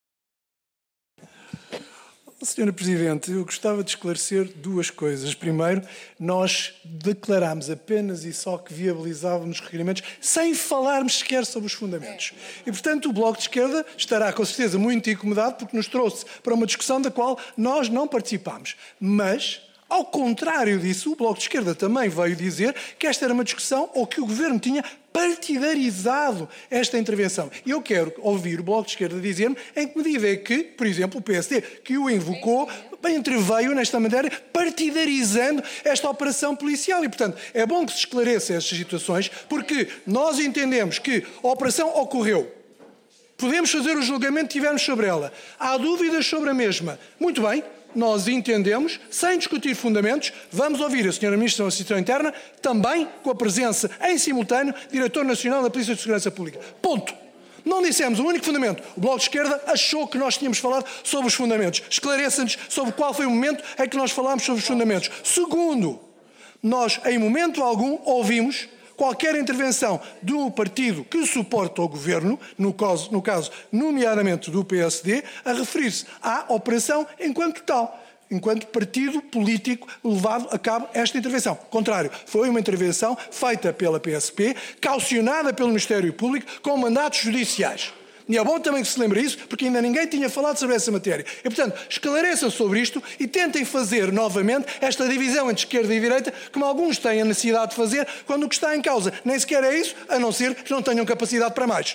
senhora Presidente, eu gostava de esclarecer duas coisas. Primeiro, nós declarámos apenas e só que viabilizávamos os requerimentos sem falarmos sequer sobre os fundamentos. E, portanto, o Bloco de Esquerda estará com certeza muito incomodado porque nos trouxe para uma discussão da qual nós não participámos. Mas, ao contrário disso, o Bloco de Esquerda também veio dizer que esta era uma discussão ou que o Governo tinha partidarizado esta intervenção. E eu quero ouvir o Bloco de Esquerda dizer-me em que medida é que, por exemplo, o P S D, que o invocou, bem entreveio nesta matéria, partidarizando esta operação policial. E, portanto, é bom que se esclareça estas situações, porque nós entendemos que a operação ocorreu. Podemos fazer o julgamento que tivermos sobre ela. Há dúvidas sobre a mesma. Muito bem. Nós entendemos, sem discutir fundamentos, vamos ouvir a senhora Ministra da Administração Interna, também com a presença em simultâneo, Diretor Nacional da Polícia de Segurança Pública. Ponto. Não dissemos o único fundamento. O Bloco de Esquerda achou que nós tínhamos falado sobre os fundamentos. Esclareça-nos sobre qual foi o momento em que nós falámos sobre os fundamentos. Segundo, nós, em momento algum, ouvimos qualquer intervenção do partido que suporta o Governo, no caso, no caso nomeadamente do P S D, a referir-se à operação enquanto tal, enquanto partido político levado a cabo esta intervenção. Contrário, foi uma intervenção feita pela P S P, caucionada pelo Ministério Público, com mandatos judiciais. E é bom também que se lembre isso, porque ainda ninguém tinha falado sobre essa matéria. E, portanto, esclareçam sobre isto e tentem fazer novamente esta divisão entre esquerda e direita, como alguns têm a necessidade de fazer, quando o que está em causa nem sequer é isso, a não ser que não tenham capacidade para mais.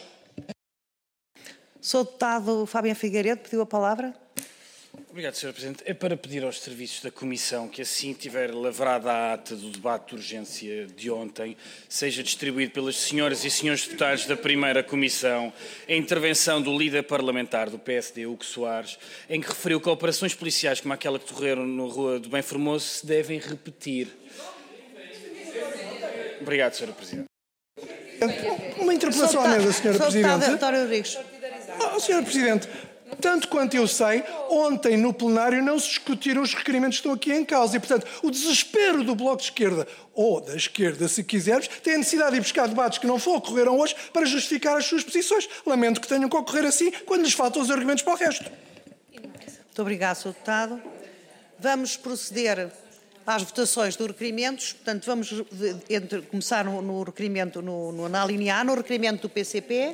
senhor Deputado Fabiano Figueiredo pediu a palavra. Obrigado, senhora Presidente. É para pedir aos serviços da Comissão que, assim tiver lavrada a ata do debate de urgência de ontem, seja distribuído pelas senhoras e senhores deputados da primeira Comissão a intervenção do líder parlamentar do P S D, Hugo Soares, em que referiu que operações policiais como aquela que decorreram na Rua do Bem Formoso se devem repetir. Obrigado, senhora Presidente. Uma interpelação à mesa, senhora Presidente. António Rodrigues. Oh, senhora Presidente, Tanto quanto eu sei, ontem no plenário não se discutiram os requerimentos que estão aqui em causa. E, portanto, o desespero do Bloco de Esquerda, ou da esquerda, se quisermos, tem a necessidade de ir buscar debates que não ocorreram hoje para justificar as suas posições. Lamento que tenham que ocorrer assim, quando lhes faltam os argumentos para o resto. Muito obrigado, senhor Deputado. Vamos proceder às votações dos requerimentos. Portanto, vamos entre, começar no, no requerimento, no, no, na linha A, no requerimento do P C P.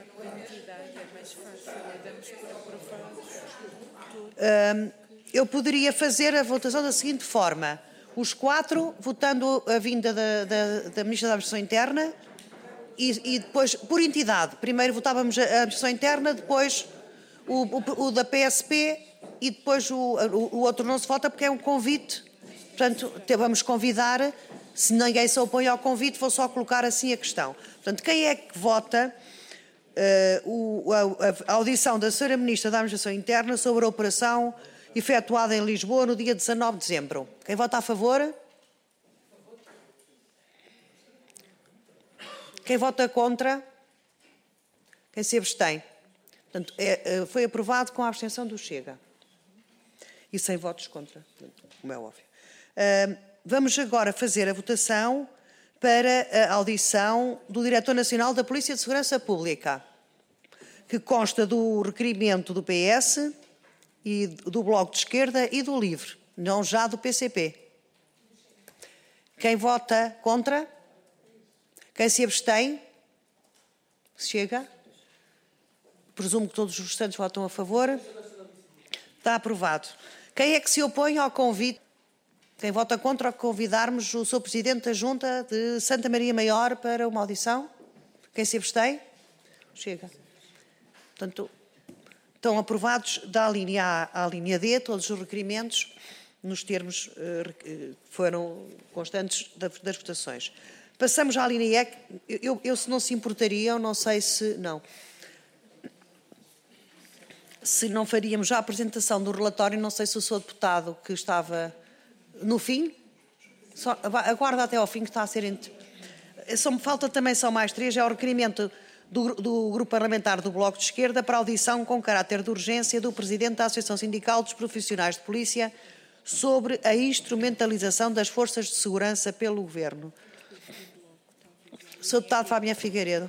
Um, eu poderia fazer a votação da seguinte forma. Os quatro, votando a vinda da, da, da Ministra da Administração Interna e, e depois, por entidade. Primeiro votávamos a Administração Interna, depois o, o, o da P S P e depois o, o, o outro não se vota porque é um convite. Portanto, vamos convidar, se ninguém se opõe ao convite, vou só colocar assim a questão. Portanto, quem é que vota uh, o, a, a audição da senhora Ministra da Administração Interna sobre a operação efetuada em Lisboa no dia dezanove de dezembro? Quem vota a favor? Quem vota contra? Quem se abstém? Portanto, é, foi aprovado com a abstenção do Chega. E sem votos contra, como é óbvio. Uh, vamos agora fazer a votação para a audição do Diretor Nacional da Polícia de Segurança Pública, que consta do requerimento do P S e do Bloco de Esquerda e do LIVRE, não já do P C P. Quem vota contra? Quem se abstém? Chega. Presumo que todos os restantes votam a favor. Está aprovado. Quem é que se opõe ao convite? Quem vota contra convidarmos o senhor Presidente da Junta de Santa Maria Maior para uma audição? Quem se abstém? Chega. Portanto, estão aprovados da linha A à linha D todos os requerimentos nos termos que uh, foram constantes das votações. Passamos à linha E. Eu, eu, se não se importaria, eu não sei se... Não. Se não faríamos já a apresentação do relatório, não sei se o senhor deputado que estava no fim, só, aguarda até ao fim que está a ser... Ent... Só, falta também só mais três, é o requerimento do, do Grupo Parlamentar do Bloco de Esquerda para audição com caráter de urgência do Presidente da Associação Sindical dos Profissionais de Polícia sobre a instrumentalização das forças de segurança pelo Governo. senhor Deputado Fabiano Figueiredo.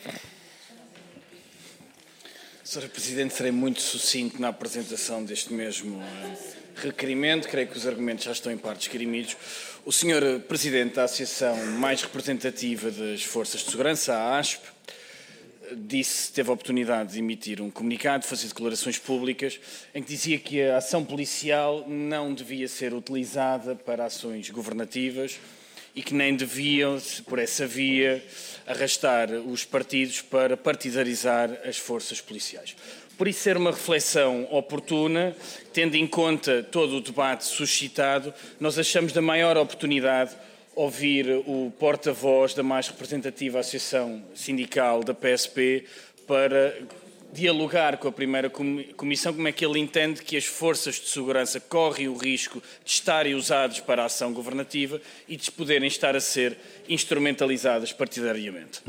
senhora Presidente, serei muito sucinto na apresentação deste mesmo requerimento. Creio que os argumentos já estão em parte esgrimidos. O senhor Presidente da Associação mais representativa das Forças de Segurança, a ASP, disse, teve a oportunidade de emitir um comunicado, de fazer declarações públicas, em que dizia que a ação policial não devia ser utilizada para ações governativas e que nem deviam, por essa via, arrastar os partidos para partidarizar as forças policiais. Por isso ser uma reflexão oportuna, tendo em conta todo o debate suscitado, nós achamos da maior oportunidade ouvir o porta-voz da mais representativa associação sindical da P S P para dialogar com a primeira comissão como é que ele entende que as forças de segurança correm o risco de estarem usadas para a ação governativa e de poderem estar a ser instrumentalizadas partidariamente.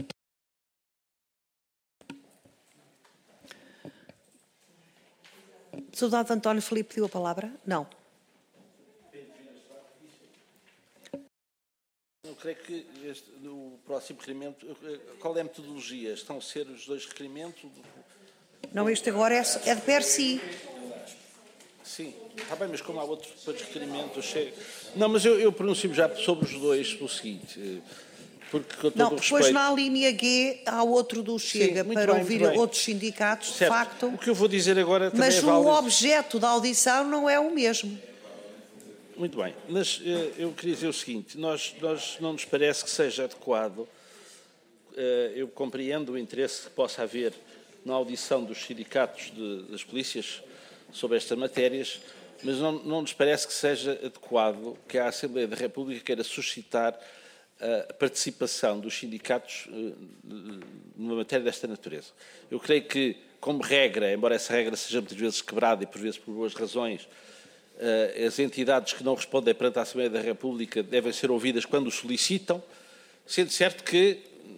senhor Deputado António Filipe pediu a palavra? Não. Eu creio que este, no próximo requerimento, qual é a metodologia? Estão a ser os dois requerimentos? Não, este agora é, é de per si. Sim, está bem, mas como há outros requerimentos, chego... Não, mas eu, eu pronuncio já sobre os dois o seguinte, porque com todo não, o respeito... depois na linha G há outro do Chega, Sim, para bem, ouvir outros sindicatos, certo. de facto. O que eu vou dizer agora também mas é o válido. objeto da audição não é o mesmo. Muito bem, mas eu queria dizer o seguinte, nós, nós não nos parece que seja adequado, eu compreendo o interesse que possa haver na audição dos sindicatos de, das polícias sobre estas matérias, mas não, não nos parece que seja adequado que a Assembleia da República queira suscitar a participação dos sindicatos numa matéria desta natureza. Eu creio que, como regra, embora essa regra seja muitas vezes quebrada e por vezes por boas razões, as entidades que não respondem perante a Assembleia da República devem ser ouvidas quando o solicitam, sendo certo que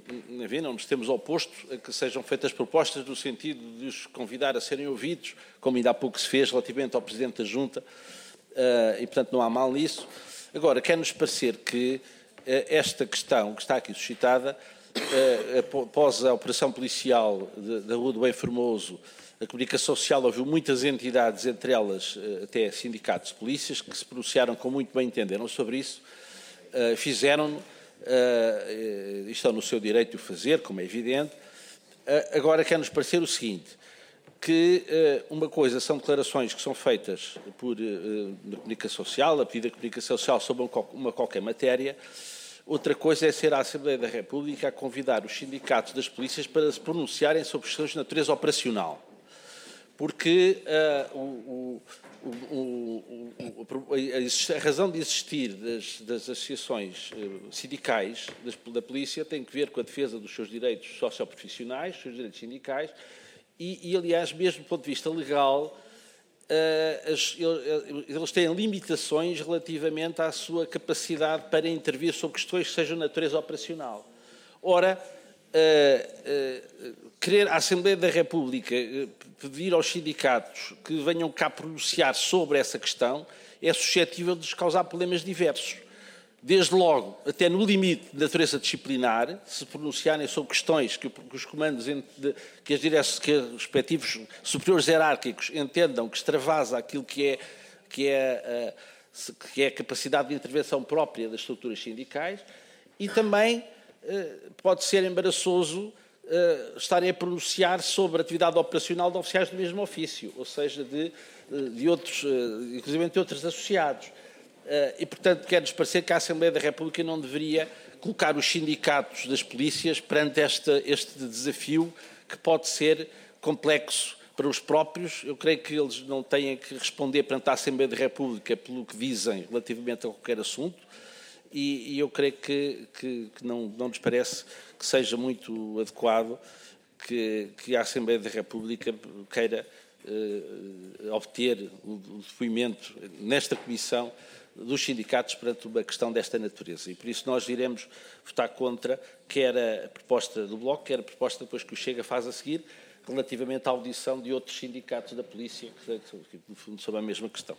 enfim, não nos temos oposto a que sejam feitas propostas no sentido de os convidar a serem ouvidos, como ainda há pouco se fez relativamente ao Presidente da Junta, e, portanto, não há mal nisso. Agora, quer-nos parecer que esta questão que está aqui suscitada, após a operação policial da Rua do Bem Formoso, a comunicação social ouviu muitas entidades, entre elas até sindicatos de polícias, que se pronunciaram como muito bem entenderam sobre isso, fizeram-no, e estão no seu direito de o fazer, como é evidente. Agora, quer-nos parecer o seguinte, que uma coisa são declarações que são feitas por, na comunicação social, a pedido da comunicação social sobre uma qualquer matéria. Outra coisa é ser a Assembleia da República a convidar os sindicatos das polícias para se pronunciarem sobre questões de natureza operacional. Porque uh, o, o, o, o, a razão de existir das, das associações sindicais das, da polícia tem que ver com a defesa dos seus direitos socioprofissionais, dos seus direitos sindicais e, e aliás, mesmo do ponto de vista legal, eles têm limitações relativamente à sua capacidade para intervir sobre questões que sejam de natureza operacional. Ora, querer a Assembleia da República pedir aos sindicatos que venham cá pronunciar sobre essa questão é suscetível de lhes causar problemas diversos. Desde logo, até no limite de natureza disciplinar, se pronunciarem sobre questões que os comandos, que, as direções, que os respectivos superiores hierárquicos entendam que extravasa aquilo que é, que, é, que é a capacidade de intervenção própria das estruturas sindicais, e também pode ser embaraçoso estarem a pronunciar sobre a atividade operacional de oficiais do mesmo ofício, ou seja, de, de outros, inclusive de outros associados. E, portanto, quer-nos parecer que a Assembleia da República não deveria colocar os sindicatos das polícias perante esta, este desafio que pode ser complexo para os próprios. Eu creio que eles não têm que responder perante a Assembleia da República pelo que dizem relativamente a qualquer assunto e, e eu creio que, que, que não, não nos parece que seja muito adequado que, que a Assembleia da República queira eh, obter o, o depoimento nesta comissão dos sindicatos perante uma questão desta natureza. E por isso nós iremos votar contra quer a proposta do Bloco, quer a proposta depois que o Chega faz a seguir, relativamente à audição de outros sindicatos da polícia, que no fundo sobre a mesma questão.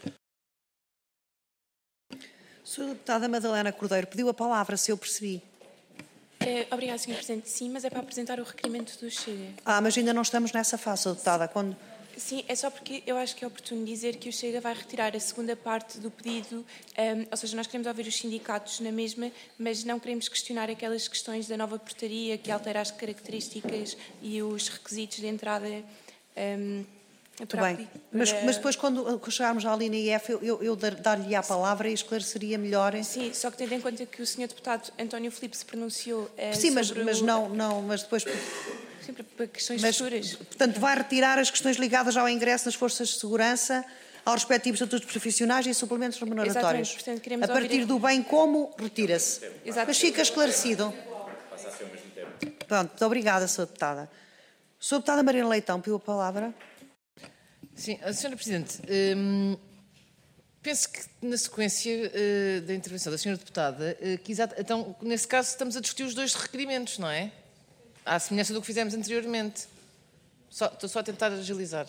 senhora Deputada Madalena Cordeiro pediu a palavra, se eu percebi. É, obrigada, senhor Presidente. Sim, mas é para apresentar o requerimento do Chega. Ah, mas ainda não estamos nessa fase, senhora Deputada. Quando... Sim, é só porque eu acho que é oportuno dizer que o Chega vai retirar a segunda parte do pedido, um, ou seja, nós queremos ouvir os sindicatos na mesma, mas não queremos questionar aquelas questões da nova portaria que altera as características e os requisitos de entrada. Um, Muito bem, mas, mas depois quando chegarmos à linha F, eu, eu, eu dar-lhe a palavra e esclareceria melhor. Sim, só que tendo em conta que o senhor Deputado António Filipe se pronunciou uh, Sim, mas, sobre mas o... não, não, mas depois... Sim, para questões mas, futuras. Portanto, vai retirar as questões ligadas ao ingresso nas forças de segurança, aos respectivos estatutos profissionais e suplementos remuneratórios. Portanto, queremos a partir ouvir... do bem como, retira-se. Mas fica esclarecido. Pronto, muito obrigada, senhora Deputada. senhora Deputada Marina Leitão, pediu a palavra. Sim, senhora Presidente, hum, penso que na sequência uh, da intervenção da senhora Deputada, uh, que exato, então, nesse caso, estamos a discutir os dois requerimentos, não é? À semelhança do que fizemos anteriormente. Só, estou só a tentar agilizar.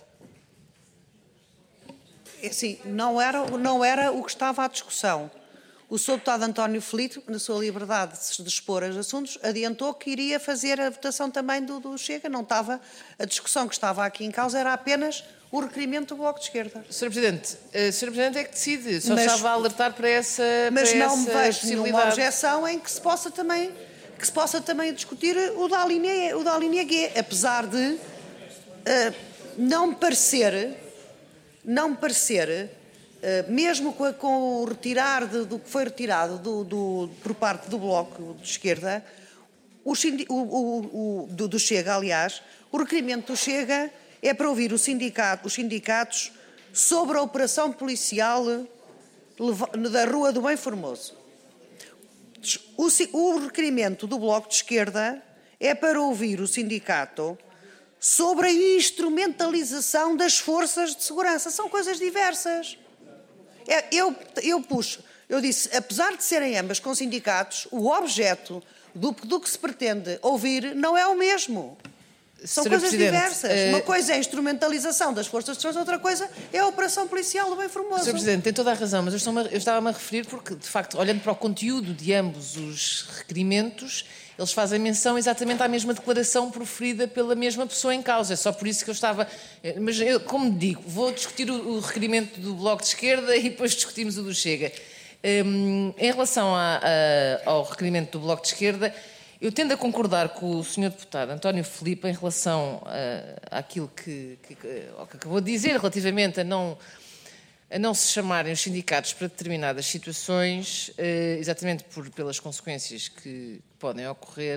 É assim, não era, não era o que estava à discussão. O senhor Deputado António Filipe, na sua liberdade de expor os assuntos, adiantou que iria fazer a votação também do, do Chega. Não estava, a discussão que estava aqui em causa era apenas o requerimento do Bloco de Esquerda. senhora Presidente, a senhora Presidente é que decide. Só mas, estava a alertar para essa Mas para não essa me vejo possibilidade. nenhuma objeção em que se possa também, que se possa também discutir o da linha, o da linha G, apesar de uh, não me parecer, não me parecer, uh, mesmo com, a, com o retirar de, do que foi retirado do, do, por parte do Bloco de Esquerda, o, o, o, o, do, do Chega, aliás, o requerimento do Chega é para ouvir o sindicato, os sindicatos sobre a operação policial da Rua do Bem Formoso. O, o requerimento do Bloco de Esquerda é para ouvir o sindicato sobre a instrumentalização das forças de segurança. São coisas diversas. É, eu, eu puxo, eu disse, apesar de serem ambas com sindicatos, o objeto, do, do que se pretende ouvir não é o mesmo. São Senhora coisas Presidente, diversas. uh... Uma coisa é a instrumentalização das forças de segurança, outra coisa é a operação policial do bem formoso. senhor Presidente, tem toda a razão, mas eu, eu estava-me a referir porque, de facto, olhando para o conteúdo de ambos os requerimentos, eles fazem menção exatamente à mesma declaração proferida pela mesma pessoa em causa. É só por isso que eu estava... Mas, eu, como digo, vou discutir o, o requerimento do Bloco de Esquerda e depois discutimos o do Chega. Um, em relação a, a, ao requerimento do Bloco de Esquerda, eu tendo a concordar com o senhor deputado António Filipe em relação a, àquilo que, que, que acabou de dizer relativamente a não, a não se chamarem os sindicatos para determinadas situações, exatamente por, pelas consequências que podem ocorrer.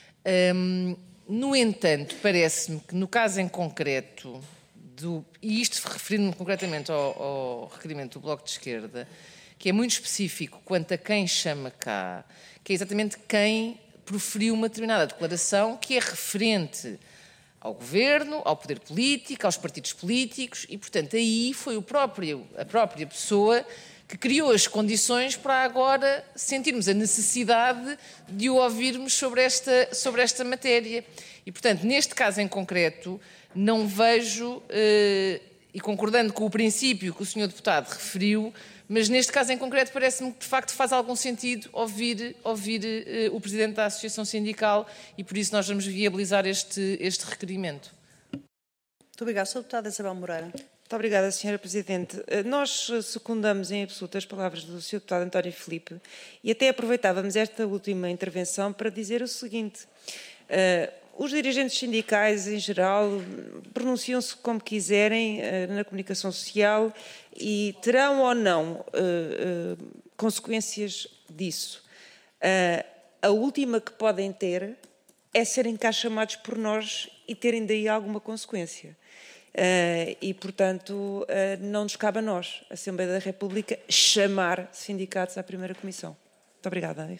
Um, no entanto, parece-me que no caso em concreto, do, e isto referindo-me concretamente ao, ao requerimento do Bloco de Esquerda, que é muito específico quanto a quem chama cá, que é exatamente quem proferiu uma determinada declaração que é referente ao governo, ao poder político, aos partidos políticos e, portanto, aí foi o próprio, a própria pessoa que criou as condições para agora sentirmos a necessidade de o ouvirmos sobre esta, sobre esta matéria. E, portanto, neste caso em concreto, não vejo, eh, e concordando com o princípio que o senhor deputado referiu, mas neste caso em concreto parece-me que de facto faz algum sentido ouvir, ouvir uh, o Presidente da Associação Sindical e por isso nós vamos viabilizar este, este requerimento. Muito obrigada. senhora Deputada Isabel Moreira. Muito obrigada, senhora Presidente. Nós secundamos em absoluto as palavras do senhor Deputado António Filipe e até aproveitávamos esta última intervenção para dizer o seguinte. Uh, Os dirigentes sindicais, em geral, pronunciam-se como quiserem uh, na comunicação social e terão ou não uh, uh, consequências disso. Uh, a última que podem ter é serem cá chamados por nós e terem daí alguma consequência. Uh, e, portanto, uh, não nos cabe a nós, a Assembleia da República, chamar sindicatos à primeira comissão. Muito obrigada.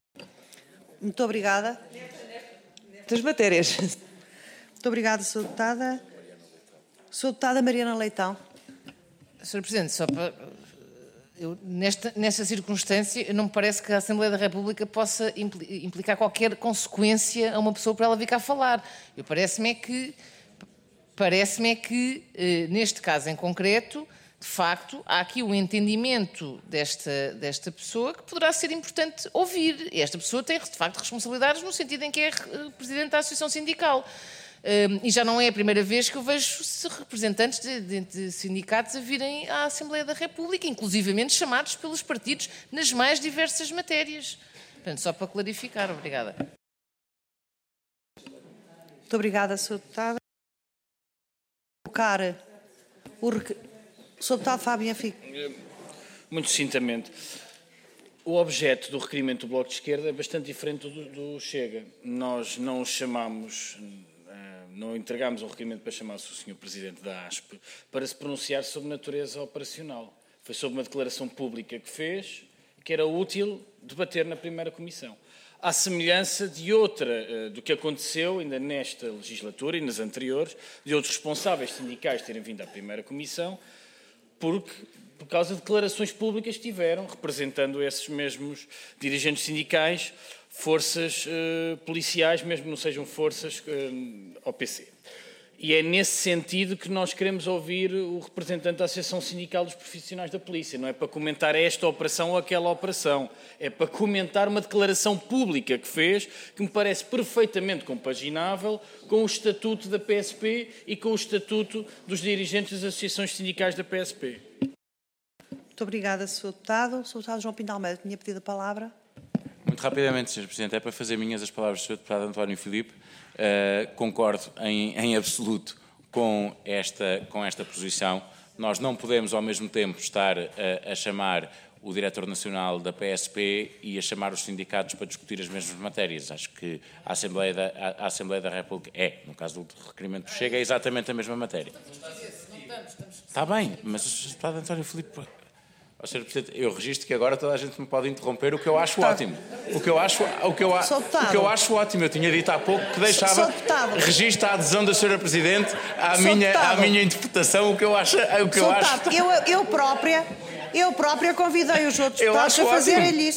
Muito obrigada. Das matérias. Muito obrigada, senhora Deputada. senhora Deputada Mariana Leitão. senhora Presidente, só para... Eu, nesta, nesta circunstância, não me parece que a Assembleia da República possa implicar qualquer consequência a uma pessoa para ela vir cá falar. Eu parece-me é que, parece-me é que eh, neste caso em concreto, de facto, há aqui um entendimento desta, desta pessoa que poderá ser importante ouvir. E esta pessoa tem, de facto, responsabilidades no sentido em que é Presidente da Associação Sindical. Um, e já não é a primeira vez que eu vejo representantes de, de, de sindicatos a virem à Assembleia da República, inclusivamente chamados pelos partidos nas mais diversas matérias. Portanto, só para clarificar. Obrigada. Muito obrigada, senhora Deputada. Colocar o requerimento. senhor Deputado Fábio Benfica. Muito sucintamente. O objeto do requerimento do Bloco de Esquerda é bastante diferente do, do Chega. Nós não o chamamos, não entregámos o requerimento para chamar-se o senhor Presidente da A S P para se pronunciar sobre natureza operacional. Foi sobre uma declaração pública que fez, que era útil debater na primeira comissão. À semelhança de outra, do que aconteceu ainda nesta legislatura e nas anteriores, de outros responsáveis sindicais terem vindo à primeira comissão, porque, por causa de declarações públicas que tiveram, representando esses mesmos dirigentes sindicais, forças uh, policiais, mesmo que não sejam forças uh, O P C. E é nesse sentido que nós queremos ouvir o representante da Associação Sindical dos Profissionais da Polícia. Não é para comentar esta operação ou aquela operação, é para comentar uma declaração pública que fez, que me parece perfeitamente compaginável com o estatuto da P S P e com o estatuto dos dirigentes das associações sindicais da P S P. Muito obrigada, senhor Deputado. O senhor Deputado João Pinto Almeida tinha pedido a palavra. Muito rapidamente, senhor Presidente, é para fazer minhas as palavras do senhor Deputado António Filipe. Uh, concordo em, em absoluto com esta, com esta posição. Nós não podemos, ao mesmo tempo, estar a, a chamar o Diretor Nacional da P S P e a chamar os sindicatos para discutir as mesmas matérias. Acho que a Assembleia da, a, a Assembleia da República é, no caso do requerimento do Chega, é exatamente a mesma matéria. Está bem, mas o Deputado António Filipe... senhor Presidente, eu registro que agora toda a gente me pode interromper, o que eu acho ótimo. O que eu acho, o que eu, o que eu acho ótimo. Eu tinha dito há pouco que deixava registro a adesão da senhora Presidente à minha, à minha interpretação, o que eu acho. O que eu, acho... eu, eu, própria, eu própria convidei os outros deputados a fazerem isso.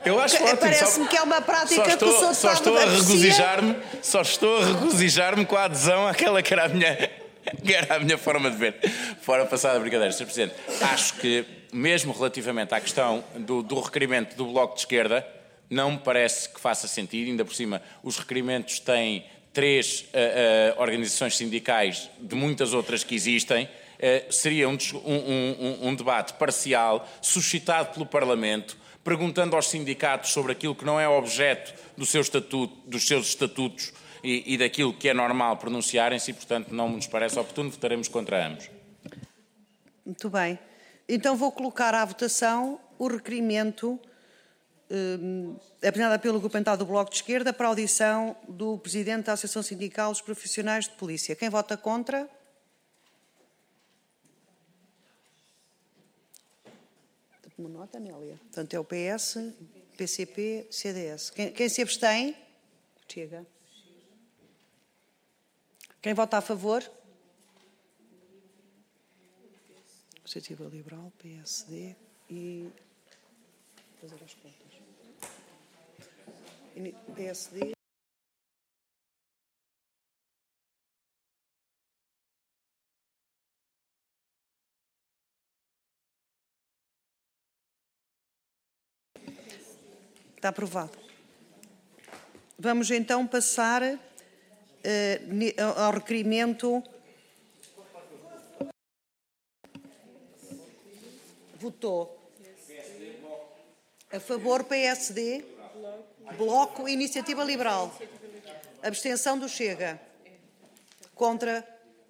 Eu acho ótimo. Parece-me que é uma prática só estou, que o senhor só estou a aprecia. regozijar-me, só estou a regozijar-me com a adesão àquela que era a minha, que era a minha forma de ver. Fora passada brincadeira, senhor Presidente. Acho que, mesmo relativamente à questão do, do requerimento do Bloco de Esquerda, não me parece que faça sentido. Ainda por cima, os requerimentos têm três uh, uh, organizações sindicais de muitas outras que existem. Uh, seria um, um, um, um debate parcial, suscitado pelo Parlamento, perguntando aos sindicatos sobre aquilo que não é objeto do seu estatuto, dos seus estatutos e, e daquilo que é normal pronunciarem-se e, portanto, não nos parece oportuno, votaremos contra ambos. Muito bem. Então vou colocar à votação o requerimento eh, apresentado pelo Grupo Parlamentar do Bloco de Esquerda para a audição do Presidente da Associação Sindical dos Profissionais de Polícia. Quem vota contra? Uma nota, Amélia. Portanto, é o P S, P C P, C D S. Quem, quem se abstém? Chega. Quem vota a favor? Iniciativa Liberal, P S D e... fazer as contas. P S D... Está aprovado. Vamos então passar uh, ao requerimento. Votou. A favor, P S D, Bloco e Iniciativa Liberal. Abstenção do Chega. Contra.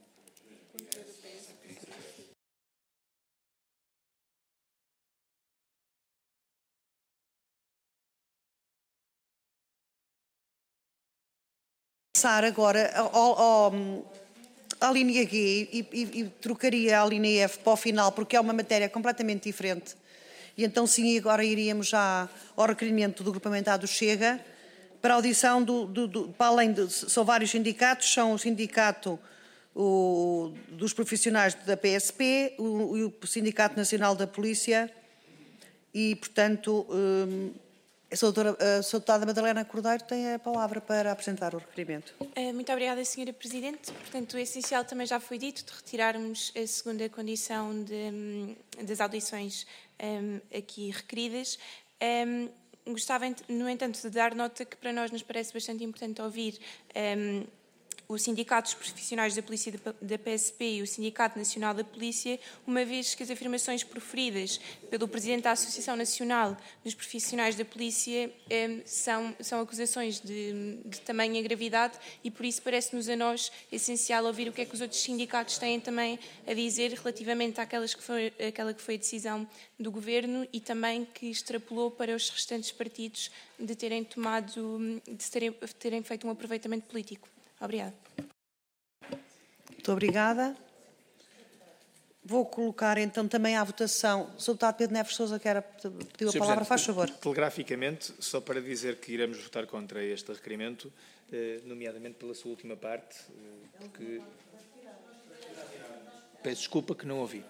Passar agora ao, ao, à linha G e, e, e trocaria a linha F para o final, porque é uma matéria completamente diferente. E então sim, agora iríamos já ao requerimento do Grupo Parlamentar do Chega para a audição, do, do, do, para além de, são vários sindicatos, são o sindicato o, dos profissionais da P S P, o, o Sindicato Nacional da Polícia e, portanto, hum, a doutora, a doutora Madalena Cordeiro tem a palavra para apresentar o requerimento. Muito obrigada, senhora Presidente. Portanto, o essencial também já foi dito, de retirarmos a segunda condição de, das audições um, aqui requeridas. Um, gostava, no entanto, de dar nota que para nós nos parece bastante importante ouvir um, o Sindicato dos Profissionais da Polícia da P S P e o Sindicato Nacional da Polícia, uma vez que as afirmações proferidas pelo Presidente da Associação Nacional dos Profissionais da Polícia eh, são, são acusações de, de tamanha gravidade e por isso parece-nos a nós essencial ouvir o que é que os outros sindicatos têm também a dizer relativamente àquelas que foi, àquela que foi a decisão do Governo e também que extrapolou para os restantes partidos de terem tomado, de terem, de terem feito um aproveitamento político. Obrigada. Muito obrigada. Vou colocar então também à votação. O senhor Deputado Pedro Neves Sousa quer pediu a palavra, faz favor. Telegraficamente, só para dizer que iremos votar contra este requerimento, nomeadamente pela sua última parte, porque... Peço desculpa que não ouvi.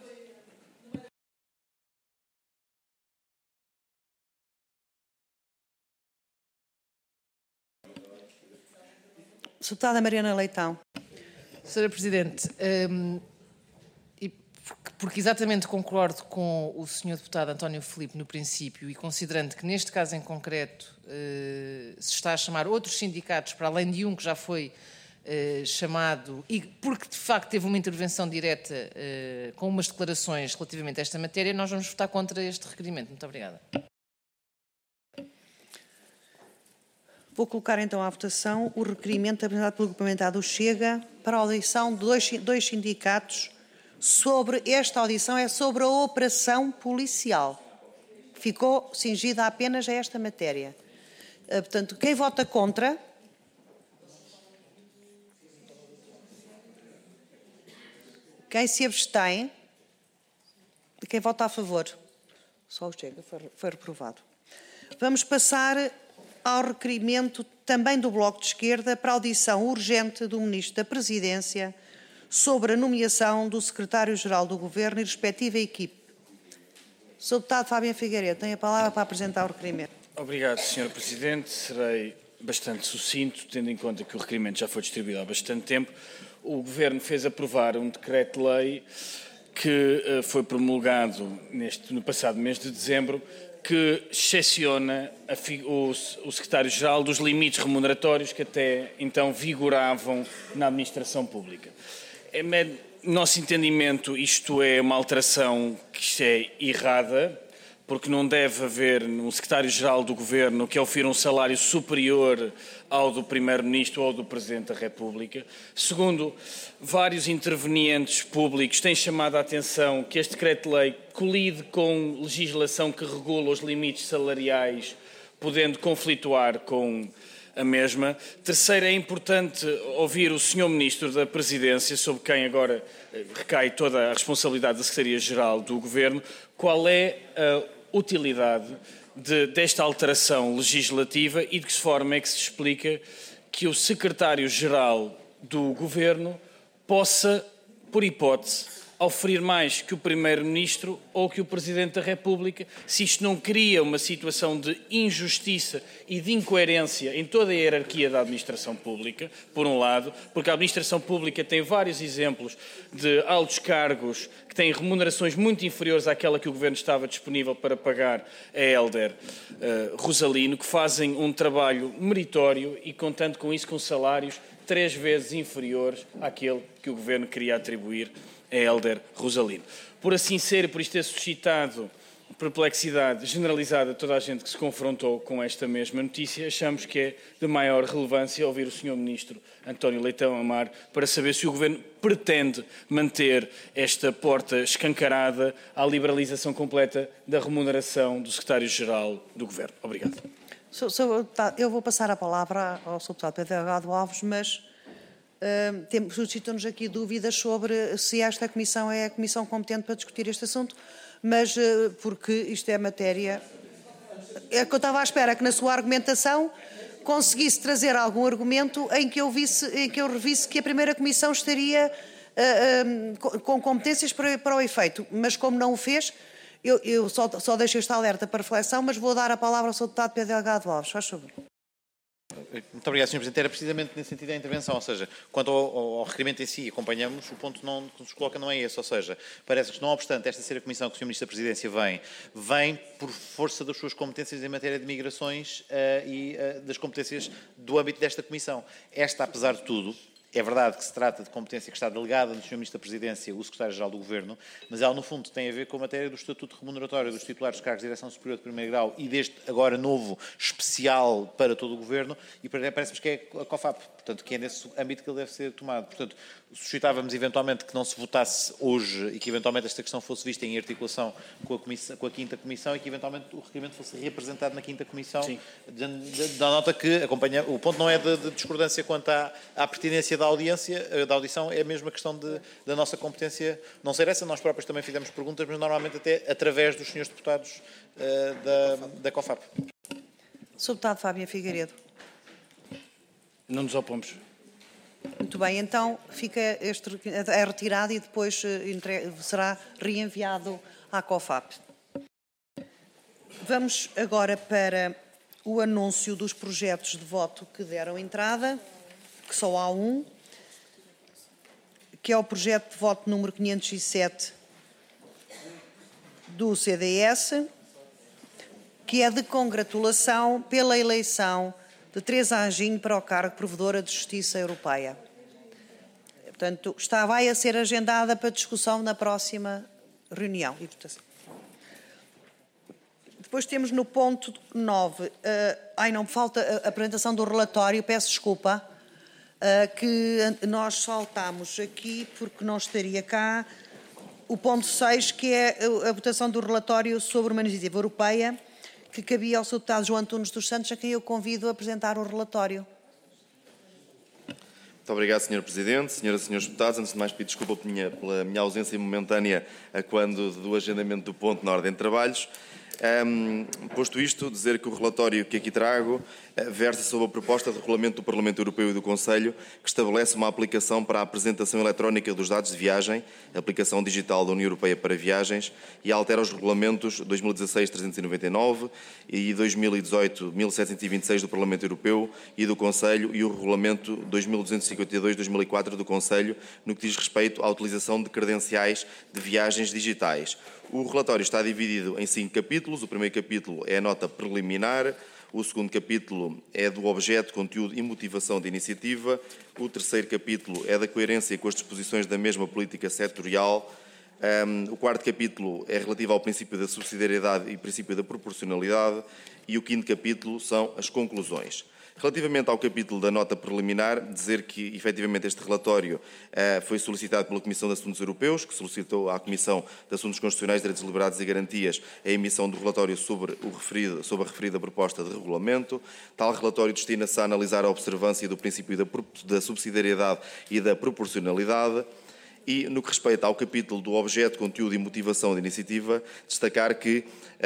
Deputada Mariana Leitão. senhora Presidente, hum, e porque, porque exatamente concordo com o senhor Deputado António Filipe no princípio e considerando que neste caso em concreto uh, se está a chamar outros sindicatos para além de um que já foi uh, chamado e porque de facto teve uma intervenção direta uh, com umas declarações relativamente a esta matéria, nós vamos votar contra este requerimento. Muito obrigada. Vou colocar então à votação o requerimento apresentado pelo Grupo Parlamentar do Chega para a audição de dois, dois sindicatos sobre, esta audição é sobre a operação policial. Ficou cingida apenas a esta matéria. Portanto, quem vota contra? Quem se abstém? E quem vota a favor? Só o Chega foi, foi reprovado. Vamos passar ao requerimento também do Bloco de Esquerda para a audição urgente do Ministro da Presidência sobre a nomeação do Secretário-Geral do Governo e respectiva equipe. senhor Deputado Fábio Figueiredo, tem a palavra para apresentar o requerimento. Obrigado, senhor Presidente. Serei bastante sucinto, tendo em conta que o requerimento já foi distribuído há bastante tempo. O Governo fez aprovar um decreto-lei que uh, foi promulgado neste, no passado mês de dezembro, que excepciona a, o, o Secretário-Geral dos limites remuneratórios que até então vigoravam na administração pública. É, no nosso entendimento, isto é uma alteração que é errada, porque não deve haver um secretário-geral do Governo que ofira um salário superior ao do Primeiro-Ministro ou do Presidente da República. Segundo, vários intervenientes públicos têm chamado a atenção que este decreto-lei colide com legislação que regula os limites salariais, podendo conflituar com a mesma. Terceiro, é importante ouvir o senhor Ministro da Presidência, sobre quem agora recai toda a responsabilidade da Secretaria-Geral do Governo, qual é a utilidade de, desta alteração legislativa e de que forma é que se explica que o Secretário-Geral do Governo possa, por hipótese, oferir mais que o Primeiro-Ministro ou que o Presidente da República, se isto não cria uma situação de injustiça e de incoerência em toda a hierarquia da administração pública, por um lado, porque a administração pública tem vários exemplos de altos cargos que têm remunerações muito inferiores àquela que o Governo estava disponível para pagar a Hélder uh, Rosalino, que fazem um trabalho meritório e contando com isso com salários três vezes inferiores àquele que o Governo queria atribuir a Hélder Rosalino. Por assim ser, por isto ter suscitado perplexidade generalizada de toda a gente que se confrontou com esta mesma notícia, achamos que é de maior relevância ouvir o senhor Ministro António Leitão Amar para saber se o Governo pretende manter esta porta escancarada à liberalização completa da remuneração do Secretário-Geral do Governo. Obrigado. Eu vou passar a palavra ao senhor Deputado Pedro Delgado Alves, mas Uh, suscitam-nos aqui dúvidas sobre se esta comissão é a comissão competente para discutir este assunto, mas uh, porque isto é matéria... É que eu estava à espera que na sua argumentação conseguisse trazer algum argumento em que eu, visse, em que eu revisse que a primeira comissão estaria uh, uh, com competências para, para o efeito, mas como não o fez, eu, eu só, só deixo esta alerta para reflexão, mas vou dar a palavra ao senhor Deputado Pedro Delgado Alves. Faz favor. Muito obrigado, senhor Presidente. Era precisamente nesse sentido a intervenção, ou seja, quanto ao, ao requerimento em si, acompanhamos, o ponto não, que nos coloca não é esse, ou seja, parece que, não obstante esta ser a comissão que o senhor Ministro da Presidência vem, vem por força das suas competências em matéria de migrações uh, e uh, das competências do âmbito desta comissão. Esta, apesar de tudo, é verdade que se trata de competência que está delegada no senhor Ministro da Presidência, o Secretário-Geral do Governo, mas ela, no fundo, tem a ver com a matéria do estatuto remuneratório dos titulares de cargos de direção superior de primeiro grau e deste, agora, novo, especial para todo o Governo, e parece-nos que é a COFAP, portanto, que é nesse âmbito que ele deve ser tomado. Portanto, suscitávamos, eventualmente, que não se votasse hoje e que, eventualmente, esta questão fosse vista em articulação com a, comissão, com a quinta Comissão e que, eventualmente, o requerimento fosse reapresentado na quinta Comissão. Sim. Da nota que acompanha... O ponto não é de, de discordância quanto à, à pertinência da audiência, da audição, é mesmo a questão de, da nossa competência não ser essa. Nós próprios também fizemos perguntas, mas normalmente até através dos senhores deputados uh, da, da COFAP. senhor Deputado Fábio Figueiredo. Não nos opomos. Muito bem, então fica este, é retirado e depois será reenviado à COFAP. Vamos agora para o anúncio dos projetos de voto que deram entrada, que só há um, que é o projeto de voto número quinhentos e sete do C D S, que é de congratulação pela eleição de Teresa Anjinho para o cargo de Provedora de Justiça Europeia. Portanto, está, vai a ser agendada para discussão na próxima reunião e votação. Depois temos no ponto nove, uh, ai não, falta a apresentação do relatório, peço desculpa, uh, que nós saltamos aqui porque não estaria cá, o ponto seis, que é a votação do relatório sobre uma iniciativa europeia, que cabia ao senhor Deputado João Antunes dos Santos, a quem eu convido a apresentar o relatório. Muito obrigado, senhor Presidente. Senhoras e senhores deputados, antes de mais pedir desculpa pela minha, pela minha ausência momentânea a quando do agendamento do ponto na ordem de trabalhos. Um, posto isto, dizer que o relatório que aqui trago uh, versa sobre a proposta de regulamento do Parlamento Europeu e do Conselho que estabelece uma aplicação para a apresentação eletrónica dos dados de viagem, a aplicação digital da União Europeia para viagens, e altera os regulamentos dois mil e dezasseis trezentos e noventa e nove e dois mil e dezoito mil setecentos e vinte e seis do Parlamento Europeu e do Conselho e o regulamento dois mil duzentos e cinquenta e dois dois mil e quatro do Conselho no que diz respeito à utilização de credenciais de viagens digitais. O relatório está dividido em cinco capítulos. O primeiro capítulo é a nota preliminar, o segundo capítulo é do objeto, conteúdo e motivação da iniciativa, o terceiro capítulo é da coerência com as disposições da mesma política setorial, um, o quarto capítulo é relativo ao princípio da subsidiariedade e princípio da proporcionalidade e o quinto capítulo são as conclusões. Relativamente ao capítulo da nota preliminar, dizer que, efetivamente, este relatório uh, foi solicitado pela Comissão de Assuntos Europeus, que solicitou à Comissão de Assuntos Constitucionais, Direitos, Liberdades e Garantias a emissão do relatório sobre, o referido, sobre a referida proposta de regulamento. Tal relatório destina-se a analisar a observância do princípio da, da subsidiariedade e da proporcionalidade. E, no que respeita ao capítulo do objeto, conteúdo e motivação da iniciativa, destacar que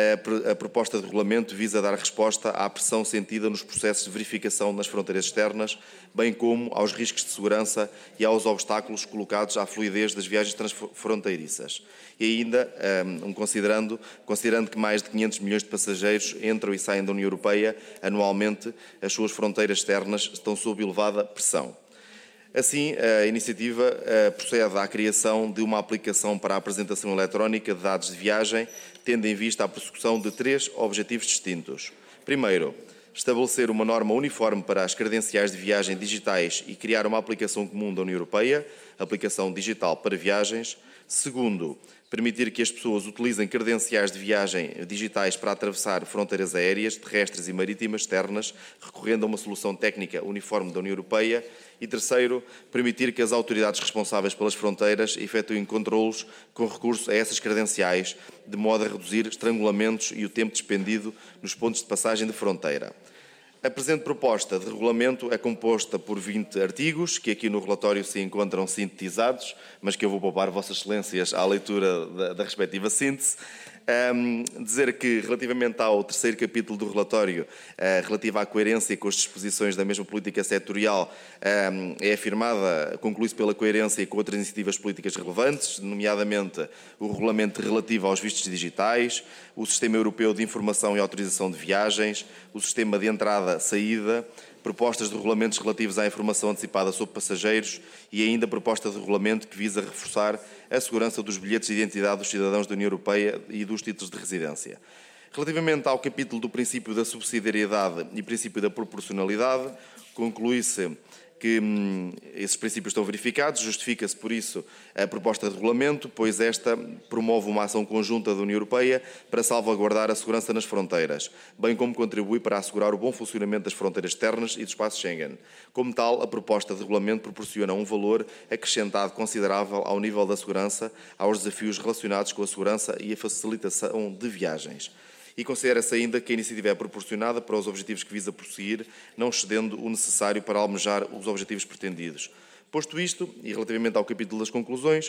a proposta de regulamento visa dar resposta à pressão sentida nos processos de verificação nas fronteiras externas, bem como aos riscos de segurança e aos obstáculos colocados à fluidez das viagens transfronteiriças. E ainda, um, considerando, considerando que mais de quinhentos milhões de passageiros entram e saem da União Europeia anualmente, as suas fronteiras externas estão sob elevada pressão. Assim, a iniciativa procede à criação de uma aplicação para a apresentação eletrónica de dados de viagem, tendo em vista a persecução de três objetivos distintos. Primeiro, estabelecer uma norma uniforme para as credenciais de viagem digitais e criar uma aplicação comum da União Europeia, aplicação digital para viagens. Segundo, permitir que as pessoas utilizem credenciais de viagem digitais para atravessar fronteiras aéreas, terrestres e marítimas externas, recorrendo a uma solução técnica uniforme da União Europeia. E terceiro, permitir que as autoridades responsáveis pelas fronteiras efetuem controlos com recurso a essas credenciais, de modo a reduzir estrangulamentos e o tempo despendido nos pontos de passagem de fronteira. A presente proposta de regulamento é composta por vinte artigos, que aqui no relatório se encontram sintetizados, mas que eu vou poupar Vossas Excelências à leitura da, da respectiva síntese. Um, dizer que, relativamente ao terceiro capítulo do relatório, uh, relativo à coerência com as disposições da mesma política setorial, um, é afirmada, conclui-se pela coerência com outras iniciativas políticas relevantes, nomeadamente o regulamento relativo aos vistos digitais, o Sistema Europeu de Informação e Autorização de Viagens, o Sistema de Entrada-Saída, propostas de regulamentos relativos à informação antecipada sobre passageiros e ainda proposta de regulamento que visa reforçar a segurança dos bilhetes de identidade dos cidadãos da União Europeia e dos títulos de residência. Relativamente ao capítulo do princípio da subsidiariedade e princípio da proporcionalidade, conclui-se que hum, esses princípios estão verificados, justifica-se por isso a proposta de regulamento, pois esta promove uma ação conjunta da União Europeia para salvaguardar a segurança nas fronteiras, bem como contribui para assegurar o bom funcionamento das fronteiras externas e do espaço Schengen. Como tal, a proposta de regulamento proporciona um valor acrescentado considerável ao nível da segurança, aos desafios relacionados com a segurança e a facilitação de viagens. E considera-se ainda que a iniciativa é proporcionada para os objetivos que visa prosseguir, não excedendo o necessário para almejar os objetivos pretendidos. Posto isto, e relativamente ao capítulo das conclusões,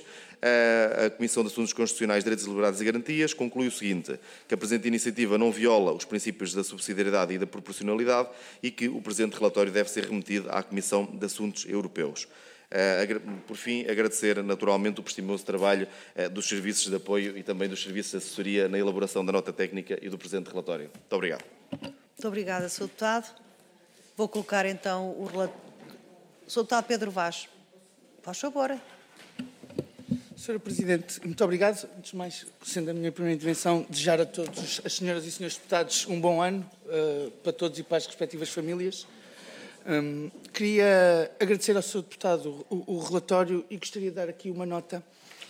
a Comissão de Assuntos Constitucionais, Direitos, Liberdades e Garantias conclui o seguinte, que a presente iniciativa não viola os princípios da subsidiariedade e da proporcionalidade e que o presente relatório deve ser remetido à Comissão de Assuntos Europeus. Por fim, agradecer naturalmente o prestimoso trabalho dos serviços de apoio e também dos serviços de assessoria na elaboração da nota técnica e do presente relatório. Muito obrigado. Muito obrigada, senhor Deputado. Vou colocar então o relatório. senhor Deputado Pedro Vaz, faz favor. senhora Presidente, muito obrigado. Antes de mais, sendo a minha primeira intervenção, desejar a todos, as senhoras e senhores deputados, um bom ano, uh, para todos e para as respectivas famílias. Um, queria agradecer ao senhor Deputado o, o relatório e gostaria de dar aqui uma nota.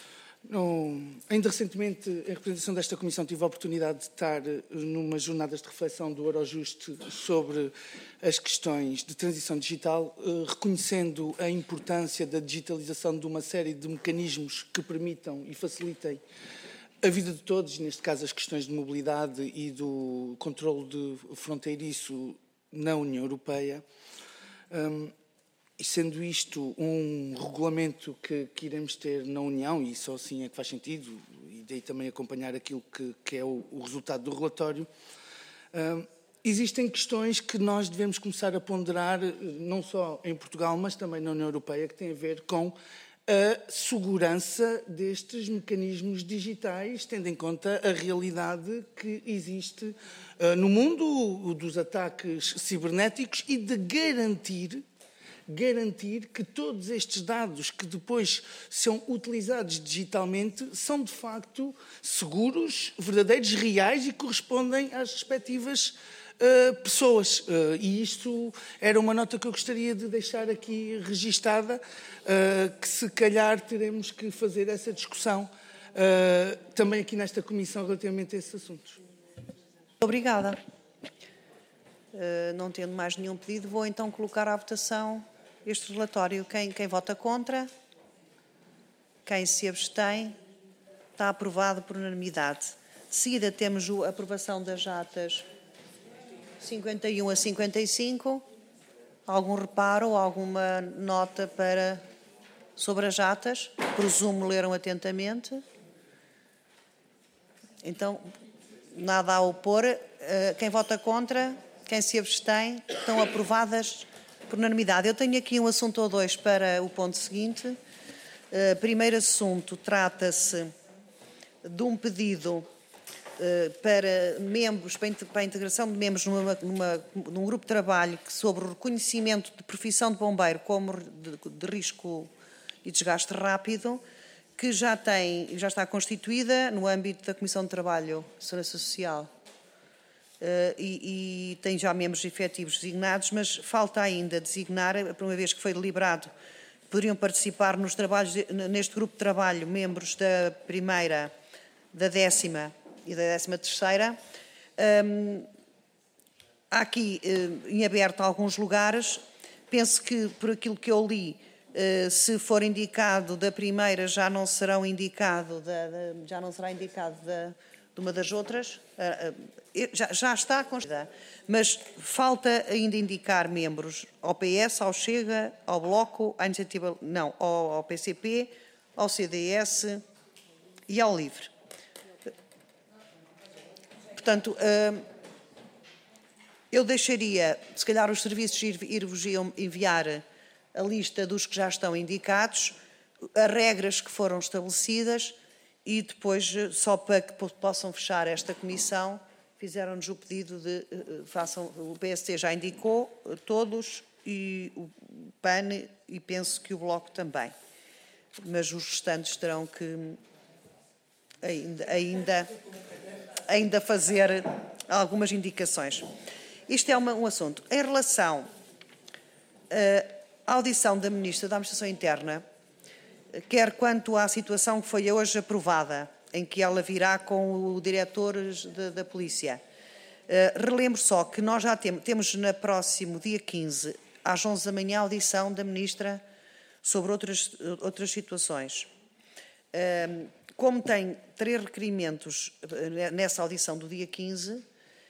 No, ainda recentemente, em representação desta Comissão, tive a oportunidade de estar numa jornadas de reflexão do Eurojust sobre as questões de transição digital, eh, reconhecendo a importância da digitalização de uma série de mecanismos que permitam e facilitem a vida de todos, neste caso as questões de mobilidade e do controle de fronteiriço na União Europeia. Um, e sendo isto um regulamento que, que iremos ter na União, e só assim é que faz sentido, e daí também acompanhar aquilo que, que é o, o resultado do relatório, uh, existem questões que nós devemos começar a ponderar, não só em Portugal, mas também na União Europeia, que têm a ver com a segurança destes mecanismos digitais, tendo em conta a realidade que existe uh, no mundo dos ataques cibernéticos e de garantir, garantir que todos estes dados que depois são utilizados digitalmente são de facto seguros, verdadeiros, reais e correspondem às respectivas Uh, pessoas, uh, e isto era uma nota que eu gostaria de deixar aqui registada, uh, que se calhar teremos que fazer essa discussão uh, também aqui nesta comissão relativamente a esses assuntos. Obrigada. Uh, não tendo mais nenhum pedido, vou então colocar à votação este relatório. Quem, quem vota contra? Quem se abstém? Está aprovado por unanimidade. De seguida temos a aprovação das atas cinquenta e um a cinquenta e cinco. Algum reparo ou alguma nota para, sobre as atas? Presumo leram atentamente. Então, nada a opor. Quem vota contra? Quem se abstém? Estão aprovadas por unanimidade. Eu tenho aqui um assunto ou dois para o ponto seguinte. Primeiro assunto, trata-se de um pedido para membros, para a integração de membros numa, numa, num grupo de trabalho sobre o reconhecimento de profissão de bombeiro como de, de risco e desgaste rápido, que já, tem, já está constituída no âmbito da Comissão de Trabalho e Segurança Social uh, e, e tem já membros efetivos designados, mas falta ainda designar, por uma vez que foi deliberado, poderiam participar nos trabalhos, neste grupo de trabalho, membros da primeira, da décima e da décima terceira. Um, há aqui uh, em aberto alguns lugares. Penso que, por aquilo que eu li, uh, se for indicado da primeira, já não serão indicado, da, da, já não será indicado da, de uma das outras. Uh, uh, já, já está constituída, mas falta ainda indicar membros ao P S, ao Chega, ao Bloco, à Iniciativa, não, ao, ao P C P, ao C D S e ao LIVRE. Portanto, eu deixaria, se calhar os serviços ir-vos enviar a lista dos que já estão indicados, as regras que foram estabelecidas e depois, só para que possam fechar esta comissão, fizeram-nos o pedido de, façam, o P S T já indicou todos e o P A N e penso que o Bloco também. Mas os restantes terão que ainda... ainda ainda fazer algumas indicações. Isto é uma, um assunto. Em relação uh, à audição da Ministra da Administração Interna, quer quanto à situação que foi hoje aprovada, em que ela virá com o diretor de, da Polícia, uh, relembro só que nós já temos, temos no próximo dia quinze, às onze da manhã, a audição da Ministra sobre outras, outras situações. Uh, Como tem três requerimentos nessa audição do dia quinze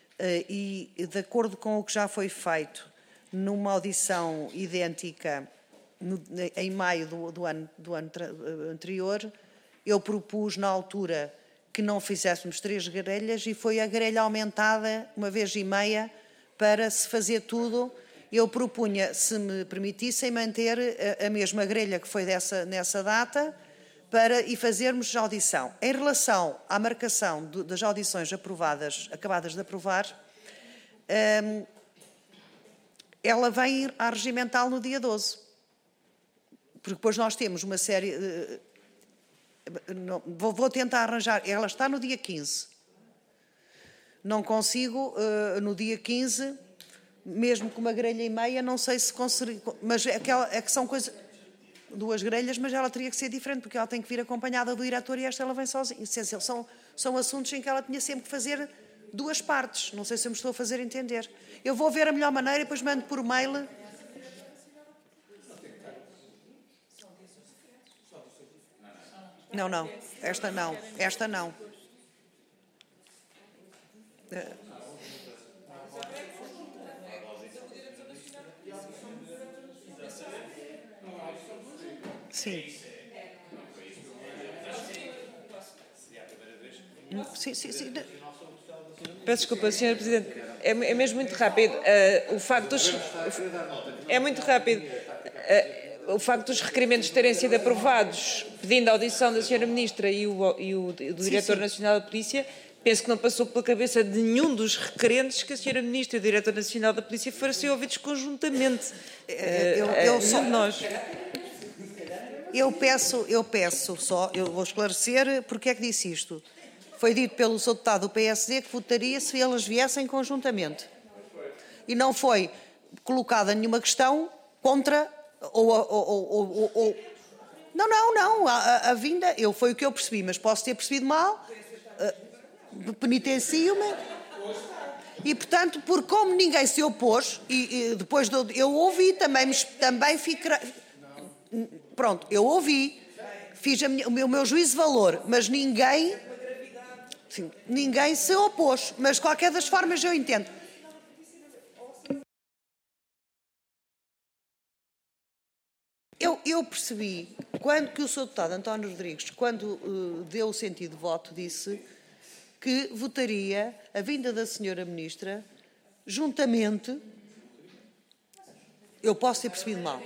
e de acordo com o que já foi feito numa audição idêntica no, em maio do, do, ano, do ano anterior, eu propus na altura que não fizéssemos três grelhas e foi a grelha aumentada uma vez e meia para se fazer tudo. Eu propunha, se me permitissem, manter a, a mesma grelha que foi dessa, nessa data, para e fazermos a audição. Em relação à marcação do, das audições aprovadas, acabadas de aprovar, um, ela vem a regimental no dia doze. Porque depois nós temos uma série... Uh, não, vou, vou tentar arranjar... Ela está no dia quinze. Não consigo, uh, no dia quinze, mesmo com uma grelha e meia, não sei se consigo... Mas é que, ela, é que são coisas... duas grelhas, mas ela teria que ser diferente, porque ela tem que vir acompanhada do diretor e esta ela vem sozinha. São, são assuntos em que ela tinha sempre que fazer duas partes. Não sei se eu me estou a fazer entender. Eu vou ver a melhor maneira e depois mando por mail. Não, não. Esta não. Esta não. Sim. Sim, sim, sim. Peço desculpa, senhora Presidente. É, é mesmo muito rápido. Uh, o facto dos... É muito rápido. Uh, o facto dos requerimentos terem sido aprovados, pedindo a audição da senhora Ministra e o, e o, do Diretor sim, sim. Nacional da Polícia, penso que não passou pela cabeça de nenhum dos requerentes que a senhora Ministra e o Diretor Nacional da Polícia fossem ouvidos conjuntamente. Uh, eu, eu só... de nós. Eu peço, eu peço só, eu vou esclarecer porque é que disse isto. Foi dito pelo senhor deputado do P S D que votaria se elas viessem conjuntamente. E não foi colocada nenhuma questão contra ou... ou, ou, ou, ou não, não, não. A, a, a vinda, eu, foi o que eu percebi, mas posso ter percebido mal. Uh, penitencio-me. E, portanto, por como ninguém se opôs, e, e depois do, eu ouvi também, mas também fiquei... Pronto, eu ouvi, fiz a minha, o, meu, o meu juízo de valor, mas ninguém... Sim, ninguém se opôs, mas de qualquer das formas eu entendo. Eu, eu percebi quando, que o senhor deputado António Rodrigues, quando uh, deu o sentido de voto, disse que votaria a vinda da senhora Ministra juntamente. Eu posso ter percebido mal.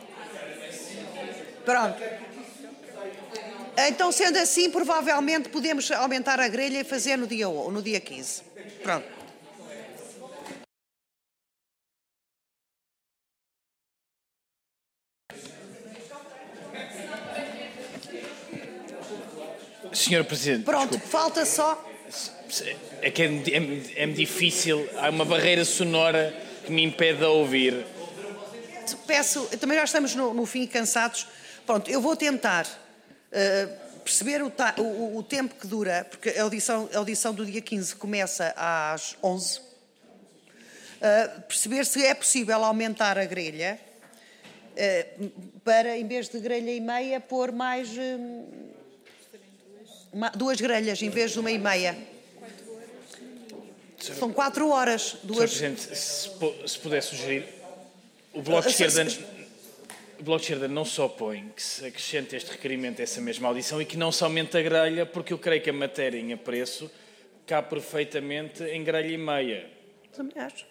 Pronto. Então, sendo assim, provavelmente podemos aumentar a grelha e fazer no dia, no dia quinze. Pronto. senhora Presidente. Pronto, desculpe. falta só... É que é, é, é difícil, há uma barreira sonora que me impede de ouvir. Peço, também já estamos no, no fim cansados. Pronto, eu vou tentar... Uh, perceber o, ta, o, o tempo que dura, porque a audição, a audição do dia quinze começa às onze, uh, perceber se é possível aumentar a grelha uh, para, em vez de grelha e meia, pôr mais uh, uma, duas grelhas em vez de uma e meia. São quatro horas. Duas... senhor Presidente, se, se puder sugerir, o Bloco de Esquerda... O Bloco de Esquerda não se opõe que se acrescente este requerimento a essa mesma audição e que não se aumente a grelha, porque eu creio que a matéria em apreço cabe perfeitamente em grelha e meia. Também acho.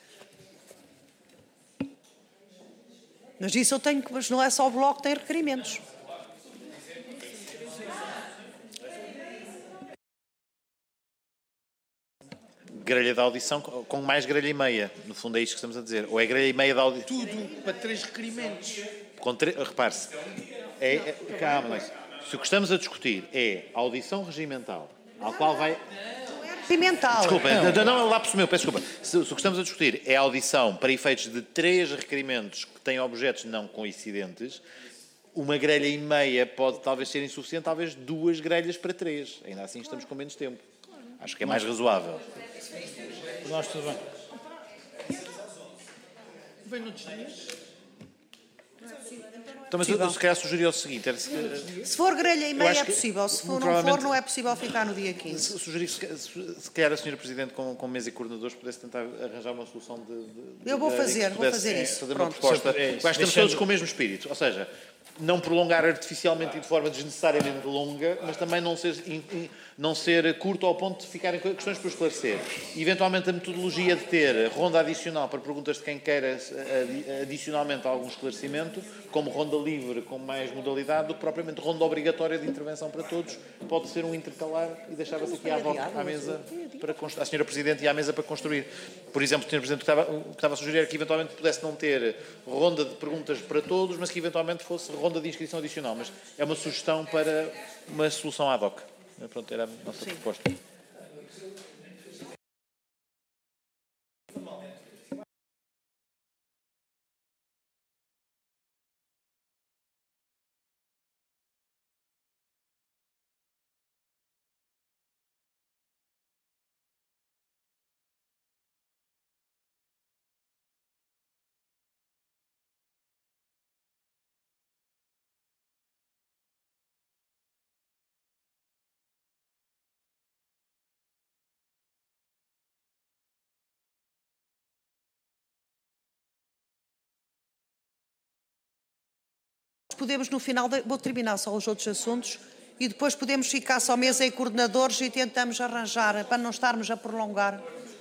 Mas isso eu tenho que... Mas não é só o Bloco que tem requerimentos. Grelha da audição com mais grelha e meia. No fundo é isto que estamos a dizer. Ou é grelha e meia da audição. Tudo para três requerimentos. Tre... Repare-se. É, é, calma, se o que estamos a discutir é a audição regimental, ao qual vai... Regimental. Desculpa, não, não é lapso meu, peço desculpa. Se, se o que estamos a discutir é a audição para efeitos de três requerimentos que têm objetos não coincidentes, uma grelha e meia pode talvez ser insuficiente, talvez duas grelhas para três. Ainda assim estamos com menos tempo. Acho que é mais razoável. Nós tudo bem. Vem noutros dias. Então, mas eu se calhar sugeria o seguinte. Era se, se for grelha e meia é possível, se for, não for, não é possível ficar no dia quinze. Sugeri que se, se calhar a senhora Presidente com, com mesa e coordenadores pudesse tentar arranjar uma solução de... de eu vou de, fazer, de, vou fazer isso. Fazer Pronto. uma proposta. É, Acho que estamos todos com o mesmo espírito. Ou seja, não prolongar artificialmente e de forma desnecessariamente longa, mas também não ser, não ser curto ao ponto de ficarem questões por esclarecer. E, eventualmente, a metodologia de ter ronda adicional para perguntas de quem queira adicionalmente algum esclarecimento, como ronda livre com mais modalidade, do que propriamente ronda obrigatória de intervenção para todos, pode ser um intercalar e deixava-se aqui à, volta, à mesa para construir, à senhora Presidente e à mesa para construir. Por exemplo, o senhor Presidente, o que estava, o que estava a sugerir é que eventualmente pudesse não ter ronda de perguntas para todos, mas que eventualmente fosse ronda de inscrição adicional. Mas é uma sugestão para uma solução ad hoc. Pronto, era a nossa Sim. proposta. podemos no final, de, vou terminar só os outros assuntos, e depois podemos ficar só mesa e coordenadores e tentamos arranjar, para não estarmos a prolongar.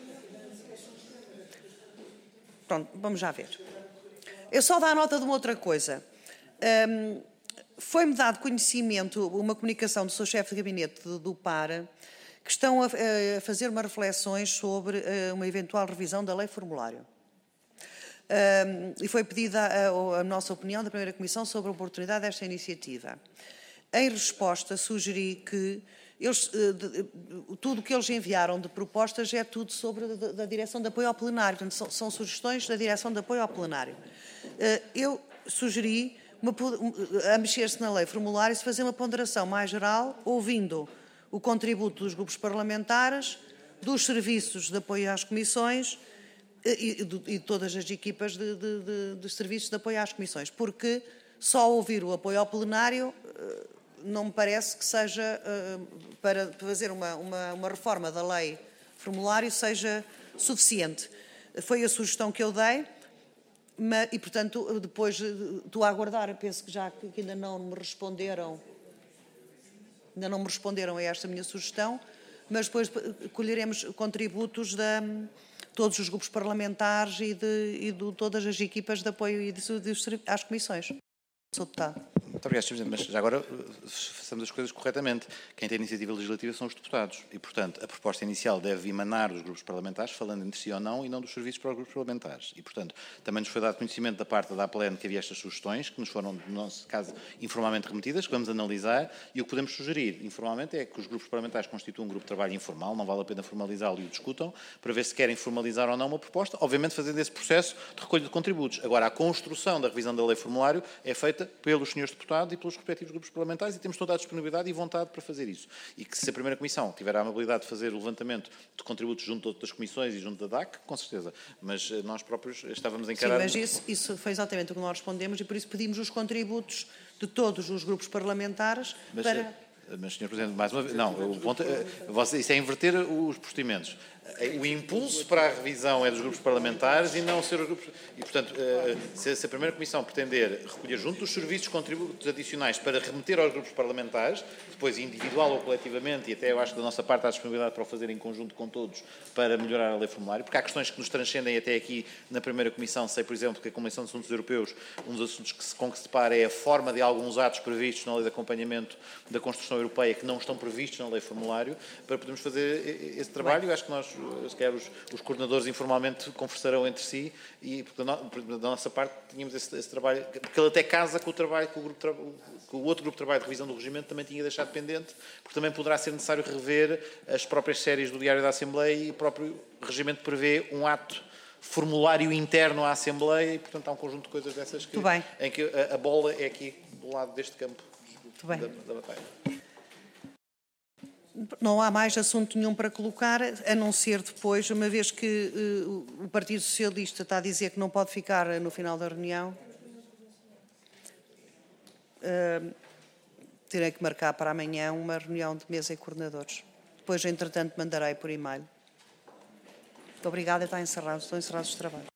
Pronto, vamos já ver. Eu só dar nota de uma outra coisa. Um, Foi-me dado conhecimento, uma comunicação do seu chefe de gabinete do, do P A R, que estão a, a fazer umas reflexões sobre uh, uma eventual revisão da lei formulário. Um, e foi pedida a, a nossa opinião da primeira comissão sobre a oportunidade desta iniciativa. Em resposta, sugeri que eles, uh, de, de, tudo o que eles enviaram de propostas é tudo sobre a da direção de apoio ao plenário. Portanto, são, são sugestões da direção de apoio ao plenário. Uh, eu sugeri uma, a mexer-se na lei formulário, se fazer uma ponderação mais geral, ouvindo o contributo dos grupos parlamentares, dos serviços de apoio às comissões e, e, de, e de todas as equipas de, de, de, de serviços de apoio às comissões, porque só ouvir o apoio ao plenário não me parece que seja, para fazer uma, uma, uma reforma da lei formulário, seja suficiente. Foi a sugestão que eu dei. Mas, e, portanto, depois estou a aguardar, penso que já que ainda não me responderam, ainda não me responderam a esta minha sugestão, mas depois colheremos contributos de todos os grupos parlamentares e de, e de todas as equipas de apoio e de, de, de, às comissões. Sou deputado. Muito obrigado, senhor Presidente, mas já agora façamos as coisas corretamente. Quem tem iniciativa legislativa são os deputados e, portanto, a proposta inicial deve emanar dos grupos parlamentares, falando entre si ou não, e não dos serviços para os grupos parlamentares. E, portanto, também nos foi dado conhecimento da parte da APLEN que havia estas sugestões, que nos foram, no nosso caso, informalmente remetidas, que vamos analisar, e o que podemos sugerir informalmente é que os grupos parlamentares constituam um grupo de trabalho informal, não vale a pena formalizá-lo e o discutam, para ver se querem formalizar ou não uma proposta, obviamente fazendo esse processo de recolha de contributos. Agora, a construção da revisão da lei formulário é feita pelos senhores deputados e pelos respectivos grupos parlamentares e temos toda a disponibilidade e vontade para fazer isso. E que se a primeira comissão tiver a amabilidade de fazer o levantamento de contributos junto de outras comissões e junto da D A C, com certeza. Mas nós próprios estávamos a encarar... Sim, mas isso, isso foi exatamente o que nós respondemos e por isso pedimos os contributos de todos os grupos parlamentares mas, para... Mas, senhor Presidente, mais uma vez... Não, o ponto, isso é inverter os procedimentos. O impulso para a revisão é dos grupos parlamentares e não ser os grupos... E, portanto, se a primeira comissão pretender recolher junto dos serviços contributos adicionais para remeter aos grupos parlamentares, depois individual ou coletivamente, e até eu acho que da nossa parte há disponibilidade para o fazer em conjunto com todos para melhorar a lei formulário, porque há questões que nos transcendem até aqui na primeira comissão. Sei, por exemplo, que a Comissão de Assuntos Europeus, um dos assuntos que se, com que se depara é a forma de alguns atos previstos na lei de acompanhamento da construção europeia que não estão previstos na lei formulário, para podermos fazer esse trabalho. Eu acho que nós, se calhar, os, os coordenadores informalmente conversarão entre si e, porque da nossa parte, tínhamos esse, esse trabalho, porque ele até casa com o trabalho que o, grupo, que o outro grupo de trabalho de revisão do regimento também tinha deixado pendente, porque também poderá ser necessário rever as próprias séries do Diário da Assembleia e o próprio regimento prevê um ato formulário interno à Assembleia e, portanto, há um conjunto de coisas dessas que, em que a, a bola é aqui do lado deste campo da, da batalha. Não há mais assunto nenhum para colocar, a não ser depois, uma vez que uh, o Partido Socialista está a dizer que não pode ficar no final da reunião, uh, terei que marcar para amanhã uma reunião de mesa e coordenadores. Depois, entretanto, mandarei por e-mail. Muito obrigada, está encerrado, estão encerrados os trabalhos.